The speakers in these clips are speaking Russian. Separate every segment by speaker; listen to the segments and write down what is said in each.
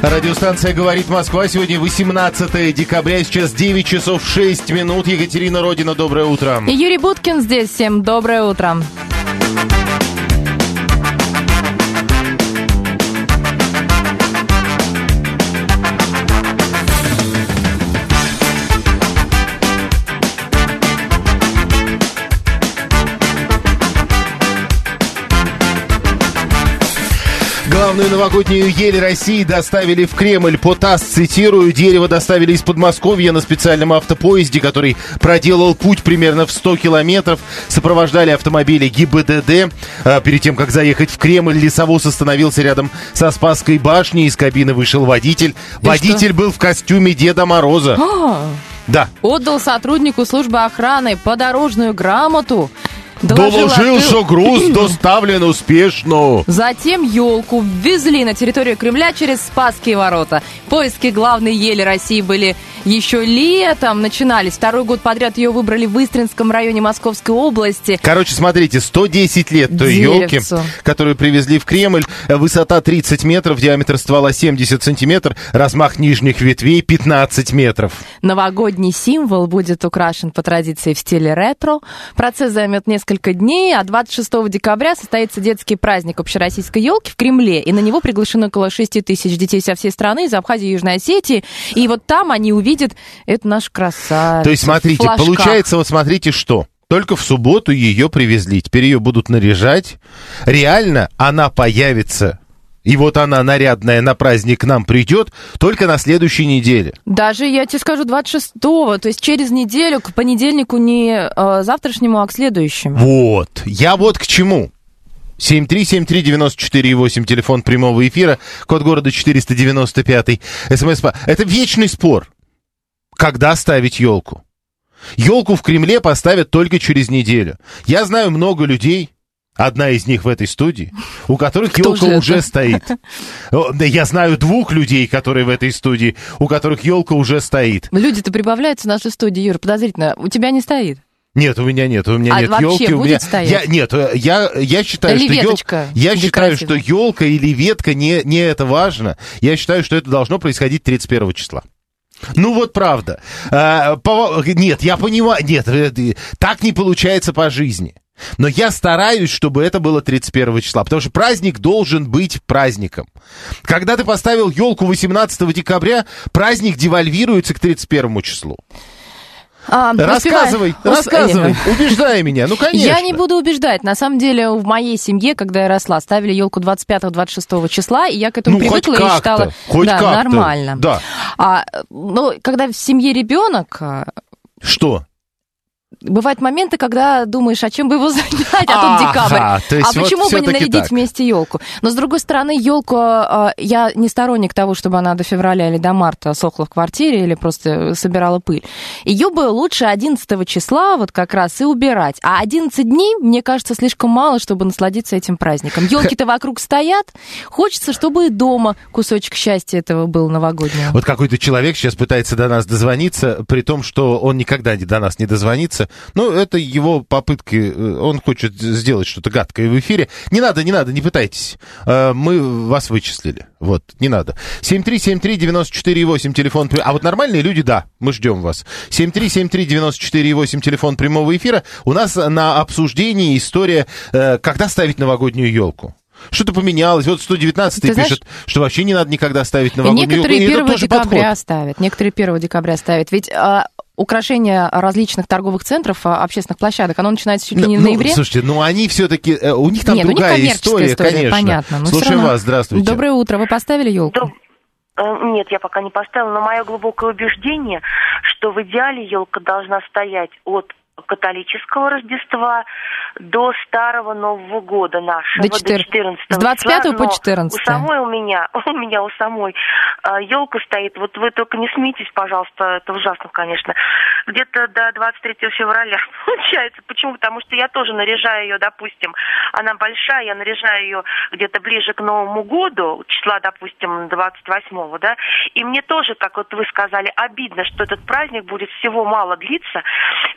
Speaker 1: Радиостанция «Говорит Москва». Сегодня 18 декабря, сейчас 9 часов 6 минут. Екатерина Родина, доброе утро.
Speaker 2: И Юрий Буткин здесь. Всем доброе утро.
Speaker 1: Главную новогоднюю ель России доставили в Кремль. По ТАСС, цитирую, дерево доставили из Подмосковья на специальном автопоезде, который проделал путь примерно в 100 километров. Сопровождали автомобили ГИБДД. Перед тем, как заехать в Кремль, лесовоз остановился рядом со Спасской башней. Из кабины вышел водитель. Водитель был в костюме Деда Мороза. Да.
Speaker 2: Отдал сотруднику службы охраны подорожную грамоту.
Speaker 1: Доложил, что груз доставлен успешно.
Speaker 2: Затем елку ввезли на территорию Кремля через Спасские ворота. Поиски главной ели России были еще летом, начинались. Второй год подряд ее выбрали в Истринском районе Московской области.
Speaker 1: Короче, смотрите, 110 лет той елки, которую привезли в Кремль. Высота 30 метров, диаметр ствола 70 сантиметров, размах нижних ветвей 15 метров.
Speaker 2: Новогодний символ будет украшен по традиции в стиле ретро. Процесс займет несколько дней, а 26 декабря состоится детский праздник общероссийской елки в Кремле. И на него приглашено около 6 тысяч детей со всей страны, из Абхазии и Южной Осетии. И вот там они увидят эту нашу красавицу.
Speaker 1: То есть, смотрите, получается, вот смотрите, что. Только в субботу ее привезли. Теперь ее будут наряжать. Реально она появится. И вот она нарядная на праздник к нам придет только на следующей неделе.
Speaker 2: Даже, я тебе скажу, 26-го, то есть через неделю, к понедельнику не завтрашнему, а к следующему.
Speaker 1: Вот, я вот к чему. 7373948, телефон прямого эфира, код города 495, СМС. Это вечный спор. Когда ставить елку? Елку в Кремле поставят только через неделю. Я знаю много людей, одна из них в этой студии, у которых елка уже стоит. Я знаю 2 людей, которые в этой студии, у которых елка уже стоит.
Speaker 2: Люди-то прибавляются в нашей студии, Юра, подозрительно. У тебя не стоит?
Speaker 1: Нет, у меня нет
Speaker 2: вообще
Speaker 1: елки.
Speaker 2: Будет стоять?
Speaker 1: Я считаю, что елка или ветка не это важно. Я считаю, что это должно происходить 31 числа. Ну вот правда. Нет, я понимаю, нет, так не получается по жизни. Но я стараюсь, чтобы это было 31 числа, потому что праздник должен быть праздником. Когда ты поставил елку 18 декабря, праздник девальвируется к 31 числу. Рассказывай, убеждай меня, ну конечно.
Speaker 2: Я не буду убеждать, на самом деле в моей семье, когда я росла, ставили елку 25-26 числа, и я к этому привыкла и считала нормально.
Speaker 1: Да.
Speaker 2: Но когда в семье ребенок...
Speaker 1: Что?
Speaker 2: Бывают моменты, когда думаешь, а чем бы его занять, а тут декабрь. А почему бы не нарядить вместе елку? Но, с другой стороны, елку, я не сторонник того, чтобы она до февраля или до марта сохла в квартире или просто собирала пыль. Ее бы лучше 11 числа вот как раз и убирать. А 11 дней, мне кажется, слишком мало, чтобы насладиться этим праздником. Елки-то вокруг стоят, хочется, чтобы и дома кусочек счастья этого был новогоднего.
Speaker 1: Вот какой-то человек сейчас пытается до нас дозвониться, при том, что он никогда до нас не дозвонится. Ну, это его попытки, он хочет сделать что-то гадкое в эфире. Не надо, не пытайтесь. Мы вас вычислили. Вот, не надо. 7373948, телефон... А вот нормальные люди, да, мы ждем вас. 7373948, телефон прямого эфира. У нас на обсуждении история, когда ставить новогоднюю елку. Что-то поменялось. Вот 119-й пишет, что вообще не надо никогда ставить новогоднюю елку.
Speaker 2: Некоторые 1 декабря ставят. Некоторые 1 декабря ставят. Ведь... украшение различных торговых центров, общественных площадок, оно начинается чуть ли не в ноябре.
Speaker 1: Слушайте, они все-таки, у них там другая история, конечно.
Speaker 2: Понятно.
Speaker 1: Слушаем вас, здравствуйте.
Speaker 2: Доброе утро, вы поставили елку?
Speaker 3: Нет, я пока не поставила, но мое глубокое убеждение, что в идеале елка должна стоять от католического Рождества до Старого Нового года нашего, до 14
Speaker 2: С 25 по 14.
Speaker 3: У меня у самой елка стоит, вот вы только не смейтесь, пожалуйста, это ужасно, конечно, где-то до 23 февраля получается. Почему? Потому что я тоже наряжаю ее, допустим, она большая, я наряжаю ее где-то ближе к Новому году, числа, допустим, 28-го, да, и мне тоже, как вот вы сказали, обидно, что этот праздник будет всего мало длиться, поэтому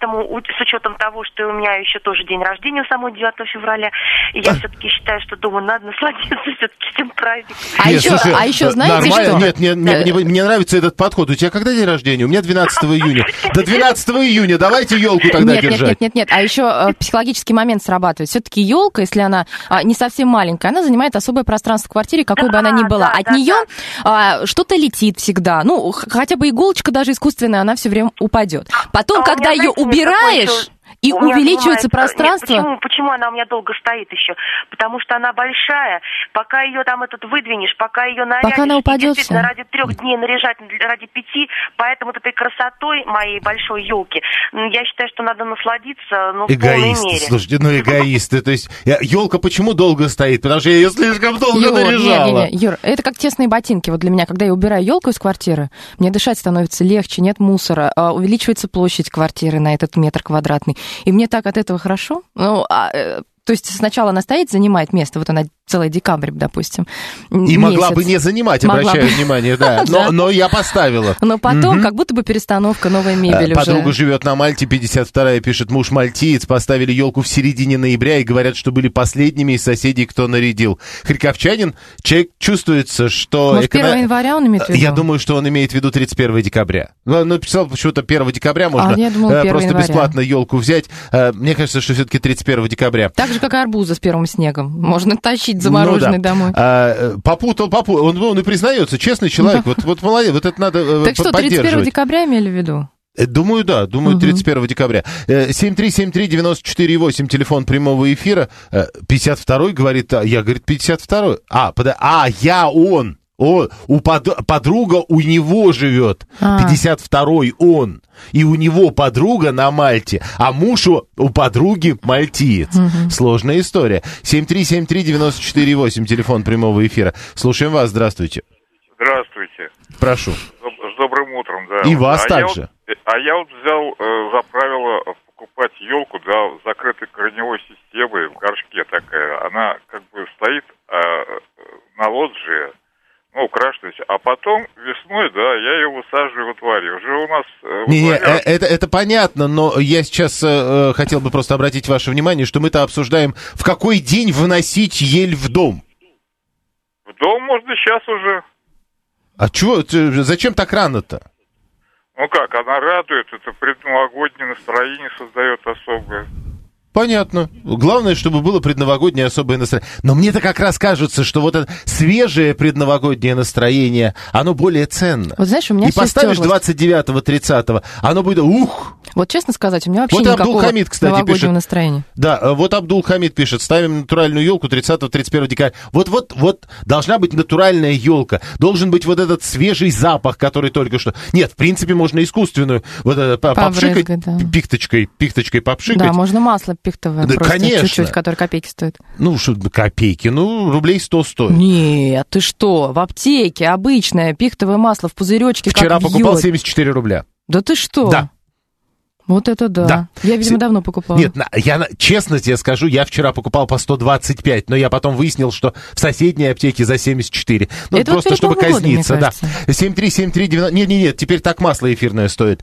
Speaker 3: тему, с учетом того, что у меня еще тоже день рождения у самого 9 февраля, и я все-таки считаю, что, думаю, надо насладиться все-таки этим праздником.
Speaker 2: А еще знаете что?
Speaker 1: Нет, мне нравится этот подход. У тебя когда день рождения? У меня 12 июня. До 12 июня давайте елку тогда держать.
Speaker 2: Нет. А еще психологический момент срабатывает. Все-таки елка, если она не совсем маленькая, она занимает особое пространство в квартире, какой бы она ни была. От нее что-то летит всегда. Ну, хотя бы иголочка даже искусственная, она все время упадет. Потом, когда ее убираешь... И увеличивается пространство.
Speaker 3: Нет, почему она у меня долго стоит еще? Потому что она большая. Пока ее там выдвинешь, пока ее нарядишь.
Speaker 2: Пока она упадет,
Speaker 3: действительно, ради 3 дней наряжать, ради 5. Поэтому этой красотой моей большой елки, я считаю, что надо насладиться, в полной мере.
Speaker 1: Слушайте, эгоисты. То есть елка почему долго стоит? Потому что я ее слишком долго наряжала.
Speaker 2: Юр, это как тесные ботинки. Вот для меня, когда я убираю елку из квартиры, мне дышать становится легче, нет мусора, увеличивается площадь квартиры на этот метр квадратный. И мне так от этого хорошо. То есть сначала она стоит, занимает место, вот она целый декабрь, допустим,
Speaker 1: и месяц. Могла бы не занимать, обращаю внимание, да. Но я поставила.
Speaker 2: Но потом как будто бы перестановка, новая мебель уже.
Speaker 1: Подруга живет на Мальте, 52-я, пишет, муж мальтиец, поставили елку в середине ноября и говорят, что были последними из соседей, кто нарядил. Харьковчанин, человек чувствуется, что...
Speaker 2: Может, 1 января он имеет в виду?
Speaker 1: Я думаю, что он имеет в виду 31 декабря. Он написал почему-то 1 декабря можно просто бесплатно елку взять. Мне кажется, что все-таки 31 декабря.
Speaker 2: Так же, как и арбузы с первым снегом. Можно тащить замороженный домой.
Speaker 1: Попутал, он и признается, честный человек. Вот молодец, вот это надо поддерживать. Так что,
Speaker 2: 31 декабря имели в виду?
Speaker 1: Думаю, да, 31 декабря. 7373948, телефон прямого эфира. 52-й говорит, я, говорит, 52-й. Подруга у него живет. 52-й он. И у него подруга на Мальте, а муж у подруги мальтиец. Сложная история. 7373948, телефон прямого эфира. Слушаем вас, здравствуйте.
Speaker 4: Здравствуйте.
Speaker 1: Прошу.
Speaker 4: С добрым утром, да.
Speaker 1: И вас также.
Speaker 4: Я взял за правило покупать елку для закрытой корневой системы в горшке такая. Она как бы стоит на лоджии. Украшенность, а потом весной, да, я ее высаживаю во дворе. Уже у нас...
Speaker 1: Это понятно, но я сейчас хотел бы просто обратить ваше внимание, что мы-то обсуждаем, в какой день выносить ель в дом.
Speaker 4: В дом можно сейчас уже.
Speaker 1: А чего? Зачем так рано-то?
Speaker 4: Она радует, это предновогоднее настроение создает особое.
Speaker 1: Понятно. Главное, чтобы было предновогоднее особое настроение. Но мне-то как раз кажется, что вот это свежее предновогоднее настроение, оно более ценно.
Speaker 2: Вот знаешь, у меня
Speaker 1: и поставишь 29-го, 30-го, оно будет
Speaker 2: Вот честно сказать, у меня вообще никакого новогоднего настроения.
Speaker 1: Да, вот Абдул-Хамид пишет, ставим натуральную елку 30-31 декабря. Вот должна быть натуральная елка. Должен быть вот этот свежий запах, который только что... Нет, в принципе, можно искусственную попшикать, пихточкой попшикать.
Speaker 2: Да, можно масло пихтовое,
Speaker 1: да,
Speaker 2: просто
Speaker 1: конечно.
Speaker 2: Чуть-чуть, которое копейки стоит.
Speaker 1: Копейки, рублей 100 стоит.
Speaker 2: Нет, ты что, в аптеке обычное пихтовое масло в пузыречке.
Speaker 1: Вчера покупал 74 рубля.
Speaker 2: Да ты что?
Speaker 1: Да.
Speaker 2: Вот это да. Я, видимо, давно покупала.
Speaker 1: Нет, я честно тебе скажу, я вчера покупал по 125, но я потом выяснил, что в соседней аптеке за 74.
Speaker 2: Это
Speaker 1: просто чтобы казниться,
Speaker 2: да.
Speaker 1: 73739... Нет, теперь так масло эфирное стоит.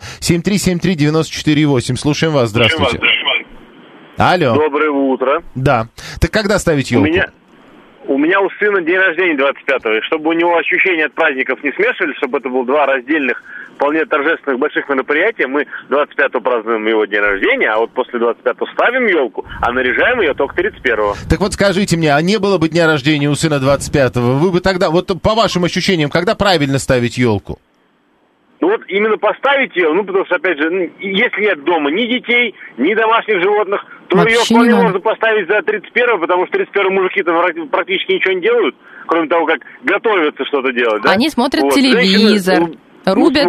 Speaker 1: 7373948. Слушаем вас, здравствуйте. Алло.
Speaker 5: Доброе утро.
Speaker 1: Да. Так когда ставить елку?
Speaker 5: У меня у сына день рождения 25-го, и чтобы у него ощущения от праздников не смешивались, чтобы это было 2 раздельных, вполне торжественных больших мероприятия, мы 25-го празднуем его день рождения, а вот после 25-го ставим елку, а наряжаем ее только 31-го.
Speaker 1: Так вот скажите мне, а не было бы дня рождения у сына 25-го, вы бы тогда, вот по вашим ощущениям, когда правильно ставить елку?
Speaker 5: Вот именно поставить ее, потому что, опять же, если нет дома ни детей, ни домашних животных, то ее вполне можно поставить за 31-го, потому что 31-го мужики-то практически ничего не делают, кроме того, как готовятся что-то делать. Да?
Speaker 2: Они смотрят телевизор, рубят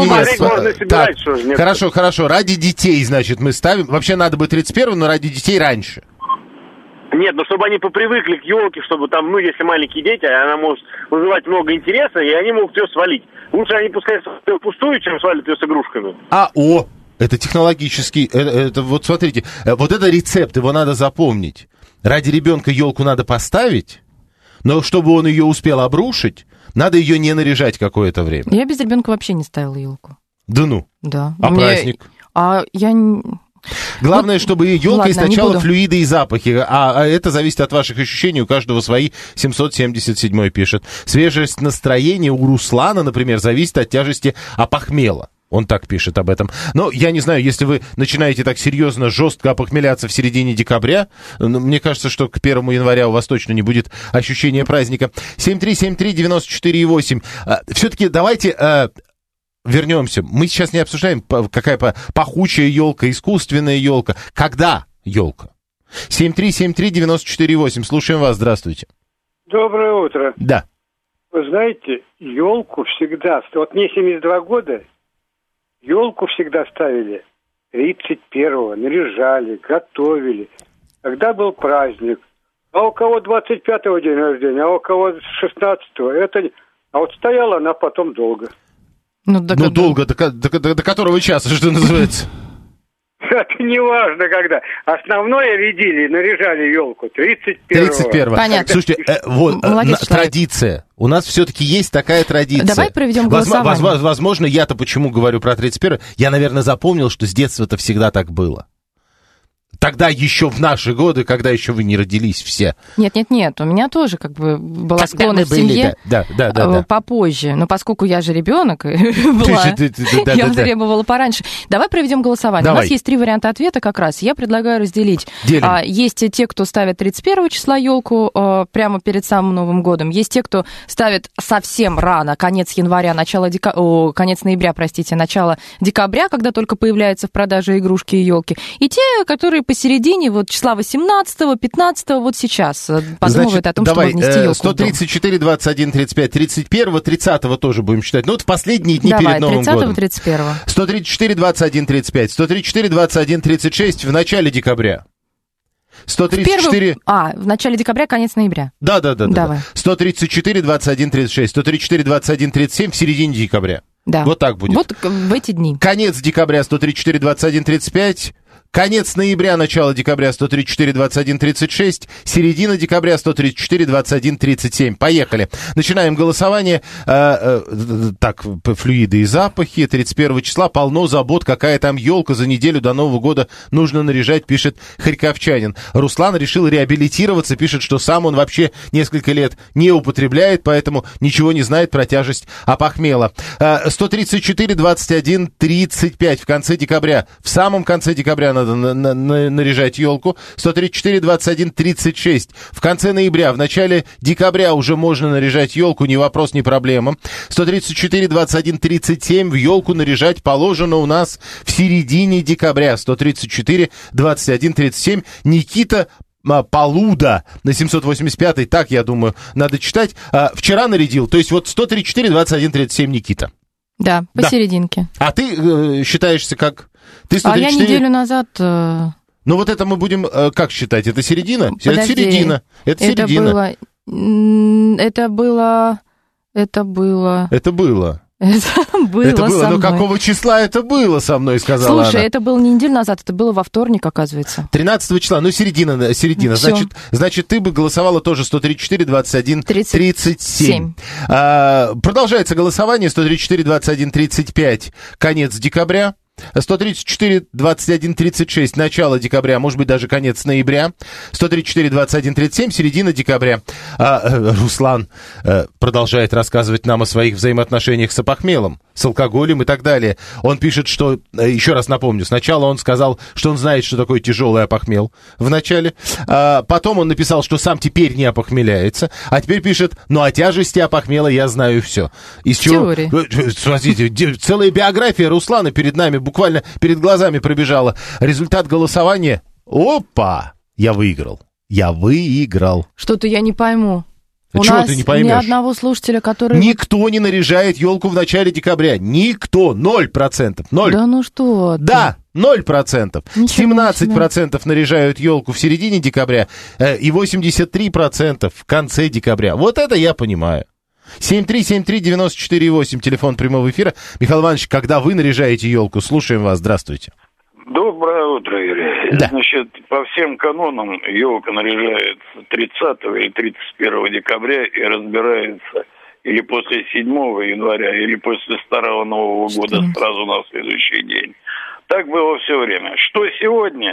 Speaker 2: колбасу.
Speaker 1: Хорошо, ради детей, значит, мы ставим. Вообще надо бы 31-го, но ради детей раньше.
Speaker 5: Нет, чтобы они попривыкли к елке, чтобы там, если маленькие дети, она может вызывать много интереса, и они могут ее свалить. Лучше они пускай пустую, чем свалят ее с игрушками.
Speaker 1: Это технологический, это вот смотрите, вот это рецепт, его надо запомнить. Ради ребенка елку надо поставить, но чтобы он ее успел обрушить, надо ее не наряжать какое-то время.
Speaker 2: Я без ребенка вообще не ставила елку.
Speaker 1: Да ну?
Speaker 2: Да.
Speaker 1: А праздник?
Speaker 2: Я
Speaker 1: Главное, чтобы елка источала флюиды и запахи, а это зависит от ваших ощущений, у каждого свои. 777 пишет. Свежесть настроения у Руслана, например, зависит от тяжести опохмела. Он так пишет об этом. Но я не знаю, если вы начинаете так серьезно, жестко опохмеляться в середине декабря, мне кажется, что к 1 января у вас точно не будет ощущения праздника. 7373948. Все-таки давайте вернемся. Мы сейчас не обсуждаем, какая пахучая елка, искусственная елка. Когда елка? 7373948. Слушаем вас. Здравствуйте.
Speaker 6: Доброе утро.
Speaker 1: Да.
Speaker 6: Вы знаете, елку всегда... Вот мне 72 года... Елку всегда ставили 31-го, наряжали, готовили. Тогда был праздник. А у кого 25-го день рождения, а у кого 16-го. А вот стояла она потом долго.
Speaker 1: Долго, до которого часа, что называется?
Speaker 6: Это не важно, когда. Основное рядили, наряжали елку 31-го.
Speaker 1: 31-го.
Speaker 2: Понятно.
Speaker 1: Слушайте, вот традиция. У нас все-таки есть такая традиция.
Speaker 2: Давай проведем голосование.
Speaker 1: Возможно, я-то почему говорю про 31-й, я, наверное, запомнил, что с детства-то всегда так было. Тогда еще в наши годы, когда еще вы не родились все.
Speaker 2: Нет, у меня тоже как бы была склонность в семье попозже. Но поскольку я же ребенок была, я требовала пораньше. Давай проведем голосование. У нас есть 3 варианта ответа как раз. Я предлагаю разделить. Есть те, кто ставит 31 числа елку прямо перед самым Новым годом. Есть те, кто ставит совсем рано, конец января, конец ноября, начало декабря, когда только появляются в продаже игрушки и елки. И те, которые посередине, вот числа 18-го, 15-го, вот сейчас подумывают о том, чтобы внести елку
Speaker 1: 134, 21, 35, 31-го, 30-го тоже будем считать. Ну, вот в последние дни перед Новым годом.
Speaker 2: 31-го.
Speaker 1: 134, 21, 35, 134, 21, 36 в начале декабря. 134...
Speaker 2: в начале декабря, конец ноября.
Speaker 1: Да. 134, 21, 36, 134, 21, 37 в середине декабря.
Speaker 2: Да.
Speaker 1: Вот так будет.
Speaker 2: Вот в эти дни.
Speaker 1: Конец декабря 134, 21, 35... Конец ноября, начало декабря 134, 21, 36, середина декабря 134, 21, 37. Поехали. Начинаем голосование. Так, флюиды и запахи. 31 числа полно забот. Какая там елка за неделю до Нового года нужно наряжать, пишет харьковчанин. Руслан решил реабилитироваться, пишет, что сам он вообще несколько лет не употребляет, поэтому ничего не знает про тяжесть опохмела. 134, 21, 35 в конце декабря. В самом конце декабря надо наряжать елку. 134, 21, 36. В конце ноября, в начале декабря уже можно наряжать елку, ни вопрос, ни проблема. 134, 21, 37. В елку наряжать положено у нас в середине декабря. 134, 21, 37. Никита Полуда на 785-й, так, я думаю, надо читать. Вчера нарядил, то есть вот 134, 21, 37 Никита.
Speaker 2: Да, посерединке.
Speaker 1: А ты считаешься как... Ты 134...
Speaker 2: А я неделю назад...
Speaker 1: Ну вот это мы будем как считать? Это середина?
Speaker 2: Подожди.
Speaker 1: Это середина. Это середина.
Speaker 2: Это было.
Speaker 1: Но какого числа это было со мной, сказала
Speaker 2: Слушай,
Speaker 1: она.
Speaker 2: это было не неделю назад, это было во вторник, оказывается.
Speaker 1: 13 числа, середина. Значит, ты бы голосовала тоже 134, 21, 37. Продолжается голосование, 134, 21, 35, конец декабря. 134, 21, 36, начало декабря, может быть, даже конец ноября. 134, 21, 37, середина декабря. Руслан продолжает рассказывать нам о своих взаимоотношениях с опохмелом, с алкоголем и так далее. Он пишет, что, еще раз напомню, сначала он сказал, что он знает, что такое тяжелый опохмел в начале. Потом он написал, что сам теперь не опохмеляется. А теперь пишет, о тяжести опохмела я знаю все. Из чего? Смотрите, целая биография Руслана перед нами, буквально перед глазами пробежала. Результат голосования. Опа! Я выиграл.
Speaker 2: Что-то я не пойму. У
Speaker 1: чего
Speaker 2: нас
Speaker 1: ты не поймешь?
Speaker 2: Ни одного слушателя, который...
Speaker 1: Никто не наряжает елку в начале декабря. Никто. 0%. 0.
Speaker 2: Да ну что ты.
Speaker 1: Да, 0%. 17% наряжают елку в середине декабря и 83% в конце декабря. Вот это я понимаю. 7373948, телефон прямого эфира. Михаил Иванович, когда вы наряжаете елку, слушаем вас. Здравствуйте.
Speaker 7: Доброе утро, Юрий.
Speaker 1: Да.
Speaker 7: Значит, по всем канонам елка наряжается 30 или 31 декабря и разбирается или после 7 января, или после Старого Нового года сразу на следующий день. Так было все время. Что сегодня?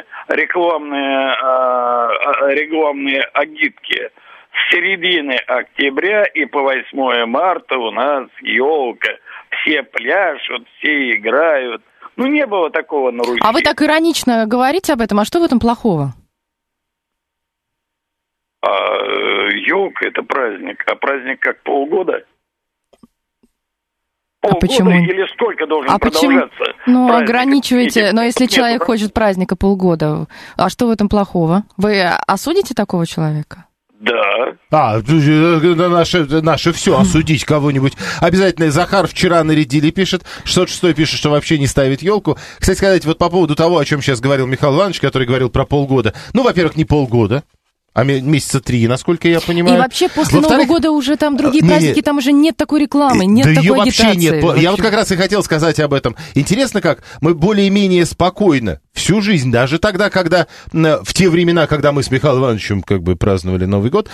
Speaker 7: Рекламные агитки. С середины октября и по 8 марта у нас елка. Все пляшут, все играют. Не было такого на Руси.
Speaker 2: А вы так иронично говорите об этом. А что в этом плохого?
Speaker 7: Елка – это праздник. А праздник как полгода?
Speaker 2: Почему?
Speaker 7: Или сколько должен продолжаться?
Speaker 2: Почему? Ограничивайте. Но если человек хочет праздника полгода, а что в этом плохого? Вы осудите такого человека?
Speaker 7: Да.
Speaker 1: Наше все осудить кого-нибудь. Обязательно. Захар вчера нарядили, пишет. 606 пишет, что вообще не ставит елку. Кстати сказать, вот по поводу того, о чем сейчас говорил Михаил Иванович, который говорил про полгода. Во-первых, не полгода, а месяца 3, насколько я понимаю.
Speaker 2: И вообще после Нового года уже там другие праздники, там уже нет такой рекламы, нет такой агитации. Нет.
Speaker 1: Вообще. Я вот как раз и хотел сказать об этом. Интересно, как мы более-менее спокойно всю жизнь, даже тогда, когда в те времена, когда мы с Михаилом Ивановичем праздновали Новый год,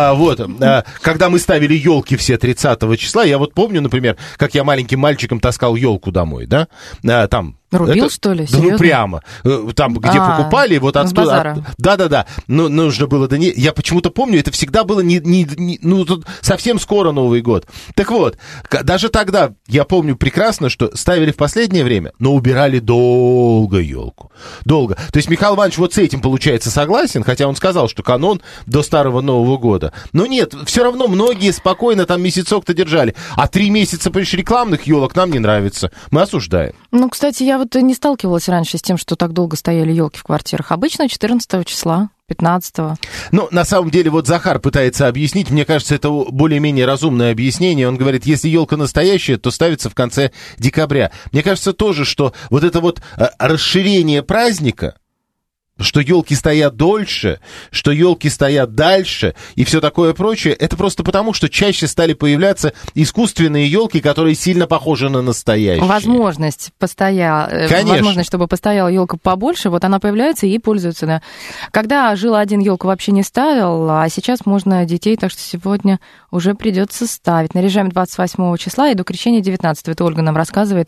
Speaker 1: когда мы ставили елки все 30 числа, я вот помню, например, как я маленьким мальчиком таскал елку домой, да, там.
Speaker 2: Рубил, что ли?
Speaker 1: Серьезно? Прямо. Там, где покупали, вот оттуда. Да. Но нужно было... Я почему-то помню, это всегда было совсем скоро Новый год. Так вот, даже тогда я помню прекрасно, что ставили в последнее время, но убирали долго елку. Долго. То есть Михаил Иванович вот с этим, получается, согласен, хотя он сказал, что канон до Старого Нового года. Но нет, все равно многие спокойно там месяцок-то держали. А 3 месяца, понимаешь, рекламных елок нам не нравится. Мы осуждаем.
Speaker 2: Кстати, я вот не сталкивалась раньше с тем, что так долго стояли елки в квартирах. Обычно 14 числа, 15-го.
Speaker 1: На самом деле, вот Захар пытается объяснить, мне кажется, это более-менее разумное объяснение. Он говорит, если елка настоящая, то ставится в конце декабря. Мне кажется тоже, что вот это вот расширение праздника, что елки стоят дольше, что елки стоят дальше и все такое прочее, это просто потому, что чаще стали появляться искусственные елки, которые сильно похожи на настоящие.
Speaker 2: Возможность, чтобы постояла елка побольше, вот она появляется и ей пользуются. Да. Когда жил один, елку вообще не ставил, а сейчас можно детей, так что сегодня уже придется ставить. Наряжаем 28 числа и до крещения 19. Это Ольга нам рассказывает.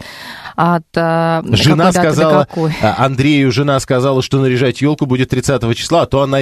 Speaker 1: Жена сказала, Андрею жена сказала, что наряжать елку будет 30 числа, а то она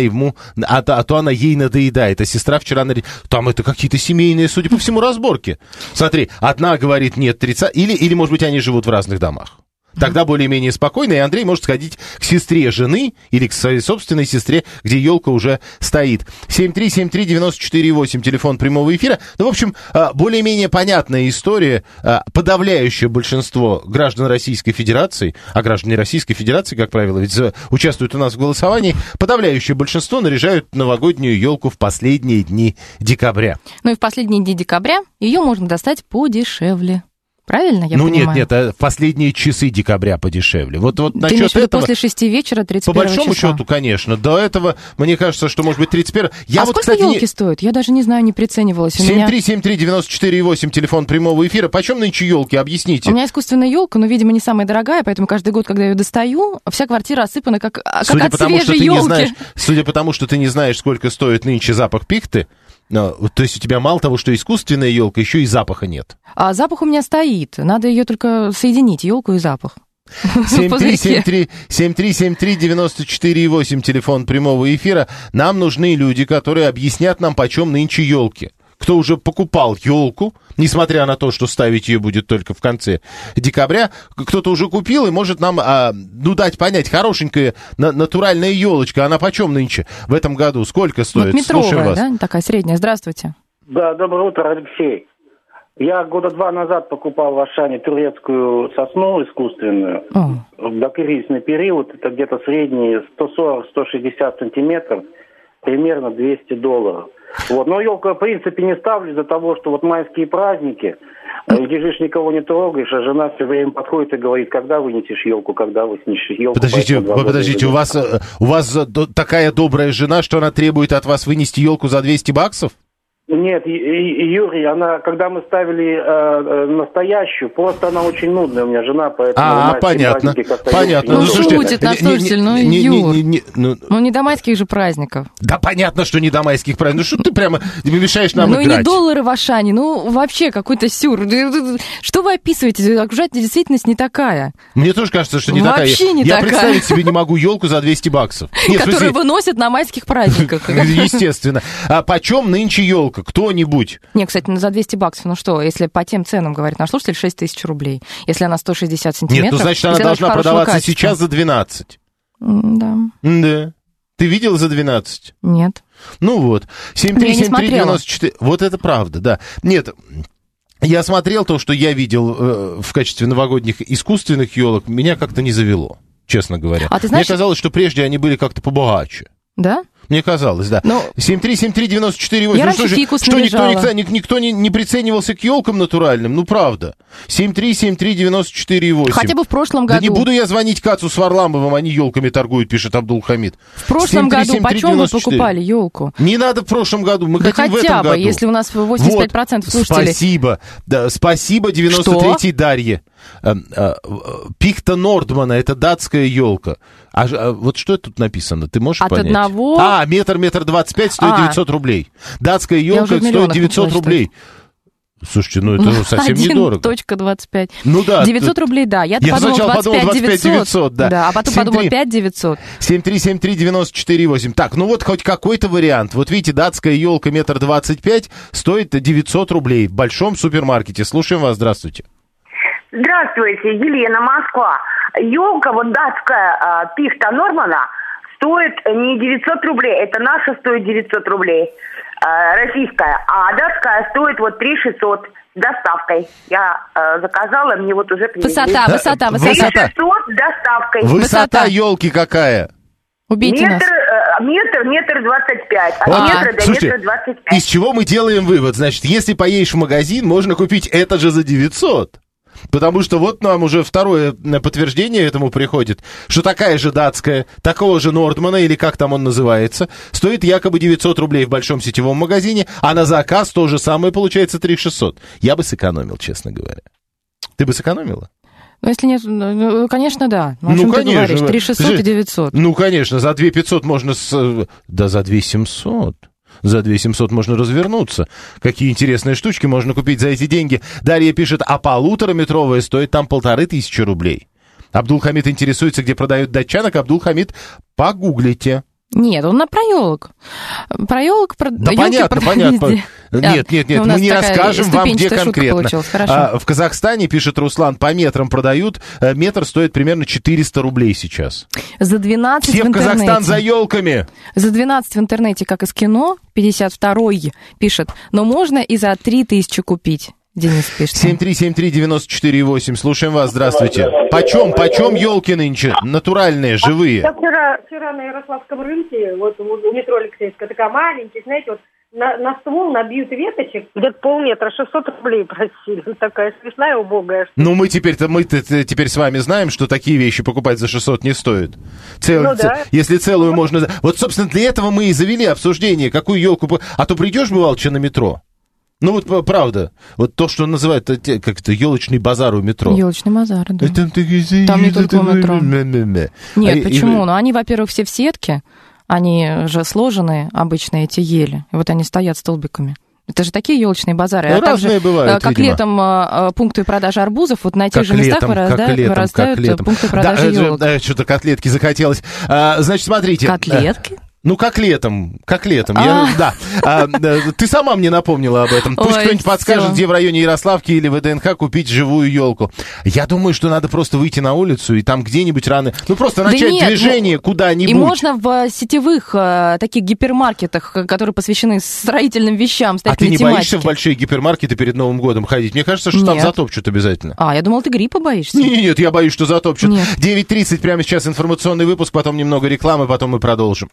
Speaker 1: ей надоедает. А сестра вчера там это какие-то семейные, судя по всему, разборки. Смотри, одна говорит нет 30, или может быть они живут в разных домах. Тогда более-менее спокойно, и Андрей может сходить к сестре жены или к своей собственной сестре, где елка уже стоит. 7373948, телефон прямого эфира. В общем, более-менее понятная история. Подавляющее большинство граждан Российской Федерации, а граждане Российской Федерации, как правило, ведь участвуют у нас в голосовании, подавляющее большинство наряжают новогоднюю елку в последние дни декабря.
Speaker 2: И в последние дни декабря ее можно достать подешевле. Правильно я понимаю?
Speaker 1: Нет, в последние часы декабря подешевле. Вот
Speaker 2: Ты имеешь в виду после 6 вечера 31 числа?
Speaker 1: По большому счету, конечно. До этого, мне кажется, что, может быть, 31.
Speaker 2: Сколько елки стоят? Я даже не знаю, не приценивалась.
Speaker 1: 7373948, телефон прямого эфира. Почем нынче елки? Объясните.
Speaker 2: У меня искусственная елка, но, видимо, не самая дорогая, поэтому каждый год, когда я ее достаю, вся квартира осыпана как от свежей елки.
Speaker 1: Судя по тому, что ты не знаешь, сколько стоит нынче запах пихты, то есть у тебя мало того, что искусственная елка, еще и запаха нет.
Speaker 2: А запах у меня стоит. Надо ее только соединить, елку и запах.
Speaker 1: 7373948, телефон прямого эфира. Нам нужны люди, которые объяснят нам, почем нынче елки. Кто уже покупал елку, несмотря на то, что ставить ее будет только в конце декабря, кто-то уже купил и может нам дать понять, хорошенькая натуральная елочка, она почем нынче в этом году, сколько стоит?
Speaker 2: Метровая, да, такая средняя. Здравствуйте.
Speaker 8: Да, доброе утро, Алексей. Я 2 года назад покупал в Ашане турецкую сосну искусственную. В докризисный период, это где-то средние 140-160 сантиметров, примерно $200. Но елку я, в принципе, не ставлю из-за того, что майские праздники, лежишь, никого не трогаешь, а жена все время подходит и говорит, когда вынесешь елку, когда вынесешь елку.
Speaker 1: Подождите, у вас такая добрая жена, что она требует от вас вынести елку за $200?
Speaker 8: Нет, Юрий, она, когда мы ставили настоящую, просто она очень нудная, у меня жена, поэтому...
Speaker 1: Понятно, понятно.
Speaker 2: Ну, шутит наш слушатель, Юр. Ну, не до майских же праздников.
Speaker 1: Да понятно, что не до майских праздников. Ну, что ты прямо мешаешь нам играть?
Speaker 2: Ну, не доллары в Ашане, ну, вообще какой-то сюр. Что вы описываете? Окружающая действительность не такая.
Speaker 1: Мне тоже кажется, что не такая.
Speaker 2: Вообще не такая.
Speaker 1: Я представить себе не могу елку за $200.
Speaker 2: Которую выносят на майских праздниках.
Speaker 1: Естественно. А почем нынче елка? Кто-нибудь?
Speaker 2: Не, кстати, за $200, ну что, если по тем ценам, говорит наш слушатель, 6 тысяч рублей. Если она 160 сантиметров...
Speaker 1: Нет, ну, значит, она должна продаваться сейчас за 12.
Speaker 2: Да.
Speaker 1: Да. Ты видел за 12?
Speaker 2: Нет.
Speaker 1: Ну вот. 7373948. Вот это правда, да. Нет, я смотрел то, что я видел в качестве новогодних искусственных елок, меня как-то не завело, честно говоря.
Speaker 2: А ты знаешь...
Speaker 1: Мне казалось, что прежде они были как-то побогаче.
Speaker 2: Да?
Speaker 1: Мне казалось, да. Но... 7373948.
Speaker 2: Я раньше фикус наряжала.
Speaker 1: Никто не приценивался к елкам натуральным? Ну, правда. 7373948.
Speaker 2: Хотя бы в прошлом году.
Speaker 1: Да не буду я звонить Кацу с Варламовым, они елками торгуют, пишет Абдул-Хамид.
Speaker 2: В прошлом году почем вы покупали елку?
Speaker 1: Не надо в прошлом году, мы хотим в этом году.
Speaker 2: Хотя бы, если у нас 85% слушателей.
Speaker 1: Спасибо. Да, спасибо 93-й Дарье. Пихта Нордмана, это датская елка. Вот что тут написано? Ты можешь понять?
Speaker 2: От одного...
Speaker 1: метр 25 стоит 900 рублей. Датская елка стоит 900 рублей. Слушайте, ну это совсем недорого.
Speaker 2: 1.25.
Speaker 1: Ну да.
Speaker 2: 900 рублей, да. Я
Speaker 1: сначала подумал 25 900, да.
Speaker 2: Да, а потом подумал 5 900.
Speaker 1: 7373948. Так, ну вот хоть какой-то вариант. Вот видите, датская елка 1.25 м стоит 900 рублей в большом супермаркете. Слушаем вас, здравствуйте.
Speaker 9: Здравствуйте, Елена, Москва. Елка вот датская Пихта Нормана стоит не 900 рублей, это наша стоит 900 рублей, российская, а датская стоит вот 3600 с доставкой. Я заказала, мне вот уже привезли.
Speaker 2: Высота.
Speaker 9: 3600 с доставкой.
Speaker 1: Высота елки какая?
Speaker 2: Убейте нас.
Speaker 9: Метр 25. От метра до метра 25.
Speaker 1: Из чего мы делаем вывод? Значит, если поедешь в магазин, можно купить это же за 900. Потому что вот нам уже второе подтверждение этому приходит, что такая же датская, такого же Нордмана, или как там он называется, стоит якобы 900 рублей в большом сетевом магазине, а на заказ то же самое получается 3600. Я бы сэкономил, честно говоря. Ты бы сэкономила?
Speaker 2: Ну, если нет, конечно, да. Ну, о чем ты говоришь? 3600 и 900.
Speaker 1: Ну, конечно, за 2500 можно... Да за 2700... За 2700 можно развернуться. Какие интересные штучки можно купить за эти деньги. Дарья пишет, а 1,5-метровая стоит там 1500 рублей. Абдул-Хамид интересуется, где продают датчанок. Абдул-Хамид, погуглите.
Speaker 2: Нет, он про елок. Про елок,
Speaker 1: да понятно. Нет, мы не расскажем вам, где конкретно. В Казахстане, пишет Руслан, по метрам продают. Метр стоит примерно 400 рублей сейчас.
Speaker 2: За 12
Speaker 1: все
Speaker 2: в интернете.
Speaker 1: Все в Казахстан за елками.
Speaker 2: За 12 в интернете, как из кино, 52-й пишет. Но можно и за 3000 купить. Денис пишет.
Speaker 1: 7373948. Слушаем вас. Здравствуйте. Почем елки нынче? Натуральные, живые.
Speaker 10: Я вчера на Ярославском рынке, вот у метро Алексеевская, такая маленькая, знаете, вот на ствол набьют веточек, где-то полметра, 600 рублей просили. Такая смешная, убогая.
Speaker 1: Ну, мы теперь с вами знаем, что такие вещи покупать за 600 не стоит. Если целую можно... Вот, собственно, для этого мы и завели обсуждение, какую елку... А то придешь, бывало, на метро. Ну вот правда, вот то, что называют, как это, елочный базар у метро.
Speaker 2: Елочный базар, да. Там не только у метро. Нет, почему? Ну, они, во-первых, все в сетке, они же сложенные, обычно, эти ели. И вот они стоят столбиками. Это же такие елочные базары.
Speaker 1: Ну, а разные также, бывают,
Speaker 2: как
Speaker 1: видимо.
Speaker 2: Летом пункты продажи арбузов, вот на тех же местах вырастают пункты продажи елок.
Speaker 1: Что-то котлетки захотелось. Значит, смотрите.
Speaker 2: Котлетки?
Speaker 1: Ну, как летом. Ты сама мне напомнила об этом. Пусть кто-нибудь подскажет, где в районе Ярославки или ВДНХ купить живую елку. Я думаю, что надо просто выйти на улицу и там где-нибудь рано... Ну, просто начать движение куда-нибудь.
Speaker 2: И можно в сетевых таких гипермаркетах, которые посвящены строительным вещам, строительной тематике.
Speaker 1: А ты не боишься в большие гипермаркеты перед Новым годом ходить? Мне кажется, что там затопчут обязательно.
Speaker 2: Я думал, ты гриппа боишься.
Speaker 1: Нет, я боюсь, что затопчут. 9:30 прямо сейчас информационный выпуск, потом немного рекламы, потом мы продолжим.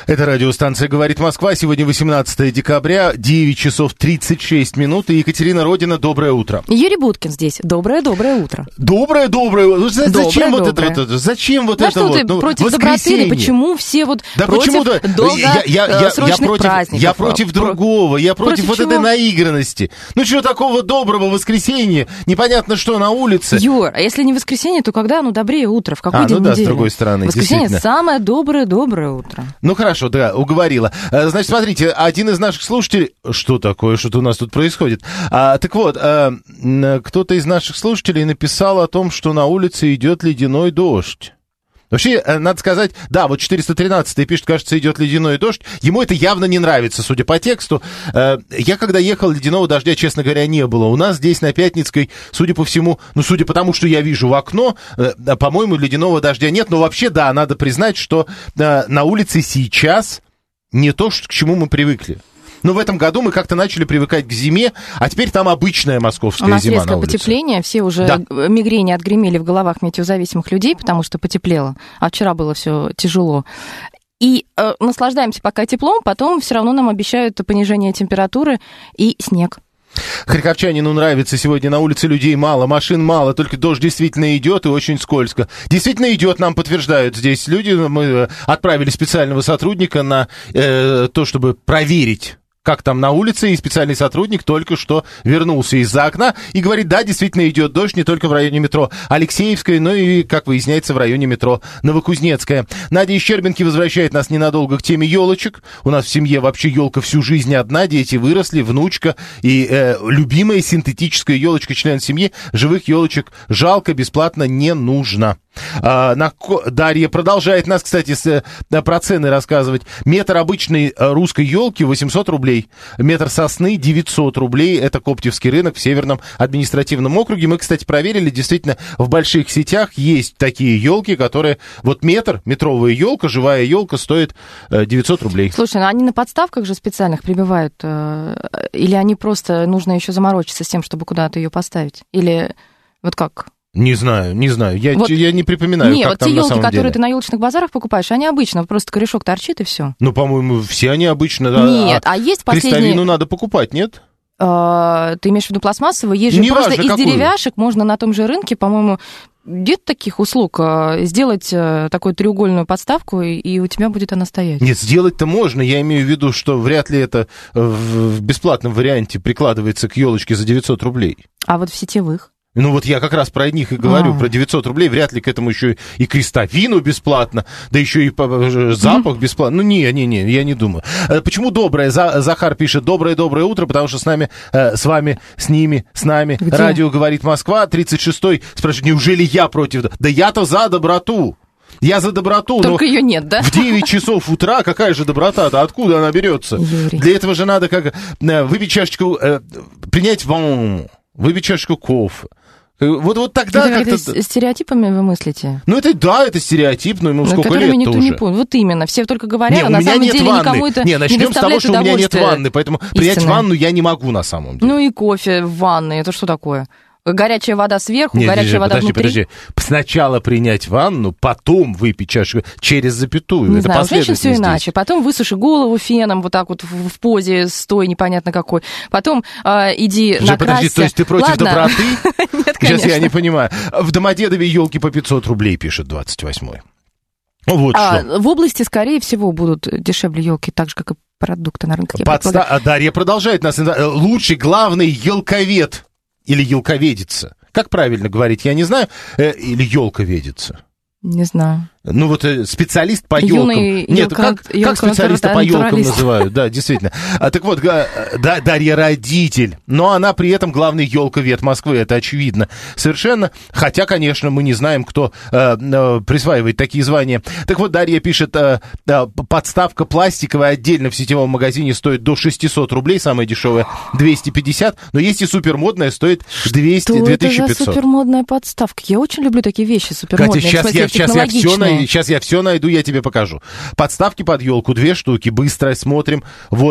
Speaker 1: Это радиостанция «Говорит Москва». Сегодня 18 декабря, 9 часов 36 минут. И Екатерина Родина, доброе утро.
Speaker 2: Юрий Буткин здесь. Доброе утро.
Speaker 1: Доброе утро. Зачем вот это вот? Зачем вот это вот?
Speaker 2: Ну, против доброты или почему все вот против долгосрочных праздников?
Speaker 1: Я против другого. Я против вот этой наигранности. Ну, чего такого доброго воскресенья? Непонятно, что на улице.
Speaker 2: Юр, а если не воскресенье, то когда? Ну, добрее утро. В какой день недели?
Speaker 1: С другой стороны,
Speaker 2: воскресенье самое доброе утро.
Speaker 1: Ну, хорошо, да, уговорила. Значит, смотрите, один из наших слушателей... Что такое? Что-то у нас тут происходит. Так вот, кто-то из наших слушателей написал о том, что на улице идет ледяной дождь. Вообще, надо сказать, да, вот 413-й пишет, кажется, идет ледяной дождь. Ему это явно не нравится, судя по тексту. Я, когда ехал, ледяного дождя, честно говоря, не было. У нас здесь, на Пятницкой, судя по всему, судя по тому, что я вижу в окно, по-моему, ледяного дождя нет. Но вообще, да, надо признать, что на улице сейчас не то, к чему мы привыкли. Но в этом году мы как-то начали привыкать к зиме, а теперь там обычная московская зима на улице. У нас резкое
Speaker 2: потепление, все уже мигрени отгремели в головах метеозависимых людей, потому что потеплело, а вчера было все тяжело. И наслаждаемся пока теплом, потом все равно нам обещают понижение температуры и снег.
Speaker 1: Харьковчанину нравится, сегодня на улице людей мало, машин мало, только дождь действительно идет и очень скользко. Действительно идет, нам подтверждают здесь люди. Мы отправили специального сотрудника на то, чтобы проверить, как там на улице, и специальный сотрудник только что вернулся из-за окна и говорит, да, действительно идет дождь не только в районе метро Алексеевская, но и, как выясняется, в районе метро Новокузнецкая. Надя из Щербинки возвращает нас ненадолго к теме елочек. У нас в семье вообще елка всю жизнь одна, дети выросли, внучка и любимая синтетическая елочка, член семьи. Живых елочек жалко, бесплатно не нужно. Дарья продолжает нас, кстати, про цены рассказывать. Метр обычной русской елки 800 рублей. Метр сосны 900 рублей. Это Коптевский рынок в Северном административном округе. Мы, кстати, проверили, действительно, в больших сетях есть такие елки, которые... Вот метровая елка, живая елка стоит 900 рублей.
Speaker 2: Слушай, ну они на подставках же специальных прибивают? Или они просто нужно еще заморочиться с тем, чтобы куда-то ее поставить? Или вот как...
Speaker 1: Не знаю. Я не припоминаю,
Speaker 2: как
Speaker 1: вот
Speaker 2: там
Speaker 1: на самом деле.
Speaker 2: Нет, вот те елки, которые ты на елочных базарах покупаешь, они обычно, просто корешок торчит и все.
Speaker 1: Ну, по-моему, все они обычно.
Speaker 2: Нет, а есть последние...
Speaker 1: Крестовину надо покупать, нет?
Speaker 2: Ты имеешь в виду пластмассовую? Есть же не просто из деревяшек, можно на том же рынке, по-моему, нет таких услуг, сделать такую треугольную подставку, и у тебя будет она стоять.
Speaker 1: Нет, сделать-то можно. Я имею в виду, что вряд ли это в бесплатном варианте прикладывается к елочке за 900 рублей.
Speaker 2: А вот в сетевых?
Speaker 1: Ну вот я как раз про них и говорю, про 900 рублей, вряд ли к этому еще и крестовину бесплатно, да еще и запах бесплатно. Ну не, я не думаю. Почему доброе? Захар пишет, доброе утро, потому что с нами, с вами, с ними, с нами. Где? Радио «Говорит Москва», 36-й спрашивает, неужели я против? Да я-то за доброту. Я за доброту.
Speaker 2: Только ее нет, да?
Speaker 1: В 9 часов утра какая же доброта-то? Откуда она берется?
Speaker 2: Юрий.
Speaker 1: Для этого же надо как выпить чашечку, принять ванну, выпить чашечку кофе. Вот тогда
Speaker 2: как-то... Стереотипами вы мыслите?
Speaker 1: Ну, это стереотип, но ему сколько лет уже.
Speaker 2: Не понял. Вот именно, все только говорят, а на самом деле никому это не доставляет удовольствия.
Speaker 1: Начнем с того, что у меня нет ванны, поэтому принять ванну я не могу на самом деле.
Speaker 2: Ну и кофе в ванной, это что такое? Горячая вода сверху, горячая вода внутри.
Speaker 1: Подожди. Сначала принять ванну, потом выпить чашку через запятую.
Speaker 2: Не
Speaker 1: это
Speaker 2: знаю, значит, все иначе. Потом высуши голову феном вот так вот в позе, стой непонятно какой. Потом иди накрасься.
Speaker 1: Подожди, то есть ты против доброты?
Speaker 2: Нет, конечно.
Speaker 1: Сейчас я не понимаю. В Домодедове елки по 500 рублей, пишет 28-й. Вот что.
Speaker 2: В области, скорее всего, будут дешевле елки, так же, как и продукты на рынке.
Speaker 1: Дарья продолжает нас. Лучший, главный елковед. Или елковедица. Как правильно говорить, я не знаю. Или елковедица.
Speaker 2: Не знаю.
Speaker 1: Ну вот специалист по елкам. Нет, как специалиста по елкам называют, да, действительно. Так вот, Дарья родитель, но она при этом главный елковед Москвы, это очевидно совершенно. Хотя, конечно, мы не знаем, кто присваивает такие звания. Так вот, Дарья пишет, подставка пластиковая отдельно в сетевом магазине стоит до 600 рублей, самая дешевая 250, но есть и супермодная, стоит 200, 2500.
Speaker 2: Что это за супермодная подставка? Я очень люблю такие вещи супермодные.
Speaker 1: Катя, сейчас я все найду, я тебе покажу. Подставки под елку, 2 штуки, быстро смотрим. Вот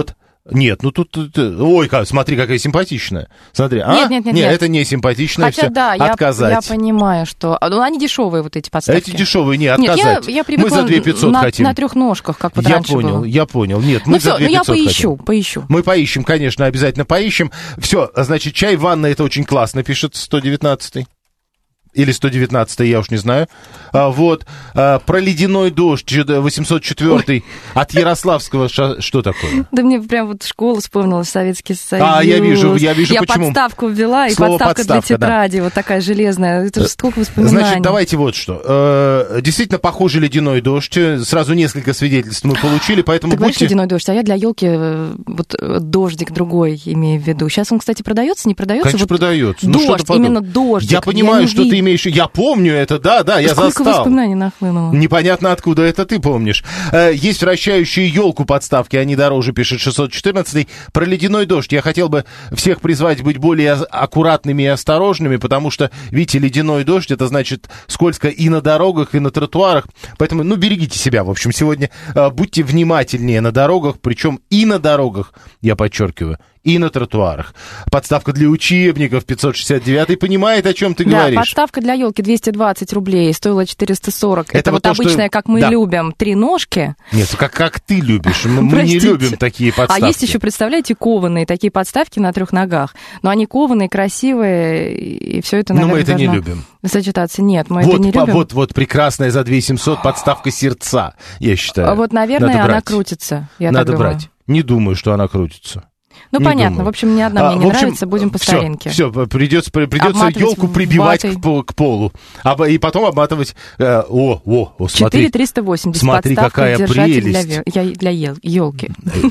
Speaker 1: Нет, ну тут... Ой, смотри, какая симпатичная. Смотри. Нет, это не симпатичная.
Speaker 2: Хотя, да, отказать. Я понимаю, что... Ну, они дешевые, вот эти подставки.
Speaker 1: Эти дешевые, не, отказать.
Speaker 2: Нет, я привыкла
Speaker 1: мы за 2500 хотим.
Speaker 2: На 3 ножках, как вот раньше было.
Speaker 1: Я понял. Нет, мы за 2500
Speaker 2: я поищу.
Speaker 1: Мы поищем, конечно, обязательно поищем. Все, значит, чай в ванной, это очень классно, пишет 119-й. Или 119-й, я уж не знаю. Вот. Про ледяной дождь, 804-й, от Ярославского. Что такое?
Speaker 2: Да мне прям вот школа вспомнилась, Советский Союз.
Speaker 1: Я вижу, почему.
Speaker 2: Я подставку ввела, и подставка для тетради, вот такая железная. Это же сколько воспоминаний.
Speaker 1: Значит, давайте вот что. Действительно, похожий ледяной дождь. Сразу несколько свидетельств мы получили, поэтому
Speaker 2: ты говоришь ледяной дождь, а я для елки вот дождик другой имею в виду. Сейчас он, кстати, продается, не продается?
Speaker 1: Конечно, продается.
Speaker 2: Дождь, именно дождик.
Speaker 1: Я понимаю, что ты имеешь. Я помню это, да, я застал.
Speaker 2: Сколько воспоминаний нахлынуло.
Speaker 1: Непонятно, откуда это ты помнишь. Есть вращающие елку подставки, они дороже, пишет 614-й. Про ледяной дождь я хотел бы всех призвать быть более аккуратными и осторожными, потому что, видите, ледяной дождь, это значит скользко и на дорогах, и на тротуарах. Поэтому, берегите себя, в общем, сегодня будьте внимательнее на дорогах, причем и на дорогах, я подчеркиваю, и на тротуарах. Подставка для учебников 569-й понимает, о чем ты говоришь.
Speaker 2: Да, подставка для елки 220 рублей, стоила 440. Это вот обычная, как мы любим, 3 ножки.
Speaker 1: Нет, как ты любишь. Мы не любим такие подставки.
Speaker 2: А есть еще, представляете, кованые такие подставки на 3 ногах. Но они кованые, красивые, и все это, наверное,
Speaker 1: мы это не любим.
Speaker 2: Сочетаться. Нет, мы это не любим.
Speaker 1: Вот прекрасная за 2700 подставка сердца, я считаю.
Speaker 2: Вот, наверное, она крутится.
Speaker 1: Надо брать. Не думаю, что она крутится.
Speaker 2: Ну, понятно. В общем, ни одна мне не нравится, будем по старинке.
Speaker 1: Все, придется елку прибивать к полу. И потом обматывать... смотри.
Speaker 2: 4380.
Speaker 1: Смотри, какая прелесть.
Speaker 2: Для елки.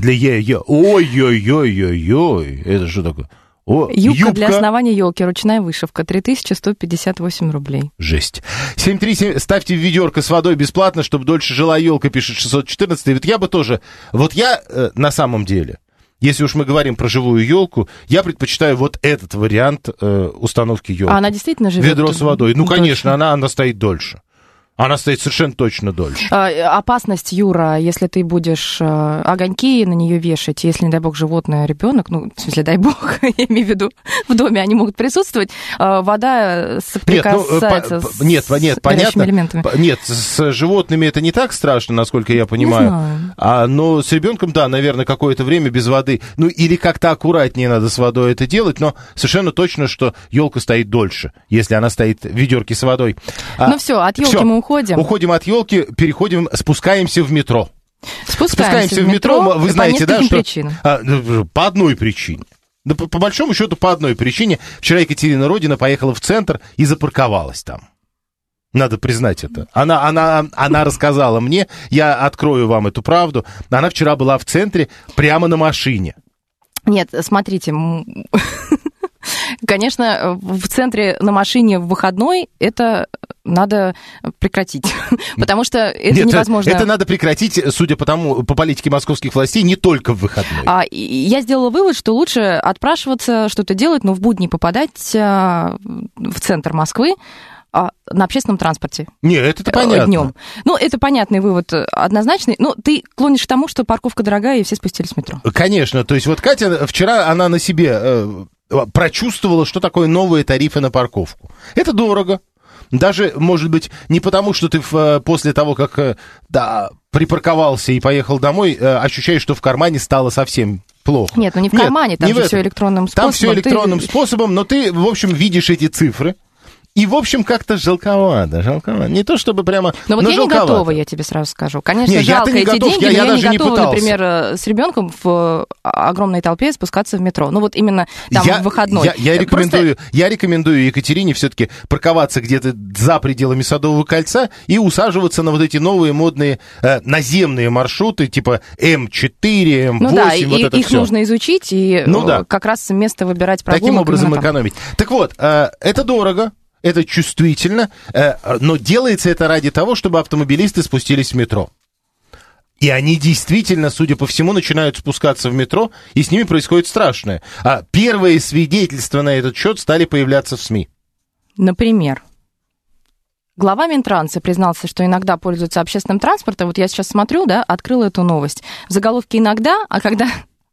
Speaker 1: Ой-ой-ой-ой-ой. Это что такое?
Speaker 2: Юбка для основания елки, ручная вышивка, 3158 рублей.
Speaker 1: Жесть. 737, ставьте в ведерко с водой бесплатно, чтобы дольше жила елка, пишет 614. Вот я бы тоже... Вот я на самом деле... Если уж мы говорим про живую елку, я предпочитаю вот этот вариант установки елки.
Speaker 2: А она действительно живет?
Speaker 1: Ведро с водой. Ну, конечно, она стоит дольше. Она стоит совершенно точно дольше.
Speaker 2: Опасность, Юра, если ты будешь огоньки на нее вешать, если, не дай бог, животное, ребенок, в смысле, дай бог, я имею в виду, в доме они могут присутствовать, вода соприкасается с горячими элементами.
Speaker 1: Нет, с животными это не так страшно, насколько я понимаю. Но с ребенком, да, наверное, какое-то время без воды. Или как-то аккуратнее надо с водой это делать, но совершенно точно, что елка стоит дольше, если она стоит в ведерке с водой.
Speaker 2: Все, от елки мы
Speaker 1: Уходим от елки, спускаемся в метро.
Speaker 2: Спускаемся в метро,
Speaker 1: вы знаете, да, что...
Speaker 2: причинам.
Speaker 1: По одной причине. Да, по большому счету, по одной причине. Вчера Екатерина Родина поехала в центр и запарковалась там. Надо признать это. Она рассказала мне, я открою вам эту правду. Она вчера была в центре прямо на машине.
Speaker 2: Нет, смотрите... Конечно, в центре на машине в выходной это надо прекратить, потому что это невозможно.
Speaker 1: Это надо прекратить, судя по политике московских властей, не только в выходной.
Speaker 2: Я сделала вывод, что лучше отпрашиваться, что-то делать, но в будни попадать в центр Москвы на общественном транспорте.
Speaker 1: Нет, это понятно.
Speaker 2: Днем. Это понятный вывод, однозначный. Но ты клонишь к тому, что парковка дорогая, и все спустились в метро.
Speaker 1: Конечно. То есть вот Катя вчера, она на себе прочувствовала, что такое новые тарифы на парковку. Это дорого. Даже, может быть, не потому, что ты после того, как припарковался и поехал домой, ощущаешь, что в кармане стало совсем плохо.
Speaker 2: Нет, не в кармане, там все электронным способом.
Speaker 1: Там все электронным способом, но ты, в общем, видишь эти цифры. И, в общем, как-то жалковато. Не то, чтобы прямо,
Speaker 2: но я не готова, я тебе сразу скажу. Конечно, жалко эти деньги, но я не готова, например, с ребенком в огромной толпе спускаться в метро. Именно там в выходной.
Speaker 1: Я рекомендую Екатерине все-таки парковаться где-то за пределами Садового кольца и усаживаться на вот эти новые модные наземные маршруты, типа М4, М8, вот это
Speaker 2: их
Speaker 1: все.
Speaker 2: Нужно изучить и как раз место выбирать прогулок.
Speaker 1: Таким образом экономить. Так вот, это дорого. Это чувствительно, но делается это ради того, чтобы автомобилисты спустились в метро. И они действительно, судя по всему, начинают спускаться в метро, и с ними происходит страшное. Первые свидетельства на этот счет стали появляться в СМИ.
Speaker 2: Например? Глава Минтранса признался, что иногда пользуется общественным транспортом. Вот я сейчас смотрю, открыла эту новость. В заголовке «иногда», а когда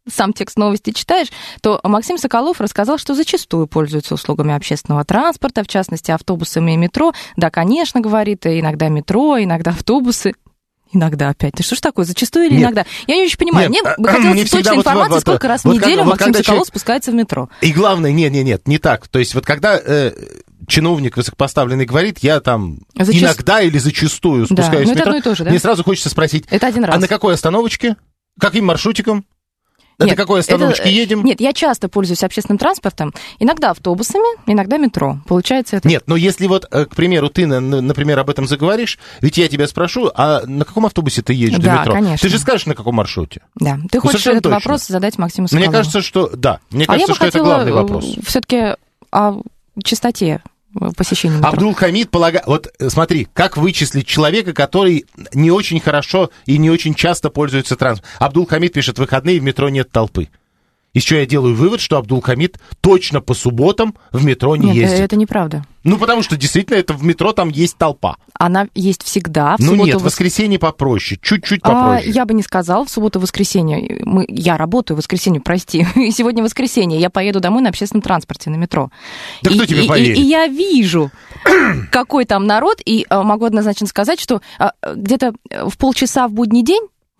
Speaker 2: сам текст новости читаешь, то Максим Соколов рассказал, что зачастую пользуются услугами общественного транспорта, в частности, автобусами и метро. Да, конечно, говорит, иногда метро, иногда автобусы. Иногда опять. Ты что ж такое, зачастую или иногда? Я не очень понимаю. Мне бы хотелось точной информации, сколько раз в неделю Максим Соколов спускается в метро.
Speaker 1: И главное, нет, не так. То есть вот когда чиновник высокопоставленный говорит, я там иногда или зачастую спускаюсь в метро,
Speaker 2: одно и то же, да?
Speaker 1: Мне сразу хочется спросить,
Speaker 2: это один раз.
Speaker 1: А на какой остановочке? Каким маршрутиком? Это какой остановочке едем?
Speaker 2: Нет, я часто пользуюсь общественным транспортом, иногда автобусами, иногда метро. Получается это...
Speaker 1: Нет, но если вот, к примеру, ты, например, об этом заговоришь, ведь я тебя спрошу, а на каком автобусе ты едешь до метро?
Speaker 2: Конечно.
Speaker 1: Ты же скажешь, на каком маршруте?
Speaker 2: Да, ты хочешь этот вопрос задать Максиму Соколову.
Speaker 1: Мне кажется, что это главный вопрос.
Speaker 2: Все-таки о частоте посещения метро.
Speaker 1: Абдул-Хамид полагает... Вот смотри, как вычислить человека, который не очень хорошо и не очень часто пользуется транспортом. Абдул-Хамид пишет, в выходные в метро нет толпы. Из чего я делаю вывод, что Абдул-Хамид точно по субботам в метро не ездит.
Speaker 2: Нет, это неправда.
Speaker 1: Ну, потому что действительно это в метро там есть толпа.
Speaker 2: Она есть всегда.
Speaker 1: В воскресенье попроще, чуть-чуть попроще.
Speaker 2: Я бы не сказала, в субботу-воскресенье. Я работаю в воскресенье, прости. И сегодня воскресенье, я поеду домой на общественном транспорте, на метро.
Speaker 1: Да кто тебе поверит?
Speaker 2: И я вижу, какой там народ, и могу однозначно сказать, что где-то в полчаса в будний день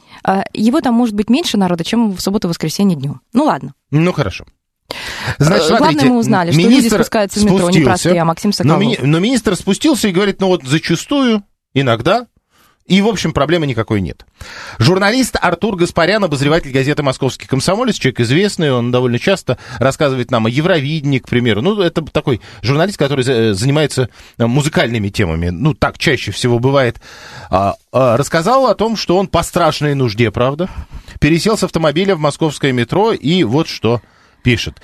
Speaker 2: его там может быть меньше народа, чем в субботу-воскресенье днем. Ну, ладно.
Speaker 1: Ну, хорошо. Значит,
Speaker 2: главное,
Speaker 1: смотрите,
Speaker 2: мы узнали, что люди спускаются в метро, не простые, а Максим Соколов.
Speaker 1: Но министр спустился и говорит, зачастую, иногда, и, в общем, проблемы никакой нет. Журналист Артур Гаспарян, обозреватель газеты «Московский комсомолец», человек известный, он довольно часто рассказывает нам о Евровидении, к примеру. Это такой журналист, который занимается музыкальными темами, так чаще всего бывает. Рассказал о том, что он по страшной нужде, правда, пересел с автомобиля в московское метро, и вот что пишет.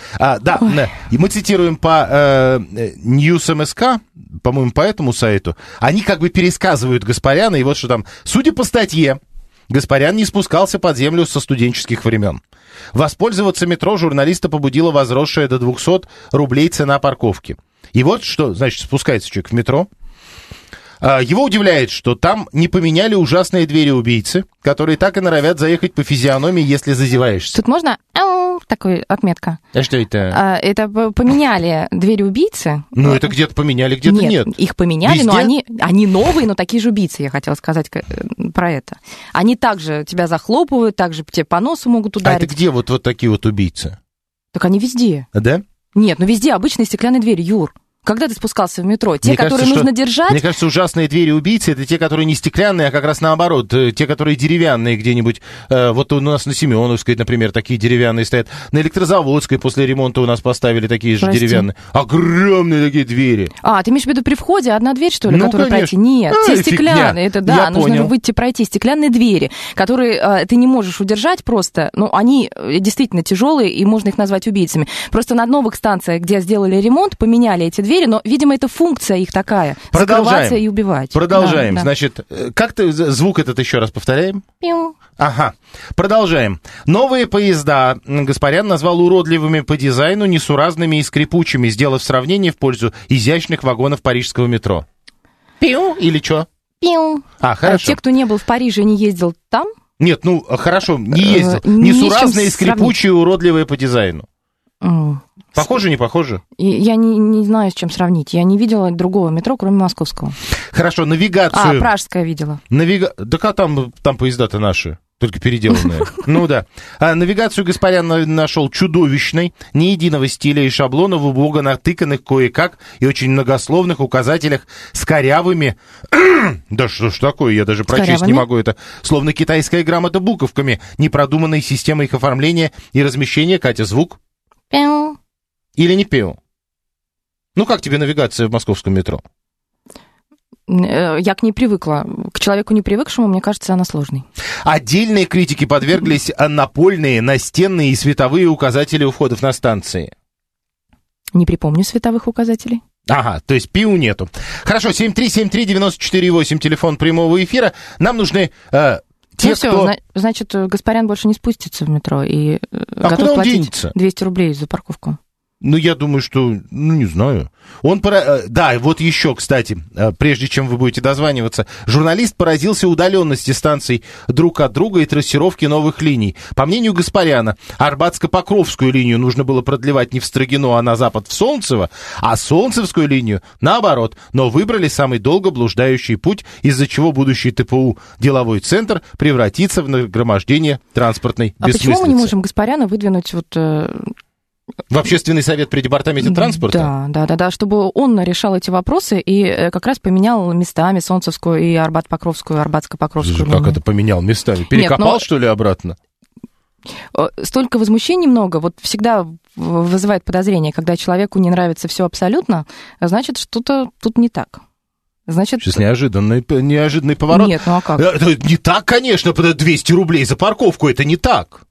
Speaker 1: И мы цитируем по News МСК, по-моему, по этому сайту. Они как бы пересказывают Гаспаряна, и вот что там. Судя по статье, Гаспарян не спускался под землю со студенческих времен. Воспользоваться метро журналиста побудила возросшая до 200 рублей цена парковки. И вот что, значит, спускается человек в метро. Его удивляет, что там не поменяли ужасные двери-убийцы, которые так и норовят заехать по физиономии, если зазеваешься.
Speaker 2: Тут можно такой отметка.
Speaker 1: А что это?
Speaker 2: Это поменяли двери-убийцы.
Speaker 1: Это где-то поменяли, где-то нет.
Speaker 2: Их поменяли, везде? Но они новые, но такие же убийцы, я хотела сказать про это. Они также тебя захлопывают, также тебе по носу могут ударить.
Speaker 1: А это где вот такие вот убийцы?
Speaker 2: Так они везде.
Speaker 1: Да?
Speaker 2: Нет, везде обычные стеклянные двери, Юр. Когда ты спускался в метро? Те, которые нужно держать?
Speaker 1: Мне кажется, ужасные двери-убийцы — это те, которые не стеклянные, а как раз наоборот. Те, которые деревянные где-нибудь. Вот у нас на Семеновской, например, такие деревянные стоят. На Электрозаводской после ремонта у нас поставили такие же деревянные. Огромные такие двери.
Speaker 2: Ты имеешь в виду при входе одна дверь, что ли, которую пройти? Нет, те стеклянные. Это нужно выйти пройти. Стеклянные двери, которые ты не можешь удержать просто. Они действительно тяжелые, и можно их назвать убийцами. Просто на новых станциях, где сделали ремонт, поменяли эти двери, но, видимо, это функция их такая. Закрываться и убивать.
Speaker 1: Продолжаем. Да. Значит, как ты звук этот еще раз повторяем?
Speaker 2: Пиу.
Speaker 1: Ага. Продолжаем. Новые поезда Гаспарян назвал уродливыми по дизайну, несуразными и скрипучими, сделав сравнение в пользу изящных вагонов парижского метро. Пиу или что?
Speaker 2: Пиу.
Speaker 1: Хорошо.
Speaker 2: Те, кто не был в Париже и не ездил там?
Speaker 1: Нет, хорошо, не ездил. Несуразные, скрипучие, уродливые по дизайну. Похоже, не похоже?
Speaker 2: Я не знаю, с чем сравнить. Я не видела другого метро, кроме московского.
Speaker 1: Хорошо, навигацию.
Speaker 2: Пражское видела.
Speaker 1: Да там поезда-то наши, только переделанные. Да. Навигацию Гаспарян нашел чудовищной, ни единого стиля и шаблона, в убого натыканных кое-как и очень многословных указателях с корявыми... Да что ж такое, я даже прочесть не могу это. Словно китайская грамота буковками, непродуманной системой их оформления и размещения. Катя, звук?
Speaker 2: Пиу.
Speaker 1: Или не пиу? Как тебе навигация в московском метро?
Speaker 2: Я к ней привыкла. К человеку не привыкшему, мне кажется, она сложной.
Speaker 1: Отдельные критики подверглись напольные, настенные и световые указатели у входов на станции.
Speaker 2: Не припомню световых указателей.
Speaker 1: Ага, то есть пиу нету. Хорошо, 7373948, телефон прямого эфира. Нам нужны...
Speaker 2: Значит, Гаспарян больше не спустится в метро и готов платить 200 рублей за парковку.
Speaker 1: Ну, я думаю, что, не знаю. Да, вот еще, кстати, прежде чем вы будете дозваниваться, журналист поразился удаленности станций друг от друга и трассировки новых линий. По мнению Гаспаряна, Арбатско-Покровскую линию нужно было продлевать не в Строгино, а на запад в Солнцево, а Солнцевскую линию наоборот. Но выбрали самый долго блуждающий путь, из-за чего будущий ТПУ деловой центр превратится в нагромождение транспортной бессмыслицы.
Speaker 2: А почему мы не можем Гаспаряна выдвинуть
Speaker 1: в общественный совет при департаменте транспорта?
Speaker 2: Да, чтобы он решал эти вопросы и как раз поменял местами Солнцевскую и Арбат-Покровскую, Арбатско-Покровскую линию.
Speaker 1: Как это поменял местами? Перекопал, что ли, обратно?
Speaker 2: Столько возмущений много. Вот всегда вызывает подозрение, когда человеку не нравится все абсолютно, значит, что-то тут не так. Значит...
Speaker 1: Сейчас неожиданный поворот.
Speaker 2: Нет, ну а как?
Speaker 1: Не так, конечно, 200 рублей за парковку, это не так.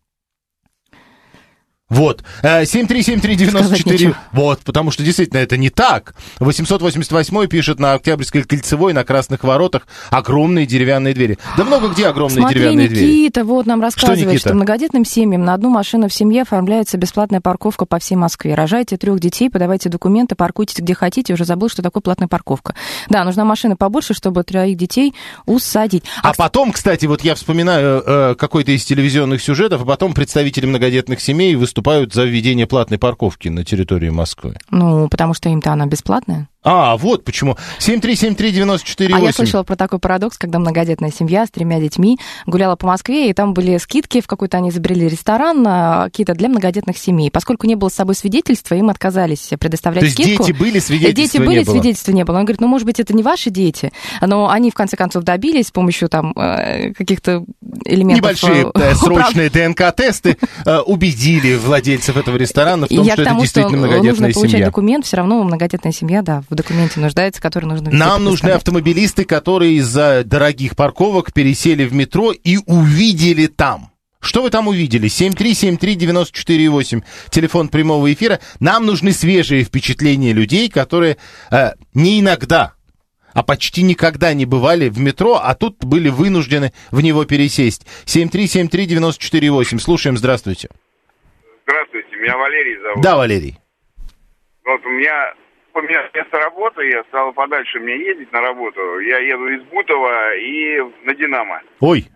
Speaker 1: Вот, 7373948, вот, потому что действительно это не так. 888 пишет: на Октябрьской кольцевой, на Красных воротах огромные деревянные двери. Да много где огромные деревянные двери.
Speaker 2: Никита вот нам рассказывает, что многодетным семьям на одну машину в семье оформляется бесплатная парковка по всей Москве. Рожайте 3 детей, подавайте документы, паркуйтесь где хотите. Уже забыл, что такое платная парковка. Да, нужна машина побольше, чтобы 3 детей усадить.
Speaker 1: А потом, кстати, вот я вспоминаю какой-то из телевизионных сюжетов, а потом представители многодетных семей выступают за введение платной парковки на территории Москвы.
Speaker 2: Ну, потому что им-то она бесплатная.
Speaker 1: Вот почему. 7373948.
Speaker 2: А я слышала про такой парадокс, когда многодетная семья с 3 детьми гуляла по Москве, и там были скидки, в какой-то они изобрели ресторан, какие-то для многодетных семей. Поскольку не было с собой свидетельства, им отказались предоставлять скидку.
Speaker 1: То есть дети были, свидетельства не было?
Speaker 2: Свидетельства не было. Он говорит, может быть, это не ваши дети, но они, в конце концов, добились с помощью там каких-то элементов...
Speaker 1: Небольшие срочные ДНК-тесты убедили владельцев этого ресторана в том, что это действительно многодетная семья.
Speaker 2: Нужно получать документ, все равно многодетная семья, да, в документе нуждается, который нужно...
Speaker 1: Нам нужны автомобилисты, которые из-за дорогих парковок пересели в метро и увидели там. Что вы там увидели? 7373948, телефон прямого эфира. Нам нужны свежие впечатления людей, которые не иногда, а почти никогда не бывали в метро, а тут были вынуждены в него пересесть. 7373948. Слушаем, здравствуйте.
Speaker 11: Здравствуйте, меня Валерий зовут.
Speaker 1: Да, Валерий.
Speaker 11: Вот у меня поменялось место работы, я стал подальше мне ездить на работу. Я еду из Бутова и на Динамо.
Speaker 1: Ой.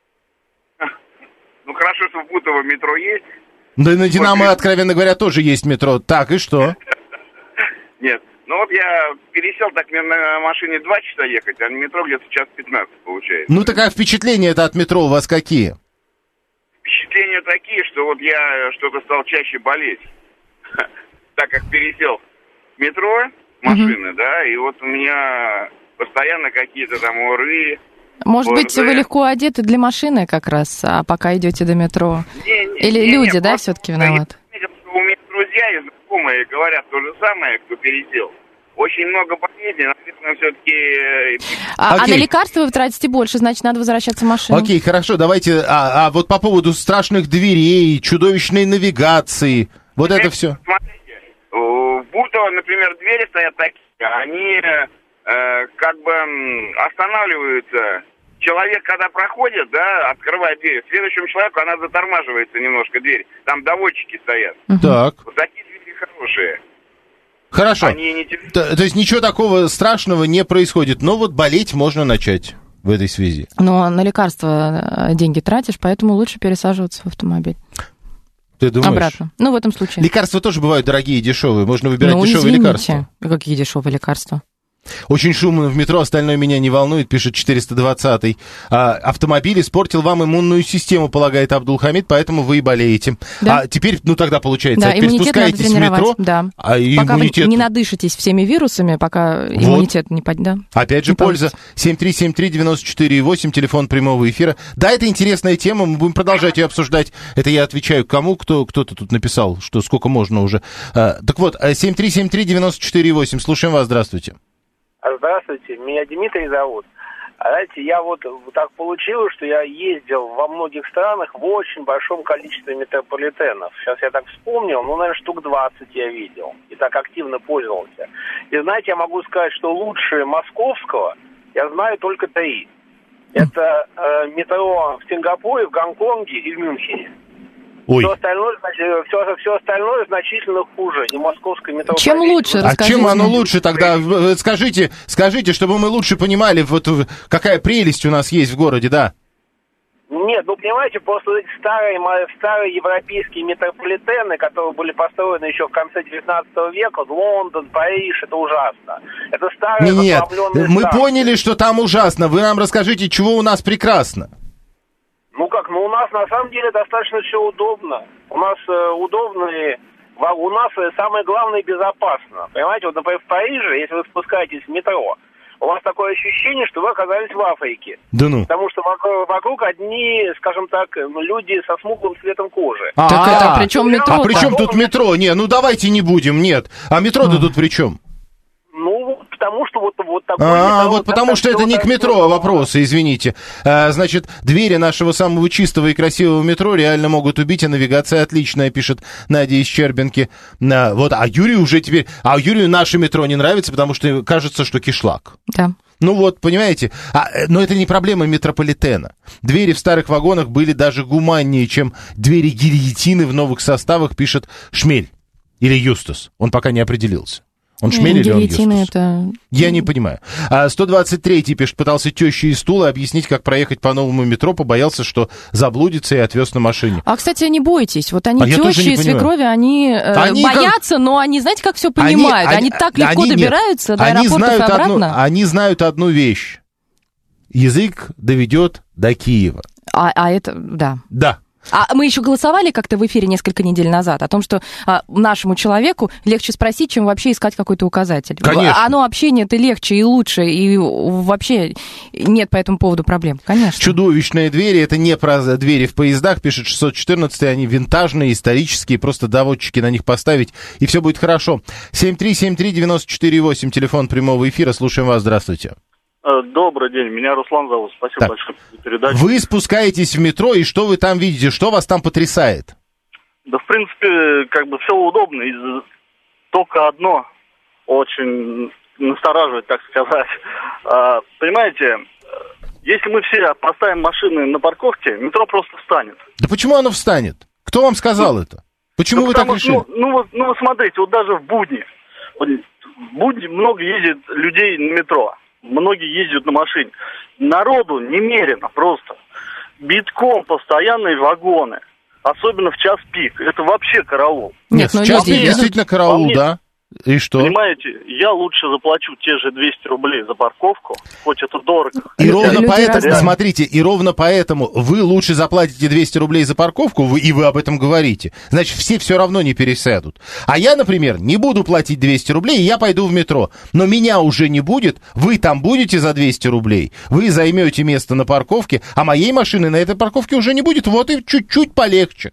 Speaker 11: Ну, хорошо, что в Бутово метро есть.
Speaker 1: Да и на Динамо, откровенно говоря, тоже есть метро. Так, и что?
Speaker 11: Нет. Ну, вот я пересел, так мне на машине 2 часа ехать, а на метро где-то час 15 получается.
Speaker 1: Ну, так а впечатления-то от метро у вас какие?
Speaker 11: Впечатления такие, что вот я что-то стал чаще болеть. Так как пересел в метро, машины, да, и вот у меня постоянно какие-то там ОРы.
Speaker 2: Может быть, вы легко одеты для машины как раз, а пока идете до метро? Или люди, да, все-таки виноваты?
Speaker 11: У меня друзья и знакомые говорят то же самое, кто пересел. Очень много болезней, наверное, все-таки...
Speaker 2: А на лекарства вы тратите больше, значит, надо возвращаться в машину.
Speaker 1: Окей, хорошо, давайте... А вот по поводу страшных дверей, чудовищной навигации, вот это все.
Speaker 11: Смотрите, в Бутово, например, двери стоят такие, они как бы останавливаются. Человек, когда проходит, да, открывает дверь, следующему человеку она затормаживается немножко, дверь. Там доводчики стоят.
Speaker 1: Так.
Speaker 11: Вот такие двери хорошие.
Speaker 1: Хорошо. То есть ничего такого страшного не происходит, но вот болеть можно начать в этой связи.
Speaker 2: Но на лекарства деньги тратишь, поэтому лучше пересаживаться в автомобиль.
Speaker 1: Ты думаешь?
Speaker 2: Обратно. Ну, в этом случае.
Speaker 1: Лекарства тоже бывают дорогие и дешевые. Можно выбирать дешевые лекарства.
Speaker 2: Какие дешевые лекарства?
Speaker 1: Очень шумно в метро, остальное меня не волнует, пишет 420-й. Автомобиль испортил вам иммунную систему, полагает Абдулхамид, поэтому вы и болеете. Да? А теперь, тогда получается, теперь спускаетесь в метро,
Speaker 2: да.
Speaker 1: Пока
Speaker 2: иммунитет... вы не надышитесь всеми вирусами, пока иммунитет не поднят. Да,
Speaker 1: опять же, польза. 7373948, телефон прямого эфира. Да, это интересная тема, мы будем продолжать ее обсуждать. Это я отвечаю кому, кто-то тут написал, что сколько можно уже. Так вот, 7373948, слушаем вас, здравствуйте.
Speaker 12: Здравствуйте, меня Дмитрий зовут. Знаете, я вот так получилось, что я ездил во многих странах в очень большом количестве метрополитенов. Сейчас я так вспомнил, наверное, штук 20 я видел и так активно пользовался. И знаете, я могу сказать, что лучше московского я знаю только 3. Это метро в Сингапуре, в Гонконге и в Мюнхене.
Speaker 1: Ой.
Speaker 12: Все остальное значительно хуже. Не московское метро.
Speaker 2: Чем лучше, расскажите.
Speaker 1: А чем оно лучше тогда? Скажите, чтобы мы лучше понимали, вот какая прелесть у нас есть в городе, да?
Speaker 12: Нет, понимаете, просто эти старые европейские метрополитены, которые были построены еще в конце 19 века, Лондон, Париж, это ужасно. Это старые
Speaker 1: Нет,
Speaker 12: захламленные
Speaker 1: мы поняли, что там ужасно. Вы нам расскажите, чего у нас прекрасно.
Speaker 12: У нас на самом деле достаточно все удобно. У нас удобные... У нас самое главное безопасно. Понимаете, вот, например, в Париже, если вы спускаетесь в метро, у вас такое ощущение, что вы оказались в Африке.
Speaker 1: Да ну.
Speaker 12: Потому что вокруг одни, скажем так, люди со смуглым цветом кожи.
Speaker 2: Так это при чем метро?
Speaker 1: А при чем тут метро? Не, давайте не будем, нет. А метро-то тут при чем?
Speaker 12: Потому что вот такой...
Speaker 1: вот потому что это не к метро вопросы, извините. Значит, двери нашего самого чистого и красивого метро реально могут убить, а навигация отличная, пишет Надя из Щербинки. А Юрию наше метро не нравится, потому что кажется, что кишлак.
Speaker 2: Да.
Speaker 1: Понимаете, но это не проблема метрополитена. Двери в старых вагонах были даже гуманнее, чем двери гильотины в новых составах, пишет Шмель или Юстас. Он пока не определился. Он Шмель или он Юстас?
Speaker 2: Это...
Speaker 1: Я не понимаю. 123-й, пишет, пытался тещей из Тулы объяснить, как проехать по новому метро, побоялся, что заблудится и отвез на машине.
Speaker 2: Кстати, не бойтесь. Вот они, тещи и свекрови, они боятся, но они, знаете, как все понимают. Они так легко добираются до аэропортов и обратно.
Speaker 1: Они знают одну вещь. Язык доведет до Киева.
Speaker 2: А это, да.
Speaker 1: Да.
Speaker 2: А мы еще голосовали как-то в эфире несколько недель назад о том, что нашему человеку легче спросить, чем вообще искать какой-то указатель.
Speaker 1: Конечно.
Speaker 2: Общение-то легче и лучше, и вообще нет по этому поводу проблем, конечно.
Speaker 1: Чудовищные двери, это не про двери в поездах, пишет 614, они винтажные, исторические, просто доводчики на них поставить, и все будет хорошо. 7373948, телефон прямого эфира, слушаем вас, здравствуйте.
Speaker 13: Добрый день, меня Руслан зовут, спасибо большое за передачу.
Speaker 1: Вы спускаетесь в метро, и что вы там видите, что вас там потрясает?
Speaker 13: Да, в принципе, все удобно, только одно очень настораживает, так сказать. Понимаете, если мы все поставим машины на парковке, метро просто встанет.
Speaker 1: Да почему оно встанет? Кто вам сказал это? Почему вы так решили?
Speaker 13: Вы смотрите, вот даже в будни много ездит людей на метро. Многие ездят на машине. Народу немерено просто. Битком постоянные вагоны. Особенно в час пик. Это вообще караул.
Speaker 1: Нет, в час пик действительно караул, да. И что?
Speaker 13: Понимаете, я лучше заплачу те же 200 рублей за парковку, хоть это дорого.
Speaker 1: И ровно поэтому, смотрите, и ровно поэтому вы лучше заплатите 200 рублей за парковку, и вы об этом говорите. Значит, все равно не пересядут. А я, например, не буду платить 200 рублей, и я пойду в метро. Но меня уже не будет, вы там будете за 200 рублей, вы займете место на парковке, а моей машины на этой парковке уже не будет, вот и чуть-чуть полегче.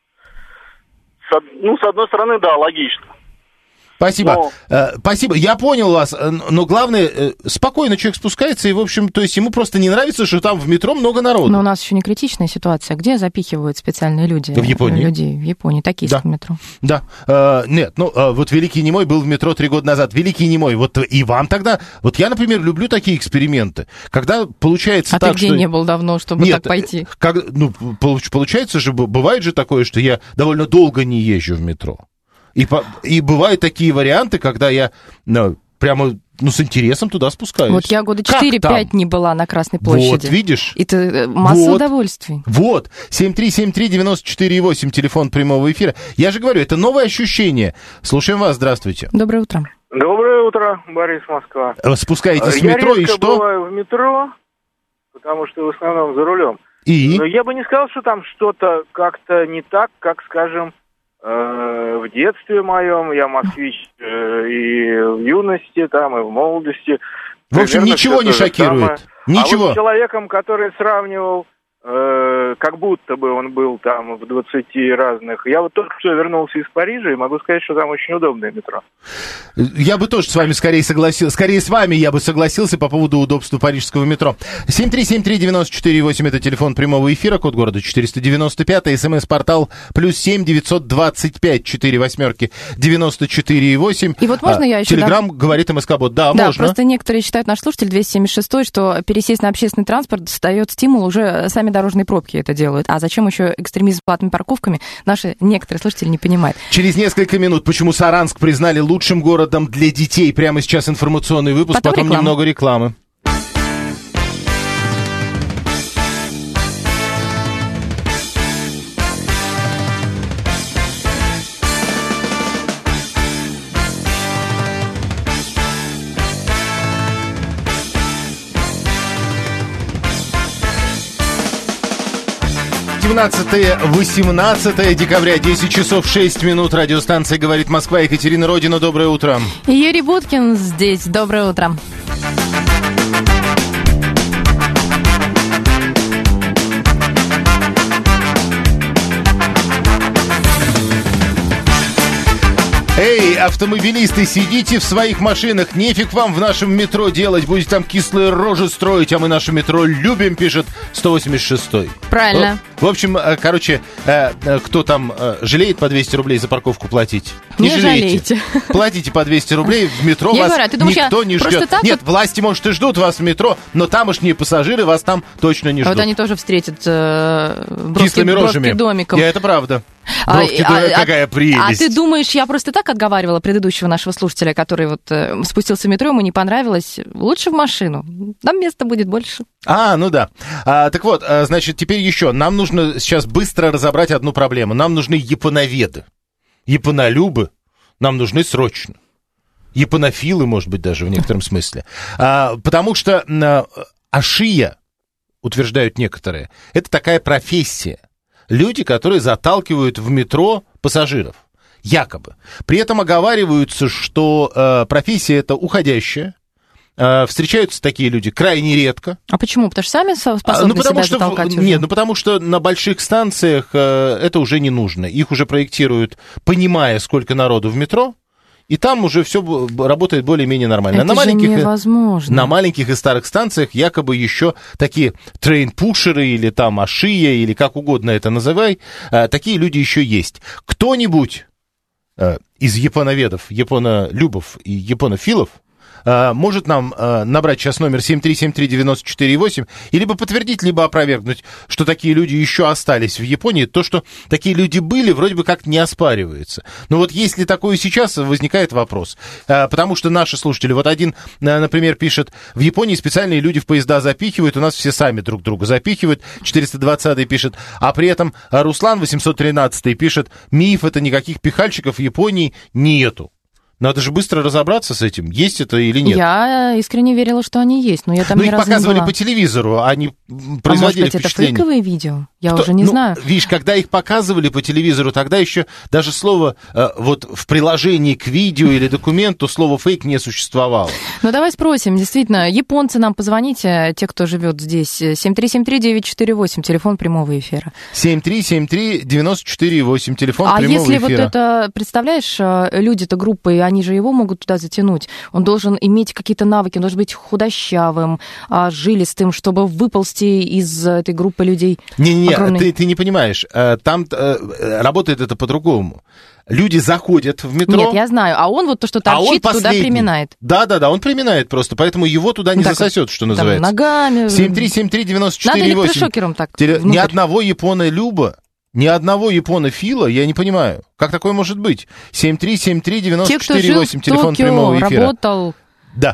Speaker 13: С одной стороны, да, логично.
Speaker 1: Спасибо. Спасибо. Я понял вас, но главное, спокойно человек спускается, и, в общем, то есть ему просто не нравится, что там в метро много народу.
Speaker 2: Но у нас еще не критичная ситуация. Где запихивают специальные люди?
Speaker 1: В Японии.
Speaker 2: Людей в Японии, токийском метро.
Speaker 1: Да. Нет, вот Великий Немой был в метро 3 года назад. Великий Немой, вот и вам тогда... Вот я, например, люблю такие эксперименты. Когда получается так,
Speaker 2: что... А ты где не был давно, чтобы так пойти?
Speaker 1: Получается же, бывает же такое, что я довольно долго не езжу в метро. И бывают такие варианты, когда я прямо с интересом туда спускаюсь.
Speaker 2: Вот я года 4-5 не была на Красной площади.
Speaker 1: Вот, видишь?
Speaker 2: Это масса удовольствий.
Speaker 1: Вот, 7373948, телефон прямого эфира. Я же говорю, это новое ощущение. Слушаем вас, здравствуйте.
Speaker 2: Доброе утро.
Speaker 12: Доброе утро, Борис, Москва.
Speaker 1: Спускаетесь в метро, и что?
Speaker 12: Я бываю в метро, потому что в основном за рулем.
Speaker 1: И?
Speaker 12: Но я бы не сказал, что там что-то как-то не так, как, скажем, в детстве моем, я москвич и в юности, там, и в молодости.
Speaker 1: В общем, ничего не шокирует. Ничего.
Speaker 12: А вот с человеком, который сравнивал, как будто бы он был там в 20 разных. Я вот только что вернулся из Парижа и могу сказать, что там очень удобное метро.
Speaker 1: Я бы тоже с вами скорее согласился. Скорее с вами я бы согласился по поводу удобства парижского метро. 7373948, это телефон прямого эфира, код города 495, смс-портал +7 925 48 94,8.
Speaker 2: И вот можно я еще...
Speaker 1: Телеграм говорит МСК-бот. Да, можно.
Speaker 2: Просто некоторые считают, наш слушатель 276, что пересесть на общественный транспорт дает стимул уже сами сами дорожные пробки это делают. А зачем еще экстремизм с платными парковками, наши некоторые слушатели не понимают.
Speaker 1: Через несколько минут, почему Саранск признали лучшим городом для детей. Прямо сейчас информационный выпуск, потом немного рекламы. (18 декабря, 10 часов 6 минут. Радиостанция «Говорит Москва». Екатерина Родина, доброе утро.
Speaker 2: Юрий Буткин здесь, доброе утро.
Speaker 1: Эй, автомобилисты, сидите в своих машинах, нефиг вам в нашем метро делать, будете там кислые рожи строить, а мы наше метро любим, пишет 186-й.
Speaker 2: Правильно.
Speaker 1: В общем, короче, кто там жалеет по 200 рублей за парковку платить?
Speaker 2: Не жалейте.
Speaker 1: Платите по 200 рублей, в метро вас никто не ждет. Нет, власти, может, и ждут вас в метро, но тамошние пассажиры вас там точно не ждут.
Speaker 2: Вот они тоже встретят
Speaker 1: кислыми рожами.
Speaker 2: Домиком.
Speaker 1: И это правда. Бровки, какая прелесть.
Speaker 2: А ты думаешь, я просто так отговаривала предыдущего нашего слушателя, который вот спустился в метро, ему не понравилось, лучше в машину, там места будет больше.
Speaker 1: Ну да. Так вот, значит, теперь еще. Нам нужно сейчас быстро разобрать одну проблему. Нам нужны японоведы, японолюбы, нам нужны срочно. Японофилы, может быть, даже в некотором смысле. Потому что ашия, утверждают некоторые, это такая профессия. Люди, которые заталкивают в метро пассажиров, якобы. При этом оговариваются, что профессия эта уходящая. Встречаются такие люди крайне редко.
Speaker 2: А почему? Потому что сами способны себя затолкать уже?
Speaker 1: Нет, потому что на больших станциях это уже не нужно. Их уже проектируют, понимая, сколько народу в метро. И там уже все работает более-менее нормально.
Speaker 2: Это же невозможно.
Speaker 1: На маленьких и старых станциях якобы еще такие трейн-пушеры или там ашия, или как угодно это называй, такие люди еще есть. Кто-нибудь из японоведов, японолюбов и японофилов может нам набрать сейчас номер 7373948 и либо подтвердить, либо опровергнуть, что такие люди еще остались в Японии. То, что такие люди были, вроде бы как не оспаривается. Но вот если такое сейчас, возникает вопрос. Потому что наши слушатели, вот один, например, пишет, в Японии специальные люди в поезда запихивают, у нас все сами друг друга запихивают. 420-й пишет, а при этом Руслан 813-й пишет, миф, это никаких пихальщиков в Японии нету. Надо же быстро разобраться с этим, есть это или нет.
Speaker 2: Я искренне верила, что они есть, но я там ни разу не была.
Speaker 1: Их показывали по телевизору, они производили
Speaker 2: может быть,
Speaker 1: впечатление.
Speaker 2: Это фейковые видео? Я уже не знаю.
Speaker 1: Видишь, когда их показывали по телевизору, тогда еще даже слово вот в приложении к видео или документу слово фейк не существовало.
Speaker 2: Ну, давай спросим, действительно, японцы нам позвоните, те, кто живет здесь, 7373948, телефон прямого эфира.
Speaker 1: 7373948, телефон прямого эфира.
Speaker 2: А если вот это, представляешь, люди-то группы, они же его могут туда затянуть. Он должен иметь какие-то навыки, он должен быть худощавым, жилистым, чтобы выползти из этой группы людей.
Speaker 1: Не-не-не, ты не понимаешь. Там работает это по-другому. Люди заходят в метро.
Speaker 2: Нет, я знаю. А он вот то, что торчит, туда приминает.
Speaker 1: Да, он приминает просто, поэтому его туда не засосет, что называется.
Speaker 2: Ногами.
Speaker 1: 7373948.
Speaker 2: Надо электрошокером так.
Speaker 1: Ни одного японолюба, ни одного японофила, я не понимаю. Как такое может быть? 7373948, телефон прямого эфира.
Speaker 2: Работал.
Speaker 1: Да.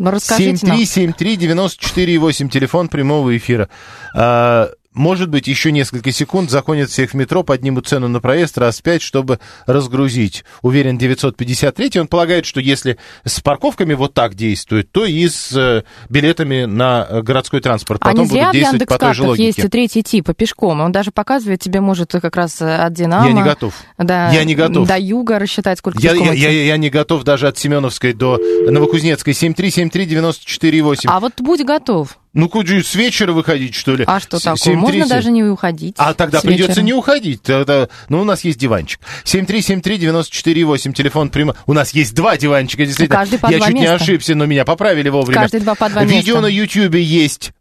Speaker 1: 7373948, телефон прямого эфира. Может быть, еще несколько секунд загонят всех в метро, поднимут цену на проезд раз 5, чтобы разгрузить. Уверен, 953. Он полагает, что если с парковками вот так действует, то и с билетами на городской транспорт потом будут действовать по той же логике.
Speaker 2: Есть третий тип, пешком. Он даже показывает тебе, может, как раз от Динамо.
Speaker 1: Я не готов.
Speaker 2: Я не готов. До Юга рассчитать, сколько
Speaker 1: пешком я не готов даже от Семеновской до Новокузнецкой. 7373948.
Speaker 2: А вот будь готов.
Speaker 1: Ну, куда с вечера выходить, что ли?
Speaker 2: А что такое? Можно даже не уходить.
Speaker 1: А тогда придется не уходить. Тогда... Ну, у нас есть диванчик. 7373948, телефон прямо. У нас есть два диванчика, действительно.
Speaker 2: Каждый по
Speaker 1: я
Speaker 2: два
Speaker 1: чуть
Speaker 2: места.
Speaker 1: Не ошибся, но меня поправили вовремя.
Speaker 2: Каждый два по два места.
Speaker 1: Видео на Ютьюбе есть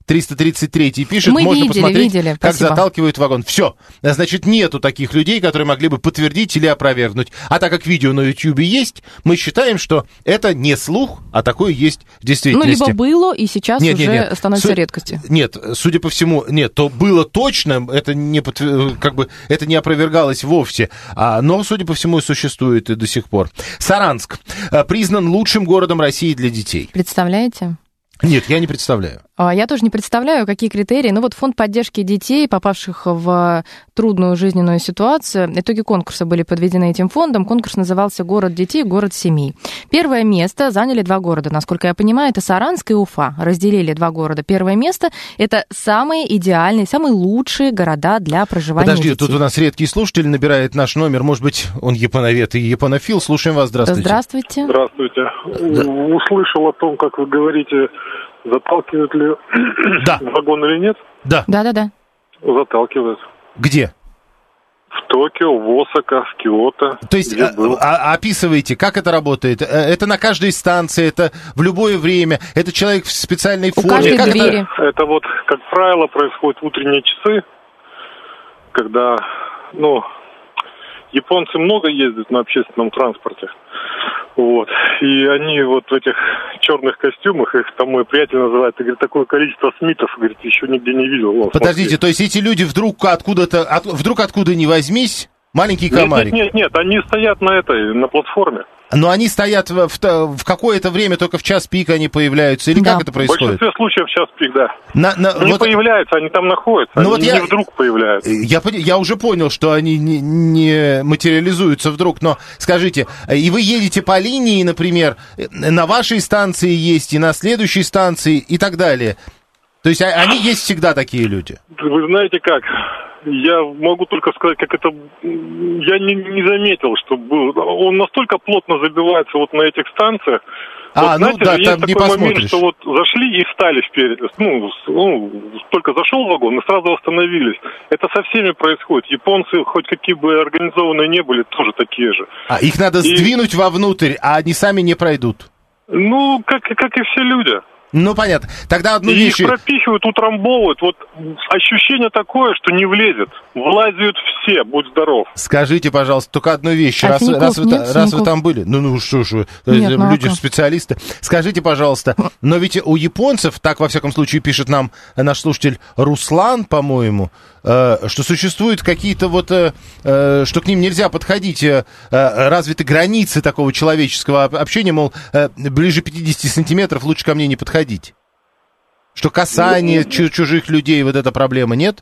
Speaker 1: 333 пишет, можно посмотреть, как заталкивают вагон. Все. Значит, нету таких людей, которые могли бы подтвердить или опровергнуть. А так как видео на YouTube есть, мы считаем, что это не слух, а такое есть в действительности.
Speaker 2: Ну, либо было, и сейчас уже становится редкостью.
Speaker 1: Нет, судя по всему, то было точно, это не, это не опровергалось вовсе, но, судя по всему, и существует и до сих пор. Саранск признан лучшим городом России для детей.
Speaker 2: Представляете?
Speaker 1: Нет, я не представляю.
Speaker 2: Я тоже не представляю, какие критерии. Ну вот фонд поддержки детей, попавших в трудную жизненную ситуацию. Итоги конкурса были подведены этим фондом. Конкурс назывался «Город детей, город семей». Первое место заняли 2 города. Насколько я понимаю, это Саранск и Уфа. Разделили 2 города. Первое место – это самые идеальные, самые лучшие города для проживания детей.
Speaker 1: Подожди, тут у нас редкий слушатель набирает наш номер. Может быть, он японовед и японофил. Слушаем вас. Здравствуйте.
Speaker 2: Здравствуйте.
Speaker 14: Здравствуйте. Да. Услышал о том, как вы говорите, заталкивают ли вагон или нет?
Speaker 1: Да.
Speaker 2: Да.
Speaker 14: Заталкивают.
Speaker 1: Где?
Speaker 14: В Токио, в Осака, в Киото.
Speaker 1: То есть описывайте, как это работает? Это на каждой станции, это в любое время, это человек в специальной форме?
Speaker 2: Каждой двери.
Speaker 14: Это вот, как правило, происходит в утренние часы, когда, японцы много ездят на общественном транспорте. Вот. И они вот в этих черных костюмах, их там мой приятель называет, и говорит, такое количество смитов, говорит, еще нигде не видел. Вот,
Speaker 1: подождите, то есть эти люди вдруг откуда ни возьмись, маленький комарик?
Speaker 14: Нет, они стоят на платформе.
Speaker 1: Но они стоят в какое-то время, только в час пик они появляются, или как это происходит?
Speaker 14: В большинстве случаев в час пик, да. Не появляются, они там находятся, не вдруг появляются.
Speaker 1: Я уже понял, что они не материализуются вдруг, но скажите, и вы едете по линии, например, на вашей станции есть, и на следующей станции, и так далее. То есть они есть всегда такие люди?
Speaker 14: Вы знаете как... Я могу только сказать, как это... Я не заметил, что был... Он настолько плотно забивается вот на этих станциях.
Speaker 1: Есть такой момент,
Speaker 14: что вот зашли и встали вперед. Только зашел в вагон и сразу остановились. Это со всеми происходит. Японцы, хоть какие бы организованные не были, тоже такие же.
Speaker 1: Их надо сдвинуть вовнутрь, а они сами не пройдут.
Speaker 14: Как и все люди.
Speaker 1: Понятно. Тогда одну вещь...
Speaker 14: Их пропихивают, утрамбовывают. Вот ощущение такое, что не влезет. Влазят все, будь здоров.
Speaker 1: Скажите, пожалуйста, только одну вещь. Раз вы там были. Что ж вы, люди специалисты. Скажите, пожалуйста, но ведь у японцев, так во всяком случае пишет нам наш слушатель Руслан, по-моему, что существуют какие-то что к ним нельзя подходить, развиты границы такого человеческого общения, мол, ближе 50 сантиметров лучше ко мне не подходить. Что касание чужих людей, вот эта проблема, нет?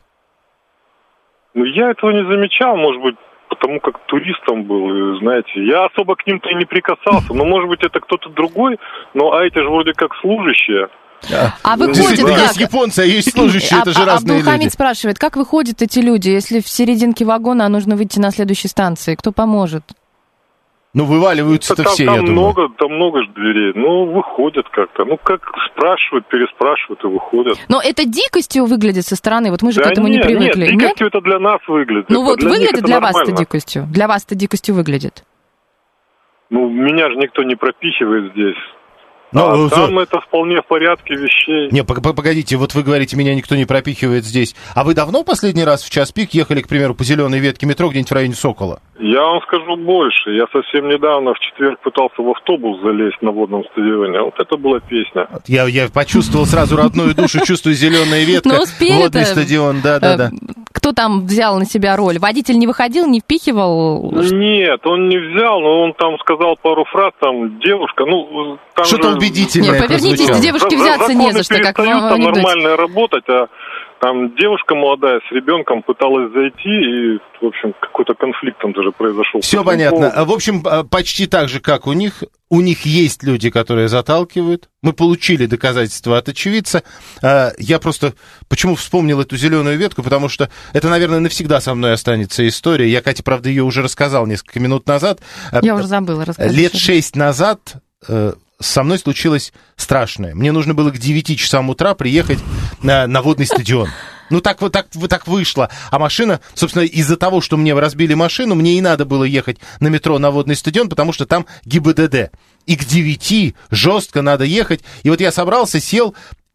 Speaker 14: Я этого не замечал, может быть, потому как туристом был, знаете. Я особо к ним-то и не прикасался, но, может быть, это кто-то другой, эти же вроде как служащие.
Speaker 2: А выходит как?
Speaker 1: Есть японцы, а есть служащие, это же разные люди.
Speaker 2: Абдулхамид спрашивает, как выходят эти люди, если в серединке вагона нужно выйти на следующей станции? Кто поможет?
Speaker 1: Вываливаются-то все, я думаю.
Speaker 14: Там много же дверей. Выходят как-то. Как спрашивают, переспрашивают и выходят.
Speaker 2: Но это дикостью выглядит со стороны? Вот мы же к этому не привыкли.
Speaker 14: Нет, дикостью это для нас выглядит.
Speaker 2: Выглядит для вас-то дикостью? Для вас-то дикостью выглядит?
Speaker 14: Меня же никто не пропихивает здесь. Там это вполне в порядке вещей.
Speaker 1: Не, погодите, вот вы говорите, меня никто не пропихивает здесь. А вы давно последний раз в час пик ехали, к примеру, по зеленой ветке метро где-нибудь в районе Сокола?
Speaker 14: Я вам скажу больше. Я совсем недавно в четверг пытался в автобус залезть на водном стадионе. Вот это была песня.
Speaker 1: Я почувствовал сразу родную душу, чувствую зеленая ветка, водный стадион, да.
Speaker 2: Кто там взял на себя роль? Водитель не выходил, не впихивал?
Speaker 14: Нет, он не взял, но он там сказал пару фраз, там девушка, там
Speaker 1: что-то убедительное.
Speaker 2: Нет, повернитесь, девушке взяться не за что, как вам
Speaker 14: там нормально работать, там девушка молодая с ребенком пыталась зайти, и, в общем, какой-то конфликт там даже произошел.
Speaker 1: Все понятно. В общем, почти так же, как у них есть люди, которые заталкивают. Мы получили доказательства от очевидца. Я просто почему вспомнил эту зеленую ветку, потому что это, наверное, навсегда со мной останется история. Я, Катя, правда, ее уже рассказал несколько минут назад.
Speaker 2: Я уже забыла рассказать.
Speaker 1: Лет 6 назад со мной случилось страшное. Мне нужно было к 9 часам утра приехать на водный стадион. Так вышло. А машина, собственно, из-за того, что мне разбили машину, мне и надо было ехать на метро на водный стадион, потому что там ГИБДД. И к 9 жестко надо ехать. И вот я собрался, сел,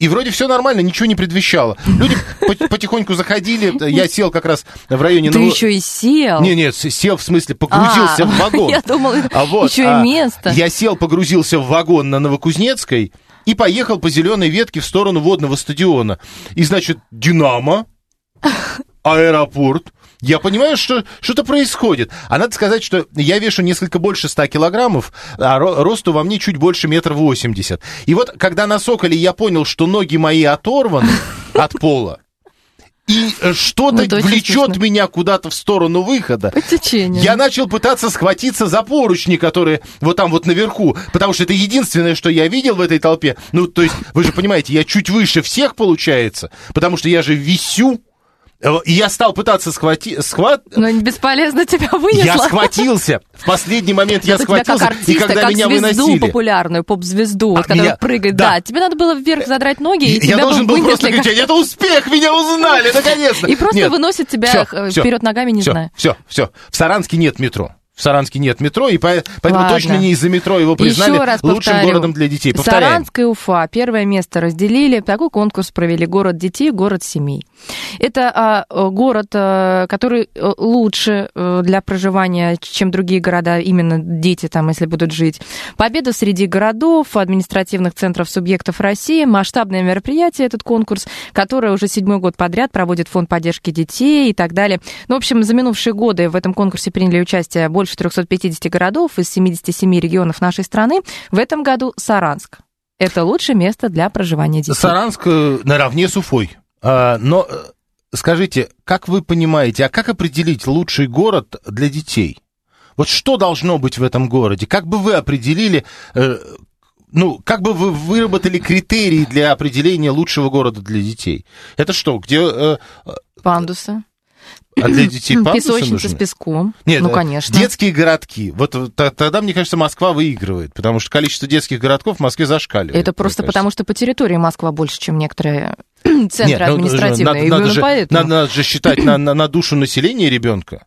Speaker 1: И вроде все нормально, ничего не предвещало. Люди потихоньку заходили, я сел как раз в районе...
Speaker 2: Ты еще и сел?
Speaker 1: Нет, сел, в смысле, погрузился в вагон.
Speaker 2: Я думала, еще и место.
Speaker 1: Я сел, погрузился в вагон на Новокузнецкой и поехал по зеленой ветке в сторону водного стадиона. И, значит, «Динамо», аэропорт. Я понимаю, что что-то происходит. А надо сказать, что я вешу несколько больше 100 килограммов, а росту во мне чуть больше 1,80 м. И вот, когда на «Соколе» я понял, что ноги мои оторваны от пола, и что-то влечет меня куда-то в сторону выхода, я начал пытаться схватиться за поручни, которые вот там вот наверху, потому что это единственное, что я видел в этой толпе. Ну, то есть, вы же понимаете, я чуть выше всех, получается, потому что я же висю. И я стал пытаться
Speaker 2: Но бесполезно тебя вынесло.
Speaker 1: Я схватился. В последний момент я схватился.
Speaker 2: Как артиста,
Speaker 1: и когда
Speaker 2: как
Speaker 1: меня
Speaker 2: звезду
Speaker 1: выносили...
Speaker 2: популярную, поп-звезду, которая прыгает. Да, тебе надо было вверх задрать ноги, и тебя
Speaker 1: я должен был просто кричать: это успех, меня узнали, наконец-то.
Speaker 2: И просто выносят тебя вперед ногами, не знаю.
Speaker 1: Все. В Саранске нет метро. В Саранске нет метро, и поэтому точно не из-за метро его признали лучшим городом для детей. Повторяем.
Speaker 2: Саранск и Уфа первое место разделили. Такой конкурс провели: город детей, город семей. Это город, который лучше для проживания, чем другие города, именно дети там, если будут жить. Победа среди городов, административных центров субъектов России. Масштабное мероприятие, этот конкурс, которое уже 7-й год подряд проводит Фонд поддержки детей и так далее. Ну, в общем, за минувшие годы в этом конкурсе приняли участие больше 350 городов из 77 регионов нашей страны. В этом году Саранск. Это лучшее место для проживания детей.
Speaker 1: Саранск наравне с Уфой. Но скажите, как вы понимаете, а как определить лучший город для детей? Вот что должно быть в этом городе? Как бы вы определили, как бы вы выработали критерии для определения лучшего города для детей? Это что, где...
Speaker 2: Пандусы.
Speaker 1: А для детей пандусы
Speaker 2: песочница
Speaker 1: нужны?
Speaker 2: С песком.
Speaker 1: Нет,
Speaker 2: ну, конечно.
Speaker 1: Детские городки. Вот тогда, мне кажется, Москва выигрывает, потому что количество детских городков в Москве зашкаливает.
Speaker 2: Это просто потому, что по территории Москва больше, чем некоторые центры административные.
Speaker 1: Надо же считать на душу населения ребенка.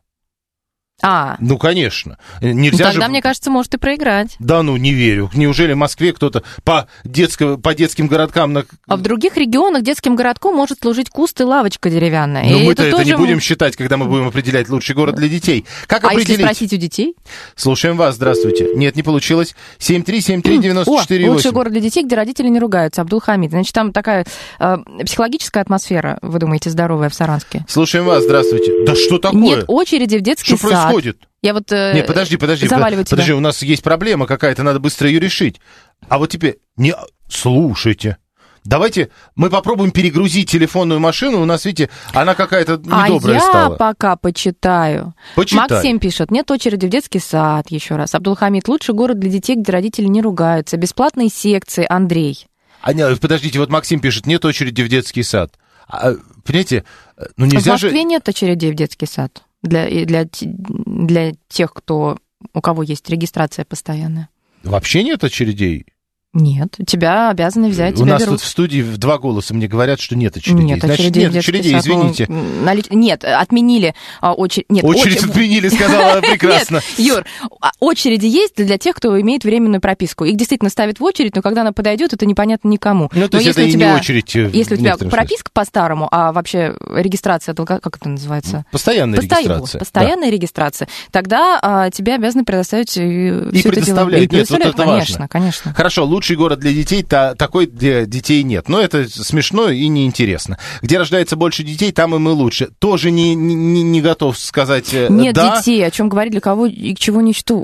Speaker 1: Ну, конечно. Нельзя
Speaker 2: тогда, мне кажется, может и проиграть.
Speaker 1: Да, не верю. Неужели в Москве кто-то по детским городкам...
Speaker 2: А в других регионах детским городком может служить куст и лавочка деревянная.
Speaker 1: Но мы-то это не будем считать, когда мы будем определять лучший город для детей. Как определить?
Speaker 2: Если спросить у детей?
Speaker 1: Слушаем вас, здравствуйте. Нет, не получилось. 7373948.
Speaker 2: Лучший город для детей, где родители не ругаются. Абдулхамид. Значит, там такая психологическая атмосфера, вы думаете, здоровая в Саранске.
Speaker 1: Слушаем вас, здравствуйте. Да что такое?
Speaker 2: Нет очереди в детский сад.
Speaker 1: Что происходит?
Speaker 2: Я вот
Speaker 1: Нет, подожди, у нас есть проблема какая-то, надо быстро ее решить. А вот теперь, слушайте, давайте мы попробуем перегрузить телефонную машину, у нас, видите, она какая-то недобрая стала.
Speaker 2: А я пока почитаю. Максим пишет: нет очереди в детский сад, еще раз. Абдулхамид: лучший город для детей, где родители не ругаются. Бесплатные секции, Андрей.
Speaker 1: Подождите, вот Максим пишет: нет очереди в детский сад. Понимаете, нельзя же...
Speaker 2: В Москве нет очередей в детский сад. Для тех, у кого есть регистрация постоянная.
Speaker 1: Вообще нет очередей?
Speaker 2: Нет, тебя обязаны взять, тебя
Speaker 1: нас
Speaker 2: берут.
Speaker 1: Тут в студии в 2 голоса мне говорят, что нет очередей.
Speaker 2: Нет,
Speaker 1: нет очередей, извините.
Speaker 2: Нет, отменили очередь.
Speaker 1: Очередь отменили, сказала прекрасно.
Speaker 2: Нет, Юр, очереди есть для тех, кто имеет временную прописку. Их действительно ставят в очередь, но когда она подойдет, это непонятно никому.
Speaker 1: Ну, то есть это и не очередь.
Speaker 2: Если у тебя прописка по-старому, а вообще регистрация, как это называется?
Speaker 1: Постоянная регистрация.
Speaker 2: Постоянная регистрация. Тогда тебе обязаны предоставить все это дело.
Speaker 1: И предоставляют.
Speaker 2: Конечно.
Speaker 1: Хорошо, лучший город для детей такой, где детей нет. Но это смешно и неинтересно. Где рождается больше детей, там и мы лучше. Тоже не готов сказать
Speaker 2: нет
Speaker 1: да.
Speaker 2: Детей. О чем говорить, для кого и к чего ничто.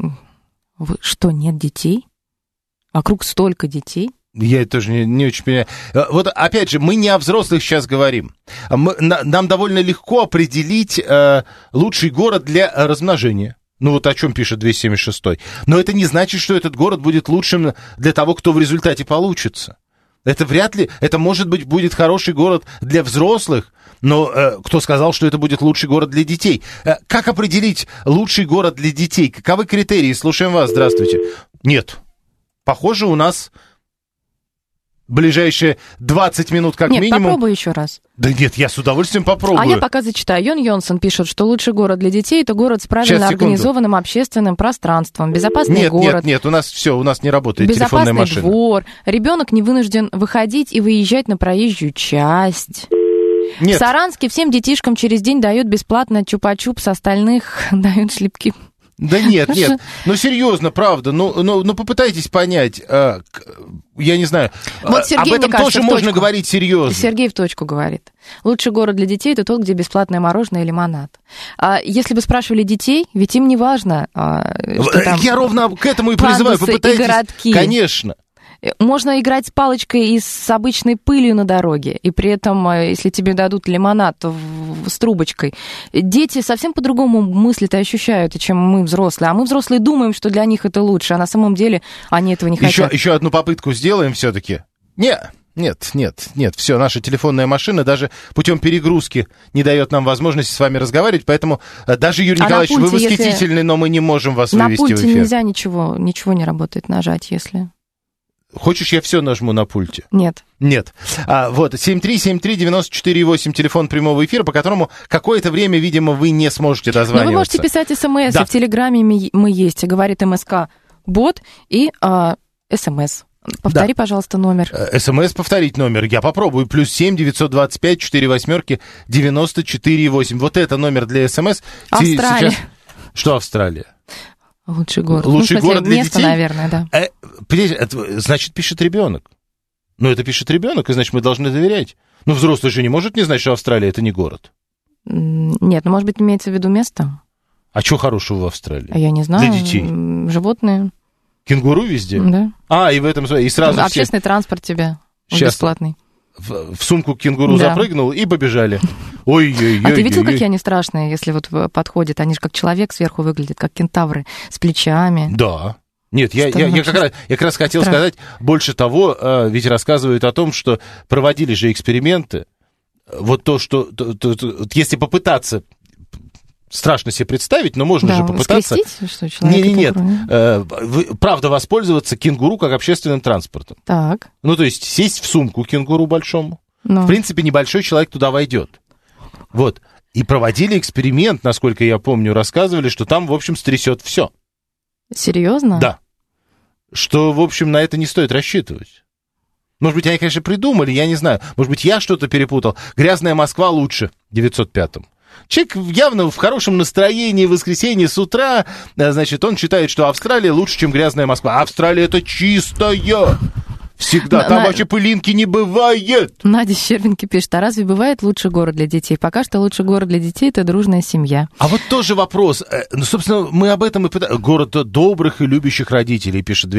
Speaker 2: Что, нет детей? Вокруг столько детей?
Speaker 1: Я тоже не очень понимаю. Вот опять же, мы не о взрослых сейчас говорим. Нам довольно легко определить лучший город для размножения. Вот о чем пишет 276-й. Но это не значит, что этот город будет лучшим для того, кто в результате получится. Это вряд ли, это, может быть, будет хороший город для взрослых, но кто сказал, что это будет лучший город для детей? Как определить лучший город для детей? Каковы критерии? Слушаем вас, здравствуйте. Нет. Похоже, у нас ближайшие 20 минут как минимум.
Speaker 2: Нет, попробуй еще раз.
Speaker 1: Да нет, я с удовольствием попробую.
Speaker 2: А я пока зачитаю. Йон Йонсон пишет, что лучший город для детей – это город с правильно организованным общественным пространством, безопасный город.
Speaker 1: Нет, у нас не работает телефонная машина.
Speaker 2: Безопасный двор, ребенок не вынужден выходить и выезжать на проезжую часть.
Speaker 1: Нет.
Speaker 2: В Саранске всем детишкам через день дают бесплатно чупа-чупс, остальных дают шлепки.
Speaker 1: Да нет, ну серьезно, правда, ну попытайтесь понять, я не знаю,
Speaker 2: вот Сергей,
Speaker 1: об этом тоже можно говорить серьезно.
Speaker 2: Сергей в точку говорит. Лучший город для детей – это тот, где бесплатное мороженое и лимонад. Если бы спрашивали детей, ведь им не важно, что там
Speaker 1: я ровно к этому и призываю, попытайтесь,
Speaker 2: городки.
Speaker 1: Конечно.
Speaker 2: Можно играть с палочкой и с обычной пылью на дороге, и при этом, если тебе дадут лимонад с трубочкой, дети совсем по-другому мыслят и ощущают, чем мы, взрослые. А мы, взрослые, думаем, что для них это лучше, а на самом деле они этого не хотят.
Speaker 1: Еще одну попытку сделаем все-таки. Нет, все, наша телефонная машина даже путем перегрузки не дает нам возможности с вами разговаривать, поэтому даже, Юрий Николаевич, вы восхитительны, но мы не можем вас вывести в эфир.
Speaker 2: На пульте нельзя ничего не работает нажать,
Speaker 1: Хочешь, я все нажму на пульте?
Speaker 2: Нет.
Speaker 1: Вот, 7373948, телефон прямого эфира, по которому какое-то время, видимо, вы не сможете дозваниваться.
Speaker 2: Но вы можете писать смс, да. В Телеграме мы есть, говорит МСК бот и смс. Повтори, пожалуйста, номер.
Speaker 1: СМС повторить номер. Я попробую. +7 925 48 94 8. Вот это номер для СМС.
Speaker 2: Австралия.
Speaker 1: Сейчас... Что Австралия?
Speaker 2: Лучший город.
Speaker 1: Лучший город для
Speaker 2: место,
Speaker 1: детей?
Speaker 2: Наверное, да.
Speaker 1: Это, значит, пишет ребенок. Это пишет ребенок, и значит, мы должны доверять. Взрослый же не может не знать, что Австралия это не город.
Speaker 2: Нет, может быть, имеется в виду место.
Speaker 1: А что хорошего в Австралии?
Speaker 2: Я не знаю.
Speaker 1: Для детей.
Speaker 2: Животные.
Speaker 1: Кенгуру везде?
Speaker 2: Да.
Speaker 1: И в этом... И сразу
Speaker 2: общественный транспорт тебе бесплатный.
Speaker 1: В сумку к кенгуру запрыгнул и побежали. Ой-ой-ой.
Speaker 2: А ты видел, какие они страшные, если вот подходят? Они же как человек сверху выглядят, как кентавры, с плечами.
Speaker 1: Да. Нет, я как раз хотел сказать, больше того, ведь рассказывают о том, что проводили же эксперименты. Вот то, что если попытаться... Страшно себе представить, но можно же попытаться...
Speaker 2: Что, человек
Speaker 1: правда, воспользоваться кенгуру как общественным транспортом.
Speaker 2: Так.
Speaker 1: То есть сесть в сумку кенгуру большому. В принципе, небольшой человек туда войдет. Вот. И проводили эксперимент, насколько я помню, рассказывали, что там, в общем, стрясет все.
Speaker 2: Серьезно?
Speaker 1: Да. Что, в общем, на это не стоит рассчитывать. Может быть, они, конечно, придумали, я не знаю. Может быть, я что-то перепутал. «Грязная Москва» лучше в 905-м. Человек явно в хорошем настроении в воскресенье с утра, значит, он считает, что Австралия лучше, чем «Грязная Москва». Австралия — это чистая. Всегда. Там вообще пылинки не бывает.
Speaker 2: Надя Щербинки пишет, а разве бывает лучший город для детей? Пока что лучший город для детей – это дружная семья.
Speaker 1: А вот тоже вопрос. Собственно, мы об этом и пытаемся. Город добрых и любящих родителей, пишет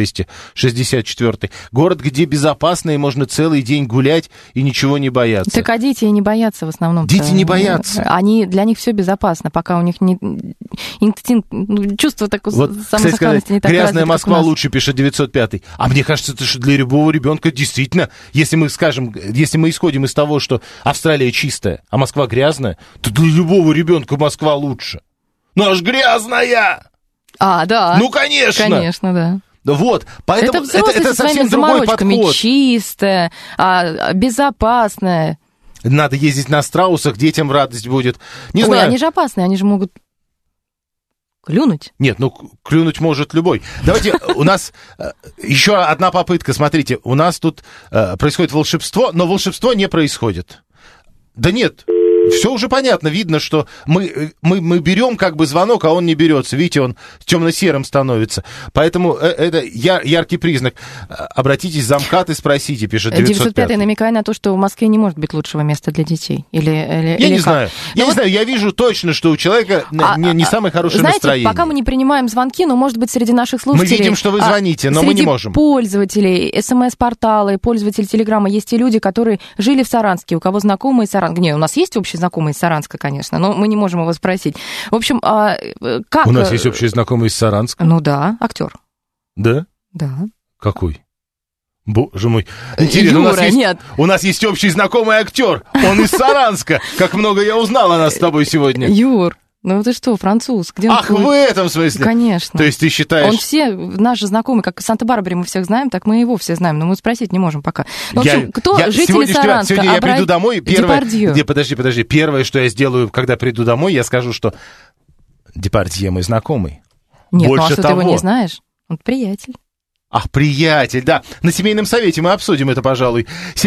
Speaker 1: 264-й. Город, где безопасно и можно целый день гулять и ничего не бояться.
Speaker 2: Так а дети не боятся в основном.
Speaker 1: Дети не боятся.
Speaker 2: Для них все безопасно, пока у них не инстинкт, чувство такое самосохранности не так развито,
Speaker 1: «Грязная Москва» лучше, пишет 905-й. А мне кажется, это для любого ребенка действительно, если мы исходим из того, что Австралия чистая, а Москва грязная, то для любого ребенка Москва лучше. Аж грязная!
Speaker 2: Да.
Speaker 1: Конечно!
Speaker 2: Конечно, да.
Speaker 1: Вот, поэтому
Speaker 2: это
Speaker 1: совсем другой подход.
Speaker 2: Чистая, безопасная.
Speaker 1: Надо ездить на страусах, детям радость будет. Не знаю.
Speaker 2: Они же опасные, они же могут клюнуть?
Speaker 1: Нет, клюнуть может любой. Давайте, у нас еще одна попытка. Смотрите, у нас тут происходит волшебство, но волшебство не происходит. Да нет, все уже понятно. Видно, что мы берем как бы звонок, а он не берется. Видите, он темно-серым становится. Поэтому это яркий признак. Обратитесь в МКАД и спросите, пишет 905.
Speaker 2: 905-й, намекая на то, что в Москве не может быть лучшего места для детей. Я
Speaker 1: не знаю. Я вижу точно, что у человека не самое хорошее настроение.
Speaker 2: Пока мы не принимаем звонки, но, может быть, среди наших слушателей...
Speaker 1: Мы видим, что вы звоните, но мы не можем.
Speaker 2: Среди пользователей СМС-портала, пользователей Телеграма есть и люди, которые жили в Саранске, у кого знакомые из Саранска. Не, у нас есть общий знакомый из Саранска, конечно, но мы не можем его спросить. В общем, как...
Speaker 1: У нас есть общий знакомый из Саранска?
Speaker 2: Да, актер.
Speaker 1: Да?
Speaker 2: Да.
Speaker 1: Какой? Боже мой. Интересно, у нас есть общий знакомый актер. Он из Саранска. Как много я узнал о нас с тобой сегодня.
Speaker 2: Юр. Ну ты что, француз? Где
Speaker 1: Ах, в этом смысле?
Speaker 2: Конечно.
Speaker 1: То есть ты считаешь...
Speaker 2: Он все, наши знакомые, как в Санта-Барбаре мы всех знаем, так мы его все знаем, но мы спросить не можем пока. Ну, в общем, кто жители Саранска?
Speaker 1: Сегодня я приду домой, подожди, первое, что я сделаю, когда приду домой, я скажу, что Депардье мой знакомый.
Speaker 2: Нет,
Speaker 1: больше
Speaker 2: ну а что
Speaker 1: того...
Speaker 2: ты его не знаешь? Он приятель.
Speaker 1: Ах, приятель, да. На семейном совете мы обсудим это, пожалуй.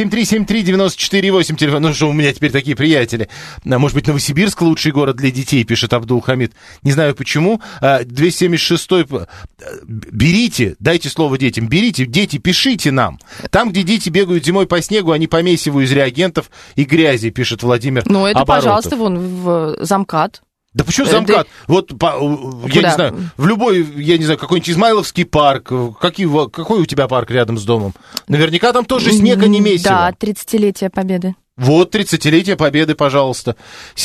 Speaker 1: 7373948, телефон. Ну что, у меня теперь такие приятели. Может быть, Новосибирск лучший город для детей, пишет Абдул-Хамид. Не знаю почему. 276-й. Берите, дайте слово детям. Берите, дети, пишите нам. Там, где дети бегают зимой по снегу, они по месиву из реагентов и грязи, пишет Владимир
Speaker 2: Ну, это,
Speaker 1: Оборотов.
Speaker 2: Пожалуйста, вон в замкат.
Speaker 1: Да почему замкат? Вот, я не знаю, в любой, я не знаю, какой-нибудь Измайловский парк, какой у тебя парк рядом с домом? Наверняка там тоже снега не месиво.
Speaker 2: Да, 30-летие Победы.
Speaker 1: Вот, 30-летие Победы, пожалуйста.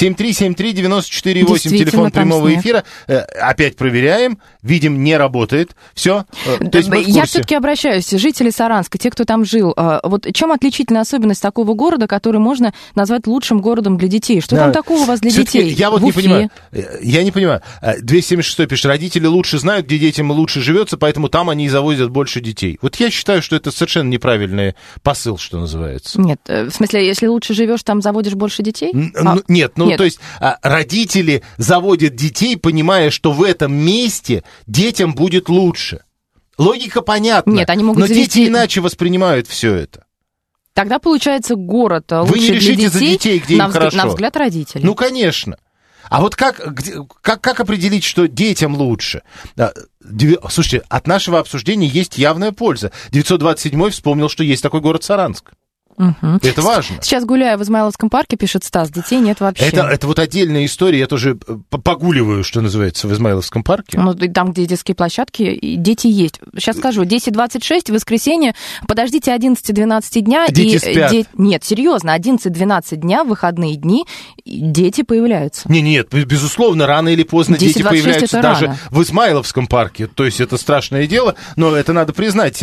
Speaker 1: 7373948, телефон прямого эфира. Опять проверяем, видим, не работает. Все.
Speaker 2: Я все-таки обращаюсь, жители Саранска, те, кто там жил, вот чем отличительная особенность такого города, который можно назвать лучшим городом для детей? Что там такого у вас для детей?
Speaker 1: Я вот не понимаю. Я не понимаю. 276 пишет, родители лучше знают, где детям лучше живется, поэтому там они и завозят больше детей. Вот я считаю, что это совершенно неправильный посыл, что называется.
Speaker 2: Нет, в смысле, если лучше живешь, там заводишь больше детей?
Speaker 1: Нет, то есть родители заводят детей, понимая, что в этом месте детям будет лучше. Логика понятна.
Speaker 2: Нет, они могут
Speaker 1: но
Speaker 2: завести...
Speaker 1: дети иначе воспринимают все это.
Speaker 2: Тогда получается город лучше
Speaker 1: Вы не решите
Speaker 2: для детей,
Speaker 1: за детей, где им хорошо.
Speaker 2: На взгляд родителей.
Speaker 1: Ну, конечно. А вот как определить, что детям лучше? Слушайте, от нашего обсуждения есть явная польза. 927-й вспомнил, что есть такой город Саранск.
Speaker 2: Угу.
Speaker 1: Это важно.
Speaker 2: Сейчас гуляю в Измайловском парке, пишет Стас, детей нет вообще.
Speaker 1: Это вот отдельная история, я тоже погуливаю, что называется, в Измайловском парке.
Speaker 2: Ну, там, где детские площадки, дети есть. Сейчас скажу, 10:26, воскресенье, подождите 11-12 дня.
Speaker 1: Дети спят.
Speaker 2: Нет, серьезно, 11-12 дня, выходные дни, дети появляются.
Speaker 1: Нет, безусловно, рано или поздно дети появляются даже
Speaker 2: рано.
Speaker 1: В Измайловском парке. То есть это страшное дело, но это надо признать.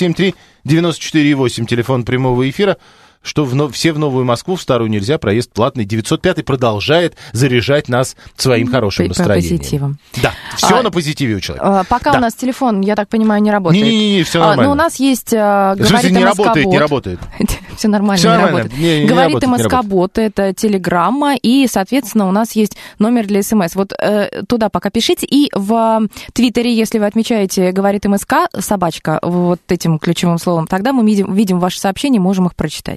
Speaker 1: 7373948, телефон прямого эфира. Что все в Новую Москву, в Старую нельзя, проезд платный. 905-й продолжает заряжать нас своим хорошим настроением.
Speaker 2: Позитивом.
Speaker 1: Да, все на позитиве у человека.
Speaker 2: Пока у нас телефон, я так понимаю, не работает.
Speaker 1: Не, все нормально.
Speaker 2: Но у нас есть
Speaker 1: «Говорит МСК-бот». Не работает.
Speaker 2: Все нормально, не работает. «Говорит МСК-бот», это телеграмма, и, соответственно, у нас есть номер для СМС. Вот туда пока пишите. И в Твиттере, если вы отмечаете «Говорит МСК», собачка, вот этим ключевым словом, тогда мы видим ваши сообщения, можем их прочитать.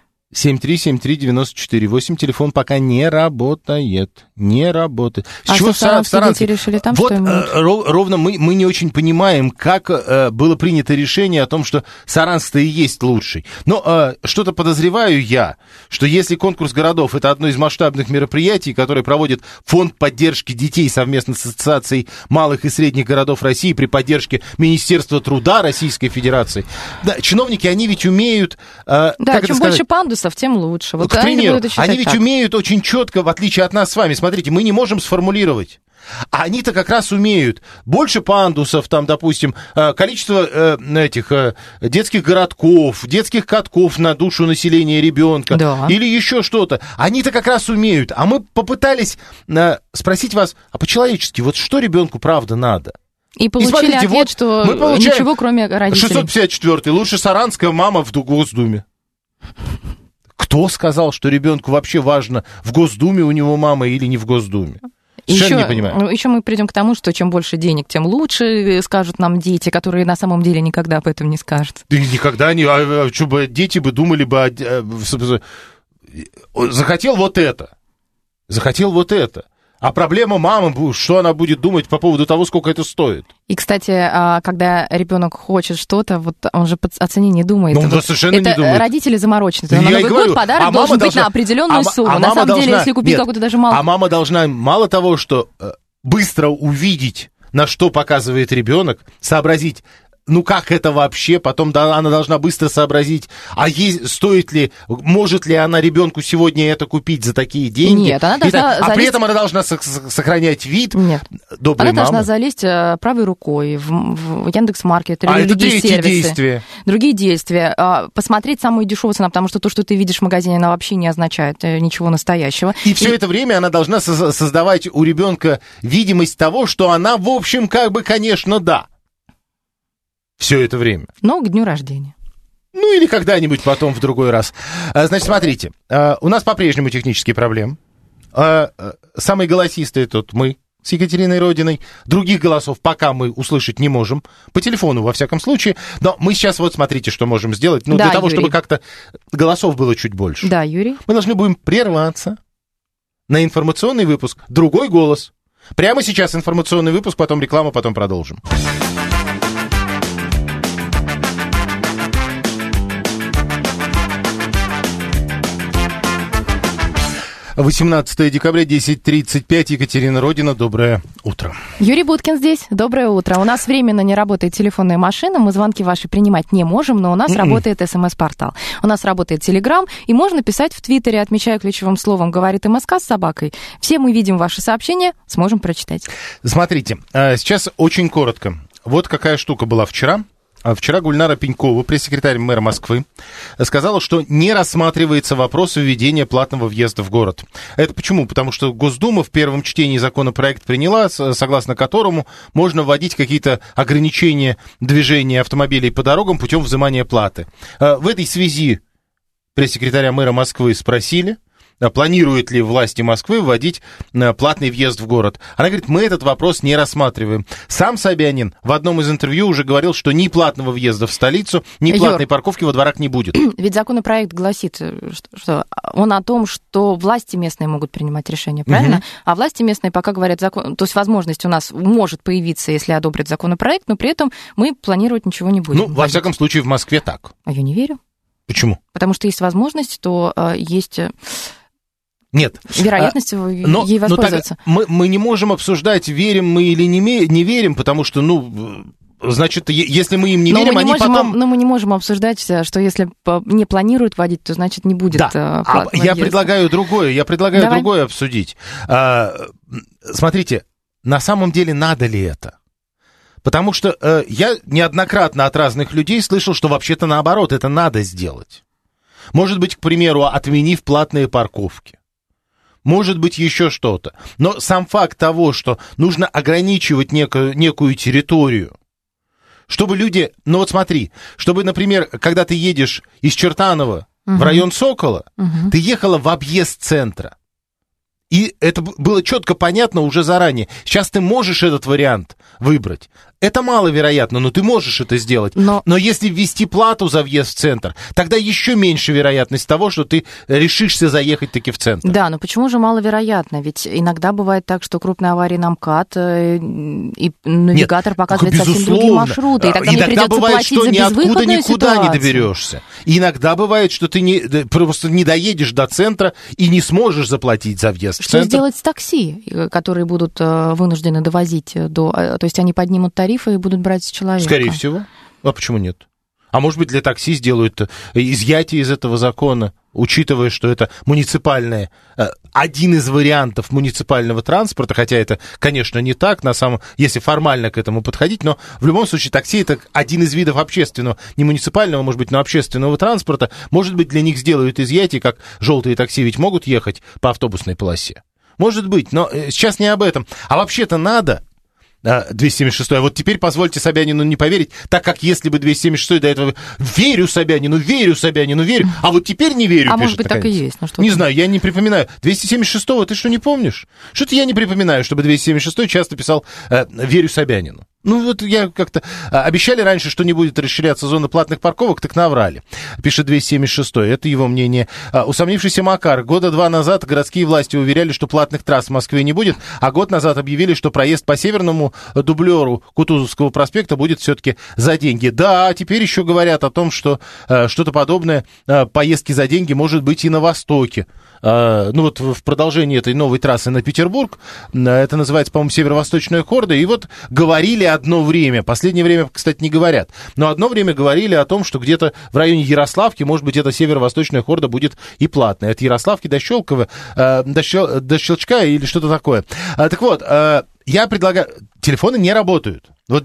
Speaker 1: 7373948, телефон пока не работает. Не работает.
Speaker 2: С чего в Саранске дети решили там,
Speaker 1: вот,
Speaker 2: что им лучше?
Speaker 1: Ровно мы не очень понимаем, как было принято решение о том, что Саранск-то и есть лучший. Но что-то подозреваю я, что если конкурс городов — это одно из масштабных мероприятий, которое проводит Фонд поддержки детей совместно с Ассоциацией малых и средних городов России при поддержке Министерства труда Российской Федерации, да, чиновники, они ведь умеют...
Speaker 2: чем больше пандусов, тем лучше. Вот
Speaker 1: к примеру, они ведь умеют очень четко, в отличие от нас с вами, смотрите, мы не можем сформулировать. А они-то как раз умеют. Больше пандусов, там, допустим, количество детских городков, детских катков на душу населения ребенка, да, или еще что-то. Они-то как раз умеют. А мы попытались спросить вас, а по-человечески, вот что ребенку правда надо?
Speaker 2: И получили ответ, вот что ничего, кроме родителей.
Speaker 1: 654-й. Лучше саранская мама в Госдуме. Кто сказал, что ребенку вообще важно, в Госдуме у него мама или не в Госдуме? Совершенно не понимаю.
Speaker 2: Еще мы придем к тому, что чем больше денег, тем лучше, скажут нам дети, которые на самом деле никогда об этом не скажут.
Speaker 1: Да никогда не... что бы дети бы думали бы... захотел вот это. А проблема мамы, что она будет думать по поводу того, сколько это стоит?
Speaker 2: И, кстати, когда ребенок хочет что-то, вот он же о цене не думает.
Speaker 1: Ну, он совершенно не думает.
Speaker 2: Родители заморочены. На Новый год подарок должен быть на определенную сумму. На самом деле, если купить какую-то даже малую...
Speaker 1: А мама должна мало того, что быстро увидеть, на что показывает ребенок, сообразить, ну как это вообще? Потом она должна быстро сообразить, стоит ли, может ли она ребенку сегодня это купить за такие деньги?
Speaker 2: Нет, она должна
Speaker 1: залезть... А при этом она должна сохранять вид.
Speaker 2: Нет.
Speaker 1: Доброй
Speaker 2: она
Speaker 1: мамы.
Speaker 2: Должна залезть правой рукой в Яндекс.Маркет или другие
Speaker 1: третье
Speaker 2: сервисы.
Speaker 1: Действие.
Speaker 2: Другие действия. Посмотреть самую дешевую цену, потому что то, что ты видишь в магазине, она вообще не означает ничего настоящего.
Speaker 1: И все это время она должна создавать у ребенка видимость того, что она, в общем, как бы, конечно, да. Все это время.
Speaker 2: Но к дню рождения.
Speaker 1: Ну, или когда-нибудь потом в другой раз. Значит, смотрите, у нас по-прежнему технические проблемы. Самые голосистые тут мы с Екатериной Родиной. Других голосов пока мы услышать не можем. По телефону, во всяком случае. Но мы сейчас вот смотрите, что можем сделать. Ну, для того,
Speaker 2: Юрий.
Speaker 1: чтобы как-то голосов было чуть больше.
Speaker 2: Да, Юрий.
Speaker 1: Мы должны будем прерваться на информационный выпуск. Другой голос. Прямо сейчас информационный выпуск, потом реклама, потом продолжим. 18 декабря, 10:35. Екатерина Родина, доброе утро.
Speaker 2: Юрий Буткин здесь, доброе утро. У нас временно не работает телефонная машина, мы звонки ваши принимать не можем, но у нас работает СМС-портал. У нас работает Телеграм, и можно писать в Твиттере, отмечая ключевым словом «Говорит МСК» с собакой. Все мы видим ваши сообщения, сможем прочитать.
Speaker 1: Смотрите, сейчас очень коротко. Вот какая штука была вчера. Вчера Гульнара Пенькова, пресс-секретарь мэра Москвы, сказала, что не рассматривается вопрос введения платного въезда в город. Это почему? Потому что Госдума в первом чтении законопроект приняла, согласно которому можно вводить какие-то ограничения движения автомобилей по дорогам путем взимания платы. В этой связи пресс-секретаря мэра Москвы спросили, планирует ли власти Москвы вводить платный въезд в город. Она говорит, мы этот вопрос не рассматриваем. Сам Собянин в одном из интервью уже говорил, что ни платного въезда в столицу, ни платной парковки во дворах не будет.
Speaker 2: Ведь законопроект гласит, что он о том, что власти местные могут принимать решения, правильно? А власти местные пока говорят, то есть возможность у нас может появиться, если одобрят законопроект, но при этом мы планировать ничего не будем.
Speaker 1: Ну, во всяком случае, в Москве так.
Speaker 2: А я не верю.
Speaker 1: Почему?
Speaker 2: Потому что есть возможность, то есть...
Speaker 1: Нет.
Speaker 2: Вероятность ей воспользоваться.
Speaker 1: Мы не можем обсуждать, верим мы или не верим, потому что, значит, если мы им не верим, они потом...
Speaker 2: Но мы не можем обсуждать, что если не планируют вводить, то, значит, не будет платного
Speaker 1: Я предлагаю другое обсудить. Смотрите, на самом деле надо ли это? Потому что я неоднократно от разных людей слышал, что вообще-то наоборот, это надо сделать. Может быть, к примеру, отменив платные парковки. Может быть, еще что-то. Но сам факт того, что нужно ограничивать некую территорию, чтобы люди... Ну вот смотри, чтобы, например, когда ты едешь из Чертанова в район Сокола, ты ехала в объезд центра. И это было четко понятно уже заранее. Сейчас ты можешь этот вариант выбрать. Это маловероятно, но ты можешь это сделать. Но если ввести плату за въезд в центр, тогда еще меньше вероятность того, что ты решишься заехать таки в центр.
Speaker 2: Да, но почему же маловероятно? Ведь иногда бывает так, что крупные аварии на МКАД, и навигатор показывает совсем другие маршруты. И тогда мне придется
Speaker 1: бывает,
Speaker 2: платить
Speaker 1: что
Speaker 2: за
Speaker 1: ниоткуда
Speaker 2: безвыходную
Speaker 1: никуда
Speaker 2: ситуацию.
Speaker 1: не доберешься. И иногда бывает, что ты просто не доедешь до центра и не сможешь заплатить за въезд в центр.
Speaker 2: Что сделать с такси, которые будут вынуждены довозить то есть они поднимут тарифы и будут брать с человека?
Speaker 1: Скорее всего. А почему нет? А может быть, для такси сделают изъятие из этого закона, учитывая, что это муниципальное, один из вариантов муниципального транспорта, хотя это, конечно, не так, если формально к этому подходить, но в любом случае такси это один из видов общественного, не муниципального, может быть, но общественного транспорта. Может быть, для них сделают изъятие, как желтые такси ведь могут ехать по автобусной полосе. Может быть, но сейчас не об этом. А вообще-то надо... 276. А вот теперь позвольте Собянину не поверить, так как если бы 276 до этого верю Собянину, верю, а вот теперь не верю.
Speaker 2: А может быть, так и есть.
Speaker 1: Не знаю, я не припоминаю. 276-го ты что, не помнишь? Что-то я не припоминаю, чтобы 276-й часто писал верю Собянину. Ну, вот я как-то... Обещали раньше, что не будет расширяться зона платных парковок, так наврали. Пишет 276-й. Это его мнение. Усомнившийся Макар. Года 2 назад городские власти уверяли, что платных трасс в Москве не будет, а год назад объявили, что проезд по северному дублеру Кутузовского проспекта будет все-таки за деньги. Да, теперь еще говорят о том, что что-то подобное поездки за деньги может быть и на Востоке. Ну вот в продолжении этой новой трассы на Петербург, это называется, по-моему, Северо-Восточная хорда, и вот говорили одно время, последнее время, кстати, не говорят, но одно время говорили о том, что где-то в районе Ярославки, может быть, эта северо-восточная хорда будет и платная. От Ярославки до Щелково, до Щелчка или что-то такое. Так вот, я предлагаю... Телефоны не работают. Вот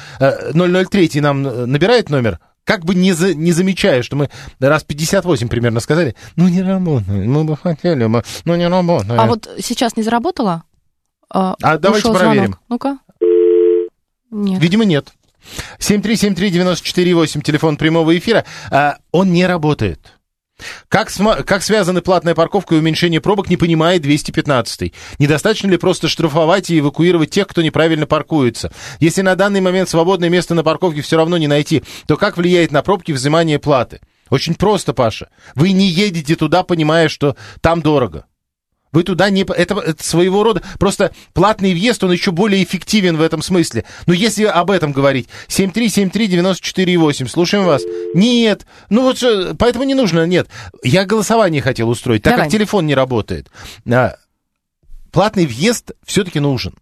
Speaker 1: 003 нам набирает номер, как бы не замечая, что мы раз 58 примерно сказали, не работает, мы бы хотели, но не работает.
Speaker 2: А вот сейчас не заработало?
Speaker 1: Давайте проверим.
Speaker 2: Звонок. Ну-ка. Нет.
Speaker 1: Видимо, нет. 7373948, телефон прямого эфира. Он не работает. Как связаны платная парковка и уменьшение пробок, не понимает 215-й. Недостаточно ли просто штрафовать и эвакуировать тех, кто неправильно паркуется? Если на данный момент свободное место на парковке все равно не найти, то как влияет на пробки взимание платы? Очень просто, Паша. Вы не едете туда, понимая, что там дорого. Вы туда не... Это своего рода... Просто платный въезд, он еще более эффективен в этом смысле. Но если об этом говорить... 7373948, слушаем вас. Нет. Поэтому не нужно, нет. Я голосование хотел устроить, так как телефон не работает. Платный въезд все-таки нужен.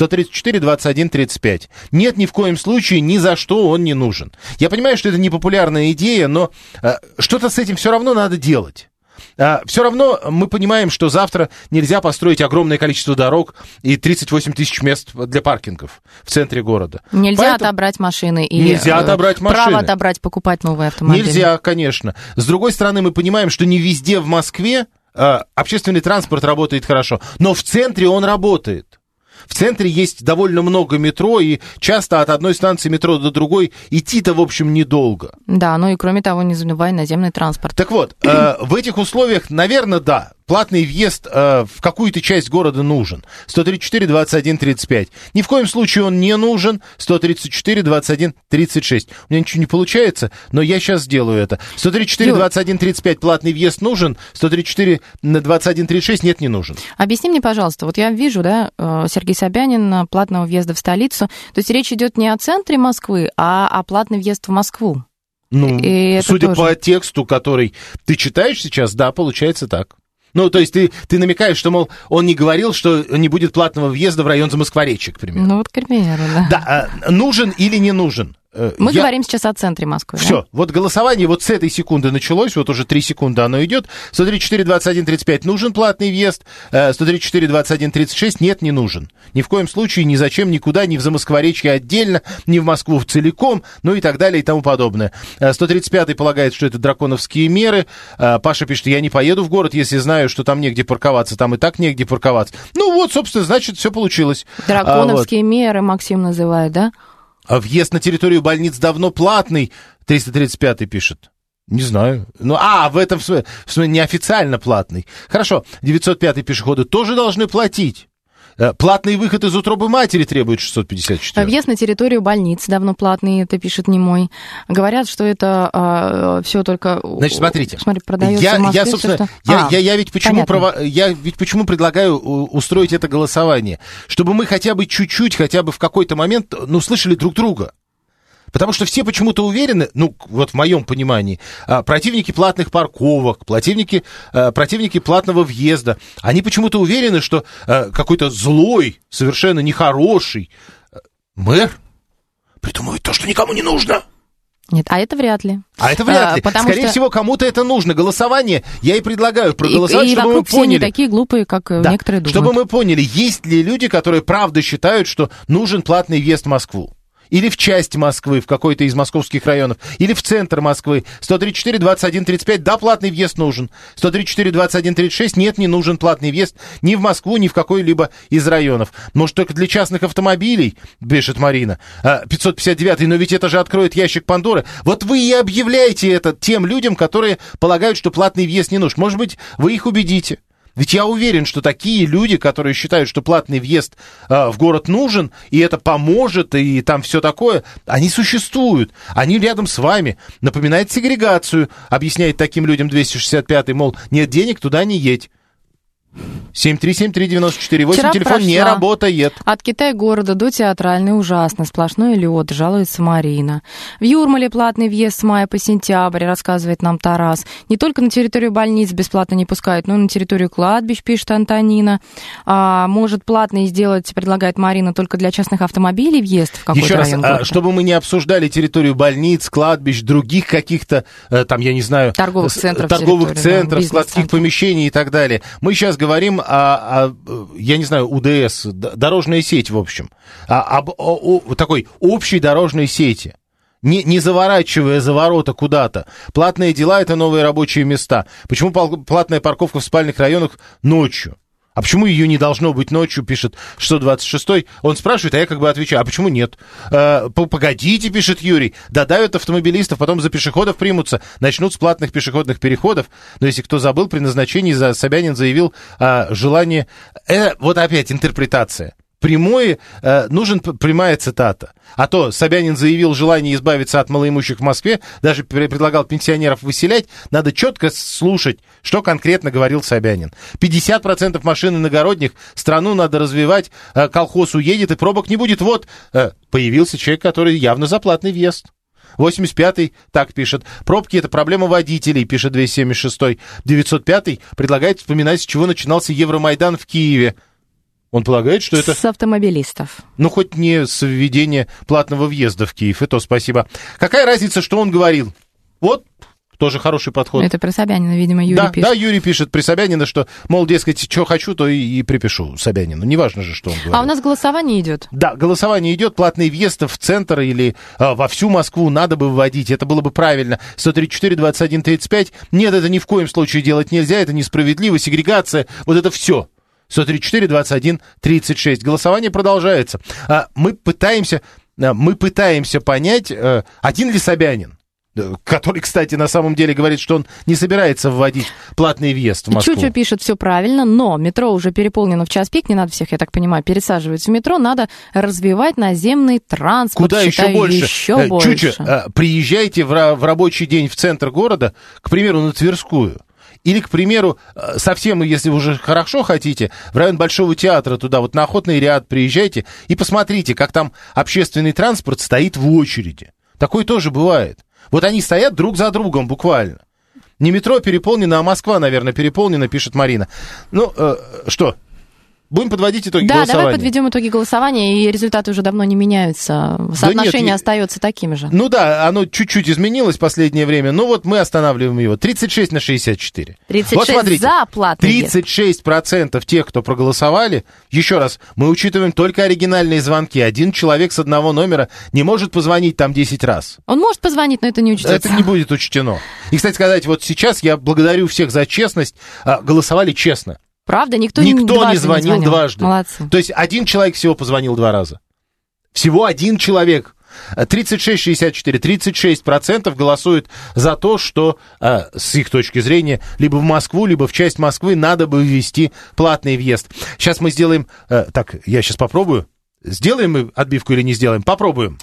Speaker 1: 134-21-35. Нет, ни в коем случае, ни за что он не нужен. Я понимаю, что это непопулярная идея, но что-то с этим все равно надо делать. Все равно мы понимаем, что завтра нельзя построить огромное количество дорог и 38 тысяч мест для паркингов в центре города.
Speaker 2: Нельзя отобрать машины.
Speaker 1: Нельзя отобрать машины.
Speaker 2: Право отобрать, покупать новые автомобили.
Speaker 1: Нельзя, конечно. С другой стороны, мы понимаем, что не везде в Москве общественный транспорт работает хорошо, но в центре он работает. В центре есть довольно много метро, и часто от одной станции метро до другой идти-то, в общем, недолго.
Speaker 2: Да, и кроме того, не забывай наземный транспорт.
Speaker 1: Так вот, в этих условиях, наверное, да, платный въезд в какую-то часть города нужен. 134-21-35. Ни в коем случае он не нужен. 134-21-36. У меня ничего не получается, но я сейчас сделаю это. 134-21-35 платный въезд нужен. 134-21-36 нет, не нужен.
Speaker 2: Объясни мне, пожалуйста, вот я вижу, да, Сергей Собянин, платного въезда в столицу. То есть речь идет не о центре Москвы, а о платный въезд в Москву.
Speaker 1: Судя по тексту, который ты читаешь сейчас, да, получается так. То есть ты намекаешь, что, мол, он не говорил, что не будет платного въезда в район Замоскворечья, к примеру.
Speaker 2: К примеру, да.
Speaker 1: Да, нужен или не нужен?
Speaker 2: Мы говорим сейчас о центре Москвы.
Speaker 1: Все, да? Вот голосование вот с этой секунды началось, вот уже 3 секунды оно идет. 134-21-35 нужен платный въезд, 134-21-36 нет, не нужен. Ни в коем случае, ни зачем, никуда, ни в Замоскворечье отдельно, ни в Москву целиком, и так далее и тому подобное. 135-й полагает, что это драконовские меры. Паша пишет, я не поеду в город, если знаю, что там негде парковаться, там и так негде парковаться. Собственно, значит, все получилось.
Speaker 2: Драконовские меры Максим называет, да?
Speaker 1: Въезд на территорию больниц давно платный, 335-й пишет. Не знаю. В этом смысле неофициально платный. Хорошо, 905-й пешеходы тоже должны платить. Платный выход из утробы матери требует 654.
Speaker 2: Въезд на территорию больниц давно платный, это пишет Немой. Говорят, что это все только...
Speaker 1: Значит, смотрите.
Speaker 2: Продается в Москве.
Speaker 1: Я ведь почему предлагаю устроить это голосование? Чтобы мы хотя бы чуть-чуть, хотя бы в какой-то момент, слышали друг друга. Потому что все почему-то уверены, вот в моем понимании, противники платных парковок, противники платного въезда, они почему-то уверены, что какой-то злой, совершенно нехороший мэр придумывает то, что никому не нужно.
Speaker 2: Нет, а это вряд ли.
Speaker 1: Скорее всего, кому-то это нужно. Голосование я и предлагаю проголосовать, чтобы мы поняли.
Speaker 2: Все не такие глупые, как некоторые думают.
Speaker 1: Чтобы мы поняли, есть ли люди, которые правда считают, что нужен платный въезд в Москву. Или в часть Москвы, в какой-то из московских районов, или в центр Москвы. 134-21-35, да, платный въезд нужен. 134-21-36, нет, не нужен платный въезд ни в Москву, ни в какой-либо из районов. Может, только для частных автомобилей, пишет Марина. 559-й, но ведь это же откроет ящик Пандоры. Вот вы и объявляете это тем людям, которые полагают, что платный въезд не нужен. Может быть, вы их убедите. Ведь я уверен, что такие люди, которые считают, что платный въезд в город нужен, и это поможет, и там все такое, они существуют. Они рядом с вами. Напоминает сегрегацию. Объясняет таким людям 265-й, мол, нет денег, туда не едь. 7373948, телефон не работает.
Speaker 2: От Китай-города до Театральной ужасно, сплошной лед, жалуется Марина. В Юрмале платный въезд с мая по сентябрь, рассказывает нам Тарас. Не только на территорию больниц бесплатно не пускают, но и на территорию кладбищ, пишет Антонина. Может, платный сделать, предлагает Марина, только для частных автомобилей въезд в какой-то район города?
Speaker 1: Чтобы мы не обсуждали территорию больниц, кладбищ, других каких-то, там, я не знаю...
Speaker 2: Торговых центров,
Speaker 1: складских помещений и так далее. Мы сейчас говорим я не знаю, УДС, дорожная сеть, в общем, об такой общей дорожной сети. Не заворачивая за ворота куда-то. Платные дела — это новые рабочие места. Почему платная парковка в спальных районах ночью? А почему ее не должно быть ночью, пишет 626-й. Он спрашивает, а я как бы отвечаю, а почему нет? Погодите, пишет Юрий, додавят автомобилистов, потом за пешеходов примутся, начнут с платных пешеходных переходов. Но если кто забыл, при назначении Собянин заявил желание... Вот опять интерпретация. Прямая цитата. А то Собянин заявил желание избавиться от малоимущих в Москве, даже предлагал пенсионеров выселять. Надо четко слушать, что конкретно говорил Собянин. 50% машин иногородних, страну надо развивать, колхоз уедет и пробок не будет. Вот, появился человек, который явно за платный въезд. 85-й так пишет. Пробки — это проблема водителей, пишет 276-й. 905-й предлагает вспоминать, с чего начинался Евромайдан в Киеве. Он полагает, что это...
Speaker 2: С автомобилистов.
Speaker 1: Ну, хоть не с введения платного въезда в Киев, и то спасибо. Какая разница, что он говорил? Вот, тоже хороший подход.
Speaker 2: Это про Собянина, видимо, Юрий пишет.
Speaker 1: Да, Юрий пишет при Собянина, что, мол, дескать, что хочу, то и припишу Собянину. Неважно же, что он говорит.
Speaker 2: А у нас голосование идет.
Speaker 1: Да, голосование идет. Платный въезд в центр или во всю Москву надо бы вводить. Это было бы правильно. 134-21-35. Нет, это ни в коем случае делать нельзя. Это несправедливо. Сегрегация. Вот это все. 134-21-36. Голосование продолжается. Мы пытаемся понять, один ли Собянин, который, кстати, на самом деле говорит, что он не собирается вводить платный въезд в Москву.
Speaker 2: Чучу пишет, все правильно, но метро уже переполнено в час пик, не надо всех, я так понимаю, пересаживать в метро, надо развивать наземный транспорт.
Speaker 1: Куда еще больше? Чучу, приезжайте в рабочий день в центр города, к примеру, на Тверскую. Или, к примеру, совсем, если вы уже хорошо хотите, в район Большого театра, туда вот на Охотный ряд приезжайте и посмотрите, как там общественный транспорт стоит в очереди. Такое тоже бывает. Вот они стоят друг за другом буквально. Не метро переполнено, а Москва, наверное, переполнена, пишет Марина. Ну, что? Будем подводить итоги голосования.
Speaker 2: Да, давай подведем итоги голосования, и результаты уже давно не меняются. Соотношение остается таким же.
Speaker 1: Ну да, оно чуть-чуть изменилось в последнее время, но вот мы останавливаем его. 36-64.
Speaker 2: 36
Speaker 1: вот смотрите,
Speaker 2: за платный
Speaker 1: 36% тех, кто проголосовали. Еще раз, мы учитываем только оригинальные звонки. Один человек с одного номера не может позвонить там 10 раз.
Speaker 2: Он может позвонить, но это не учтется.
Speaker 1: Это не будет учтено. И, кстати сказать, вот сейчас я благодарю всех за честность. Голосовали честно.
Speaker 2: Правда? Никто
Speaker 1: не звонил дважды.
Speaker 2: Молодцы.
Speaker 1: То есть один человек всего позвонил 2 раза. Всего один человек. 36-64, 36% голосуют за то, что, с их точки зрения, либо в Москву, либо в часть Москвы надо бы ввести платный въезд. Сейчас мы сделаем... Так, я сейчас попробую. Сделаем мы отбивку или не сделаем? Попробуем.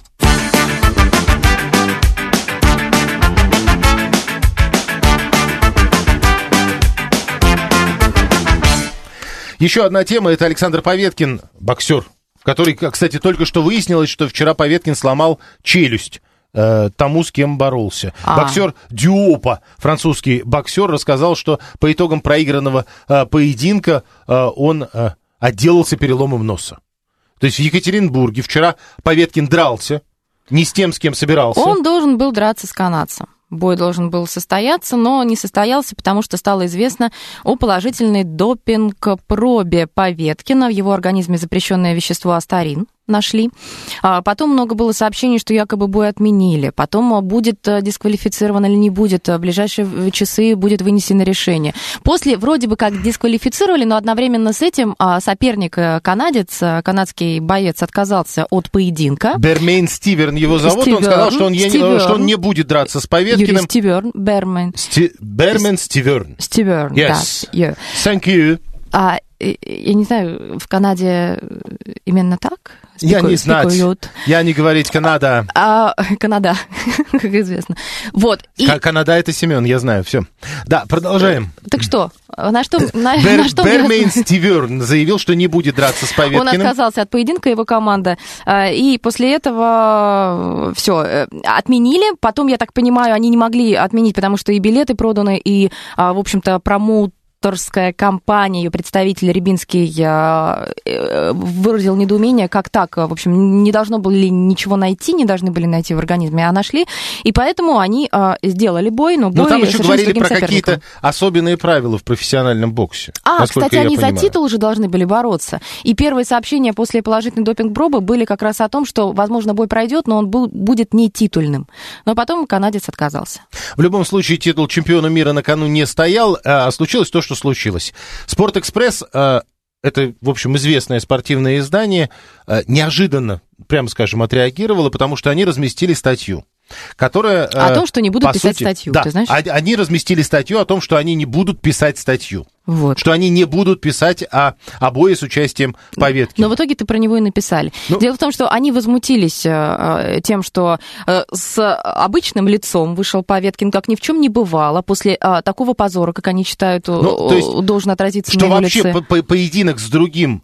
Speaker 1: Еще одна тема, это Александр Поветкин, боксер, который, кстати, только что выяснилось, что вчера Поветкин сломал челюсть тому, с кем боролся. Боксер Дюопа, французский боксер, рассказал, что по итогам проигранного поединка он отделался переломом носа. То есть в Екатеринбурге вчера Поветкин дрался, не с тем, с кем собирался.
Speaker 2: Он должен был драться с канадцем. Бой должен был состояться, но не состоялся, потому что стало известно о положительной допинг-пробе Поветкина. В его организме запрещенное вещество астарин нашли. Потом много было сообщений, что якобы бой отменили. Потом будет дисквалифицирован или не будет. В ближайшие часы будет вынесено решение. После вроде бы как дисквалифицировали, но одновременно с этим соперник канадец, канадский боец, отказался от поединка.
Speaker 1: Бермейн Стиверн его зовут. Он сказал, что он не будет драться с Поветкиным.
Speaker 2: Юрий Стиверн, Бермейн.
Speaker 1: Бермейн Стиверн.
Speaker 2: Стиверн,
Speaker 1: yes.
Speaker 2: Да. Yeah.
Speaker 1: Thank you.
Speaker 2: Я не знаю, в Канаде именно так?
Speaker 1: Я не знаю. Я не говорить Канада.
Speaker 2: Канада, как известно. Вот.
Speaker 1: Канада — это Семен, я знаю, все. Да, продолжаем.
Speaker 2: Так что,
Speaker 1: Бермейн Стиверн заявил, что не будет драться с Поветкиным.
Speaker 2: Он отказался от поединка, его команда, и после этого все отменили. Потом, я так понимаю, они не могли отменить, потому что и билеты проданы, и, в общем-то, промоутерская компания, ее представитель Рябинский выразил недоумение, как так, в общем, не должно были ничего найти, не должны были найти в организме, а нашли, и поэтому они сделали бой, но бой
Speaker 1: там еще говорили про
Speaker 2: соперником.
Speaker 1: какие-то особенные правила в профессиональном боксе.
Speaker 2: Кстати, они за титул уже должны были бороться, и первые сообщения после положительной допинг-пробы были как раз о том, что, возможно, бой пройдет, но он будет не титульным, но потом канадец отказался.
Speaker 1: В любом случае, титул чемпиона мира на кону не стоял, а случилось то, что случилось. «Спортэкспресс», это, в общем, известное спортивное издание, неожиданно, прямо скажем, отреагировало, потому что они разместили статью, которая...
Speaker 2: О том, что не будут писать статью,
Speaker 1: да,
Speaker 2: ты знаешь?
Speaker 1: Они разместили статью о том, что они не будут писать статью.
Speaker 2: Вот.
Speaker 1: Что они не будут писать о бое с участием Поветкина.
Speaker 2: Но в итоге-то про него и написали. Дело в том, что они возмутились тем, что с обычным лицом вышел Поветкин, как ни в чем не бывало, после такого позора, как они считают, должен отразиться на его лице.
Speaker 1: Что вообще поединок с другим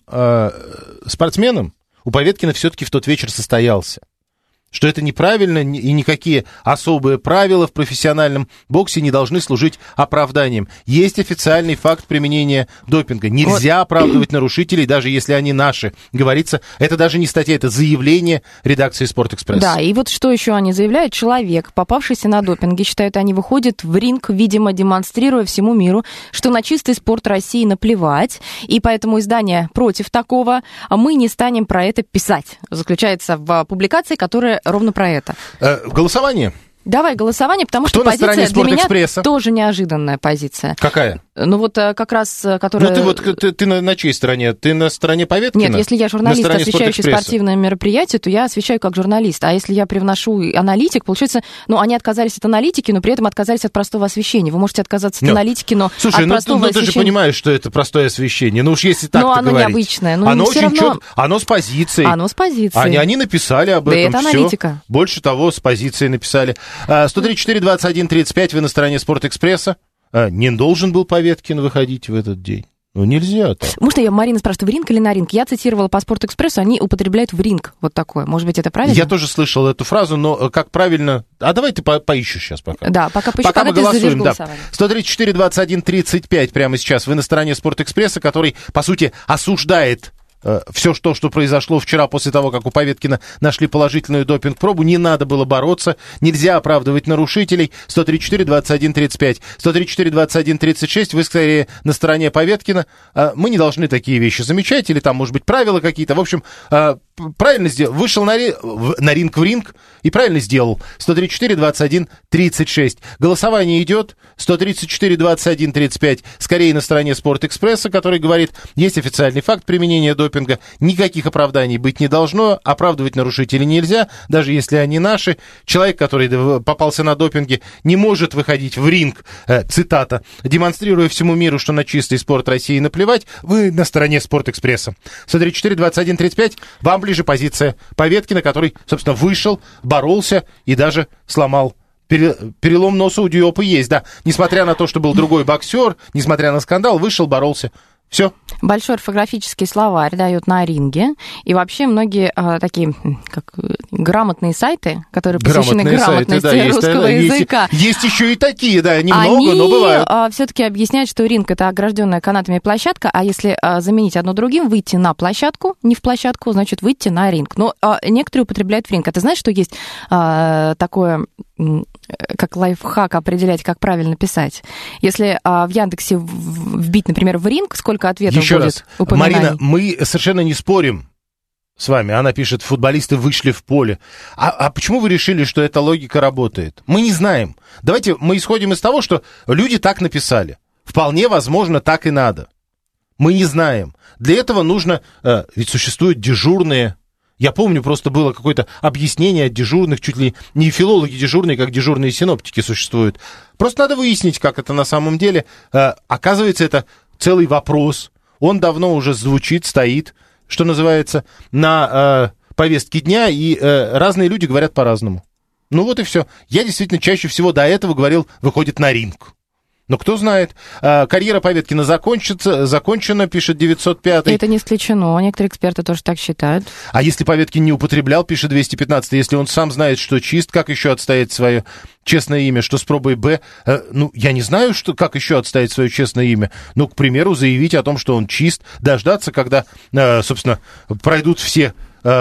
Speaker 1: спортсменом у Поветкина все-таки в тот вечер состоялся. Что это неправильно, и никакие особые правила в профессиональном боксе не должны служить оправданием. Есть официальный факт применения допинга. Нельзя оправдывать нарушителей, даже если они наши. Говорится, это даже не статья, это заявление редакции «Спортэкспресс».
Speaker 2: Да, и вот что еще они заявляют. Человек, попавшийся на допинге, считают, они выходят в ринг, видимо, демонстрируя всему миру, что на чистый спорт России наплевать, и поэтому издание против такого. Мы не станем про это писать. Заключается в публикации, которая ровно про это.
Speaker 1: Голосование?
Speaker 2: Давай голосование, потому
Speaker 1: что
Speaker 2: позиция для меня тоже неожиданная позиция.
Speaker 1: Какая?
Speaker 2: Ну вот как раз, которая...
Speaker 1: Ну ты на чьей стороне? Ты на стороне Поветкина?
Speaker 2: Нет, если я журналист, освещающий спортивное мероприятие, то я освещаю как журналист. А если я привношу аналитик, получается, они отказались от аналитики, но при этом отказались от простого освещения. Вы можете отказаться от аналитики, но
Speaker 1: слушай,
Speaker 2: от простого освещения...
Speaker 1: ты же понимаешь, что это простое освещение. Ну уж если так говорить.
Speaker 2: Но оно необычное.
Speaker 1: Оно очень четко, оно с позицией.
Speaker 2: Оно с позицией.
Speaker 1: Они написали об этом.
Speaker 2: Да, это аналитика.
Speaker 1: Больше того, с позицией написали. 134-21-35, вы на стороне «Спортэкспресса». Не должен был Поветкин выходить в этот день. Нельзя так.
Speaker 2: Можно Марина спрашивает, в ринг или на ринг? Я цитировала по «Спортэкспрессу», они употребляют в ринг вот такое. Может быть, это правильно?
Speaker 1: Я тоже слышал эту фразу, но как правильно... А давай ты поищешь сейчас пока.
Speaker 2: Да, пока поищу,
Speaker 1: пока мы голосуем. Да. 134-21-35 прямо сейчас. Вы на стороне «Спортэкспресса», который, по сути, осуждает все, что произошло вчера после того, как у Поветкина нашли положительную допинг-пробу. Не надо было бороться, нельзя оправдывать нарушителей. 134-21-35, 134-21-36, вы скорее на стороне Поветкина. Мы не должны такие вещи замечать, или там, может быть, правила какие-то. В общем, правильно сделал, вышел на ринг в ринг и правильно сделал. 134-21-36. Голосование идет. 134-21-35, скорее на стороне «Спортэкспресса», который говорит, есть официальный факт применения допинга, никаких оправданий быть не должно, оправдывать нарушителей нельзя, даже если они наши. Человек, который попался на допинге, не может выходить в ринг, цитата, демонстрируя всему миру, что на чистый спорт России наплевать. Вы на стороне «Спортэкспресса». 134-21-35, вам ближе позиция Поветкина, который, собственно, вышел, боролся и даже сломал. Перелом носа у Диопы есть, да. Несмотря на то, что был другой боксер, несмотря на скандал, вышел, боролся. Все.
Speaker 2: Большой орфографический словарь дают на ринге. И вообще многие такие как грамотные сайты, которые посвящены грамотности русского языка.
Speaker 1: Есть еще и такие, да, немного, но бывают.
Speaker 2: Они все-таки объясняют, что ринг — это огражденная канатами площадка, а если заменить одно другим, выйти на площадку, не в площадку, значит, выйти на ринг. Но некоторые употребляют в ринг. А ты знаешь, что есть такое... как лайфхак определять, как правильно писать. Если в Яндексе вбить, например, в ринг, сколько ответов
Speaker 1: еще
Speaker 2: будет
Speaker 1: раз,
Speaker 2: упоминаний?
Speaker 1: Марина, мы совершенно не спорим с вами. Она пишет, футболисты вышли в поле. А почему вы решили, что эта логика работает? Мы не знаем. Давайте мы исходим из того, что люди так написали. Вполне возможно, так и надо. Мы не знаем. Для этого нужно... Ведь существуют дежурные... Я помню, просто было какое-то объяснение от дежурных, чуть ли не филологи дежурные, как дежурные синоптики существуют. Просто надо выяснить, как это на самом деле. Оказывается, это целый вопрос. Он давно уже звучит, стоит, что называется, на повестке дня, и разные люди говорят по-разному. Ну вот и все. Я действительно чаще всего до этого говорил, выходит на ринг. Но кто знает. Карьера Поветкина закончена, пишет 905.
Speaker 2: Это не исключено. Некоторые эксперты тоже так считают.
Speaker 1: А если Поветкин не употреблял, пишет 215, если он сам знает, что чист, как еще отстоять свое честное имя? Что с пробой Б? Я не знаю, как еще отстоять свое честное имя. Ну, к примеру, заявить о том, что он чист, дождаться, когда, собственно, пройдут все,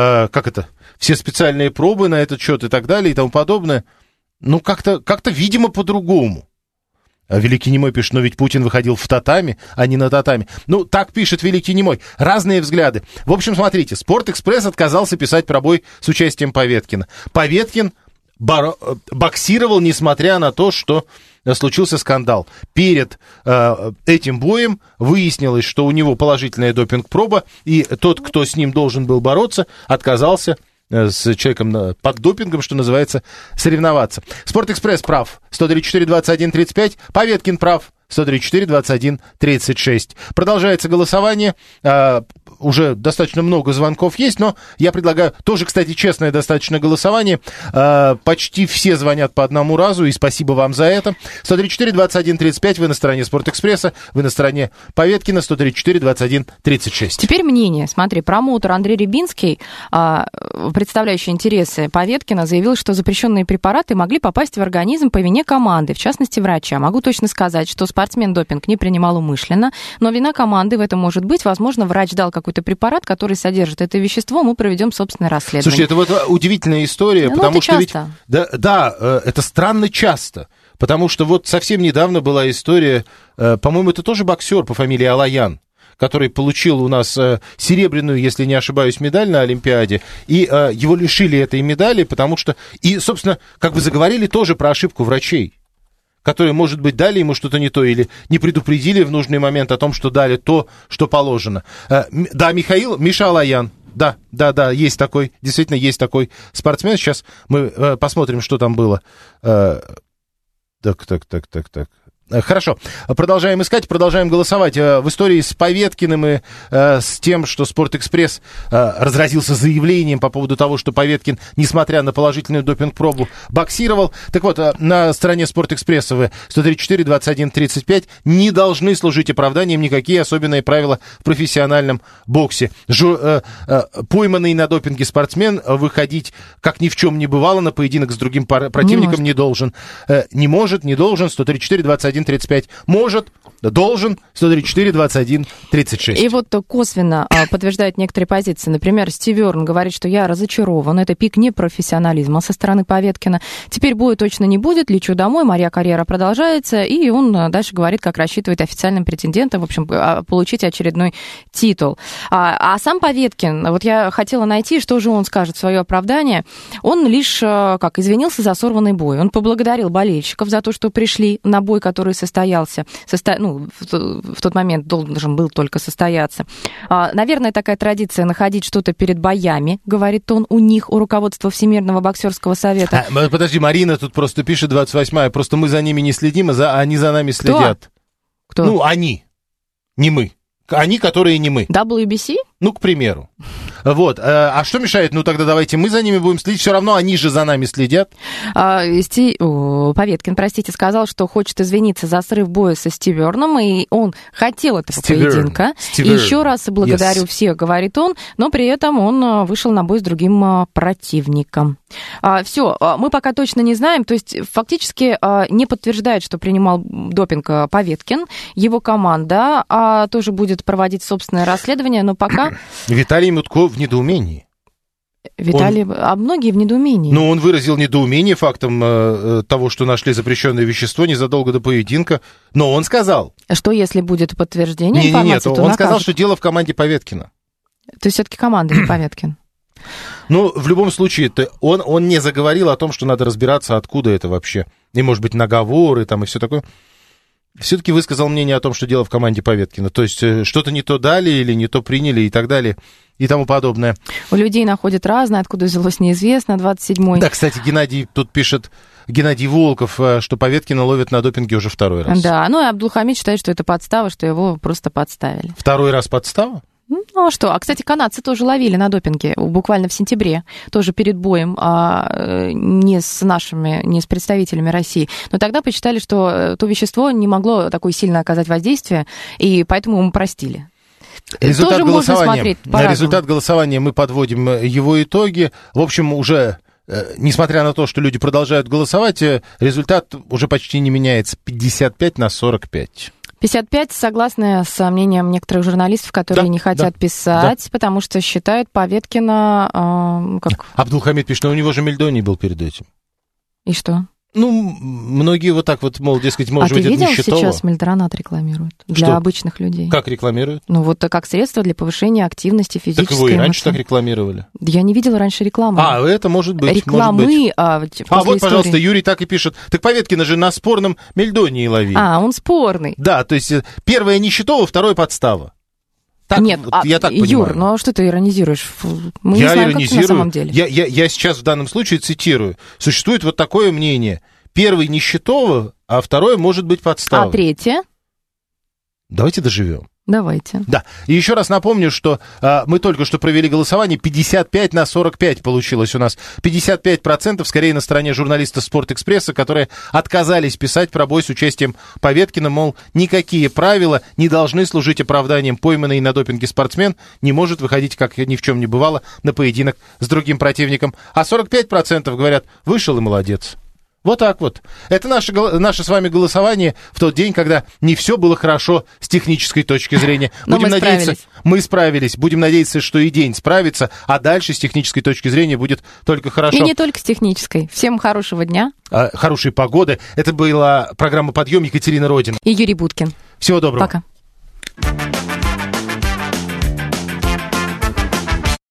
Speaker 1: все специальные пробы на этот счет и так далее и тому подобное. Ну, как-то видимо, по-другому. Великий Немой пишет, но ведь Путин выходил в татами, а не на татами. Ну, так пишет Великий Немой. Разные взгляды. В общем, смотрите, «Спортэкспресс» отказался писать про бой с участием Поветкина. Поветкин боксировал, несмотря на то, что случился скандал. Перед этим боем выяснилось, что у него положительная допинг-проба, и тот, кто с ним должен был бороться, отказался с человеком под допингом, что называется, соревноваться. «Спортэкспресс» прав. 134-21-35. Поветкин прав. 134-21-36. Продолжается голосование. Уже достаточно много звонков есть, но я предлагаю тоже, кстати, честное достаточно голосование. Почти все звонят по одному разу, и спасибо вам за это. 134-21-35, вы на стороне «Спортэкспресса», вы на стороне Поветкина, 134-21-36.
Speaker 2: Теперь мнение. Смотри, промоутер Андрей Рябинский, представляющий интересы Поветкина, заявил, что запрещенные препараты могли попасть в организм по вине команды, в частности, врача. Могу точно сказать, что спортсмен допинг не принимал умышленно, но вина команды в этом может быть. Возможно, врач дал какой-то препарат, который содержит это вещество, мы проведем собственное расследование.
Speaker 1: Слушайте, это вот удивительная история, потому что часто. Это странно часто, потому что вот совсем недавно была история, по-моему, это тоже боксер по фамилии Алаян, который получил у нас серебряную, если не ошибаюсь, медаль на Олимпиаде, и его лишили этой медали, потому что, и, собственно, как бы заговорили тоже про ошибку врачей, которые, может быть, дали ему что-то не то или не предупредили в нужный момент о том, что дали то, что положено. Да, Миша Алаян, да, есть такой, действительно есть такой спортсмен. Сейчас мы посмотрим, что там было. Так. Хорошо, продолжаем искать, продолжаем голосовать. В истории с Поветкиным и с тем, что «Спортэкспресс» разразился заявлением по поводу того, что Поветкин, несмотря на положительную допинг-пробу, боксировал. Так вот, на стороне «Спортэкспресса» вы 134-21-35 не должны служить оправданием никакие особенные правила в профессиональном боксе. Пойманный на допинге спортсмен выходить, как ни в чем не бывало, на поединок с другим противником не должен. Не может, не должен. 134-21-35 может, должен, 134-21-36.
Speaker 2: И вот косвенно подтверждает некоторые позиции. Например, Стив Эрн говорит, что я разочарован. Это пик непрофессионализма со стороны Поветкина. Теперь боя точно не будет, лечу домой, моя карьера продолжается. И он дальше говорит, как рассчитывает официальным претендентом, в общем, получить очередной титул. А сам Поветкин, вот я хотела найти, что же он скажет в свое оправдание. Он лишь, извинился за сорванный бой. Он поблагодарил болельщиков за то, что пришли на бой, который состоялся. В тот момент должен был только состояться. Наверное, такая традиция находить что-то перед боями, говорит он, у них, у руководства Всемирного боксерского совета.
Speaker 1: Подожди, Марина тут просто пишет, 28-я, просто мы за ними не следим, а они за нами следят.
Speaker 2: Кто?
Speaker 1: Ну, они, не мы. Они, которые не мы.
Speaker 2: WBC?
Speaker 1: Ну, к примеру. Вот. А что мешает? Ну, тогда давайте мы за ними будем следить. Все равно они же за нами следят.
Speaker 2: Поветкин, сказал, что хочет извиниться за срыв боя со Стив Эрном, и он хотел этого поединка. Еще раз благодарю всех, говорит он, но при этом он вышел на бой с другим противником. Все, мы пока точно не знаем, то есть фактически не подтверждает, что принимал допинг Поветкин. Его команда тоже будет проводить собственное расследование, но пока...
Speaker 1: Виталий Мутко в недоумении.
Speaker 2: А многие в недоумении.
Speaker 1: Ну, он выразил недоумение фактом того, что нашли запрещенное вещество незадолго до поединка, но он сказал...
Speaker 2: Что если будет подтверждение информации,
Speaker 1: Нет, он сказал, что дело в команде Поветкина.
Speaker 2: То есть все-таки команда, не Поветкин.
Speaker 1: Ну, в любом случае, он не заговорил о том, что надо разбираться, откуда это вообще. И, может быть, наговоры там и все такое. Все-таки высказал мнение о том, что дело в команде Поветкина. То есть что-то не то дали или не то приняли и так далее и тому подобное.
Speaker 2: У людей находят разное, откуда взялось неизвестно, 27-й.
Speaker 1: Да, кстати, Геннадий тут пишет, Геннадий Волков, что Поветкина ловят на допинге уже второй раз.
Speaker 2: Да, ну и Абдулхамид считает, что это подстава, что его просто подставили.
Speaker 1: Второй раз подстава?
Speaker 2: Ну, а что? А, кстати, канадцы тоже ловили на допинге буквально в сентябре, тоже перед боем, не с представителями России. Но тогда посчитали, что то вещество не могло такое сильно оказать воздействие, и поэтому ему простили.
Speaker 1: Результат голосования мы подводим его итоги. В общем, уже, несмотря на то, что люди продолжают голосовать, результат уже почти не меняется. 55-45.
Speaker 2: 55, согласны с мнением некоторых журналистов, которые не хотят писать, потому что считают Поветкина...
Speaker 1: Абдулхамид пишет, у него же мельдоний был перед этим.
Speaker 2: И что?
Speaker 1: Ну, многие вот так вот, мол, дескать, может быть, это не счетово.
Speaker 2: А ты видел, сейчас мельдронат рекламируют для обычных людей?
Speaker 1: Как рекламируют?
Speaker 2: Ну, вот как средство для повышения активности физической.
Speaker 1: Так его и раньше так рекламировали.
Speaker 2: Я не видела раньше рекламы.
Speaker 1: Это может быть.
Speaker 2: Рекламы.
Speaker 1: Вот, пожалуйста, Юрий так и пишет. Так Поветкина же на спорном мельдонии ловили.
Speaker 2: Он спорный.
Speaker 1: Да, то есть первое не счетово, второе подстава. Так,
Speaker 2: нет,
Speaker 1: я так понимаю.
Speaker 2: Юр, ну что ты иронизируешь? Мы
Speaker 1: я
Speaker 2: не знаем, как это на самом деле.
Speaker 1: Я сейчас в данном случае цитирую. Существует вот такое мнение. Первый не счетово, а второе может быть подставой.
Speaker 2: А третье?
Speaker 1: Давайте доживем.
Speaker 2: Давайте.
Speaker 1: Да. И еще раз напомню, что мы только что провели голосование. 55-45 получилось у нас. 55% скорее на стороне журналистов «Спортэкспресса», которые отказались писать про бой с участием Поветкина. Мол, никакие правила не должны служить оправданием. Пойманный на допинге спортсмен не может выходить, как ни в чем не бывало, на поединок с другим противником. А 45% говорят, вышел и молодец. Вот так вот. Это наше с вами голосование в тот день, когда не все было хорошо с технической точки зрения. Мы справились. Будем надеяться, что и день справится, а дальше с технической точки зрения будет только хорошо.
Speaker 2: И не только с технической. Всем хорошего дня.
Speaker 1: Хорошей погоды. Это была программа «Подъем», Екатерина Родина.
Speaker 2: И Юрий Буткин.
Speaker 1: Всего доброго.
Speaker 2: Пока.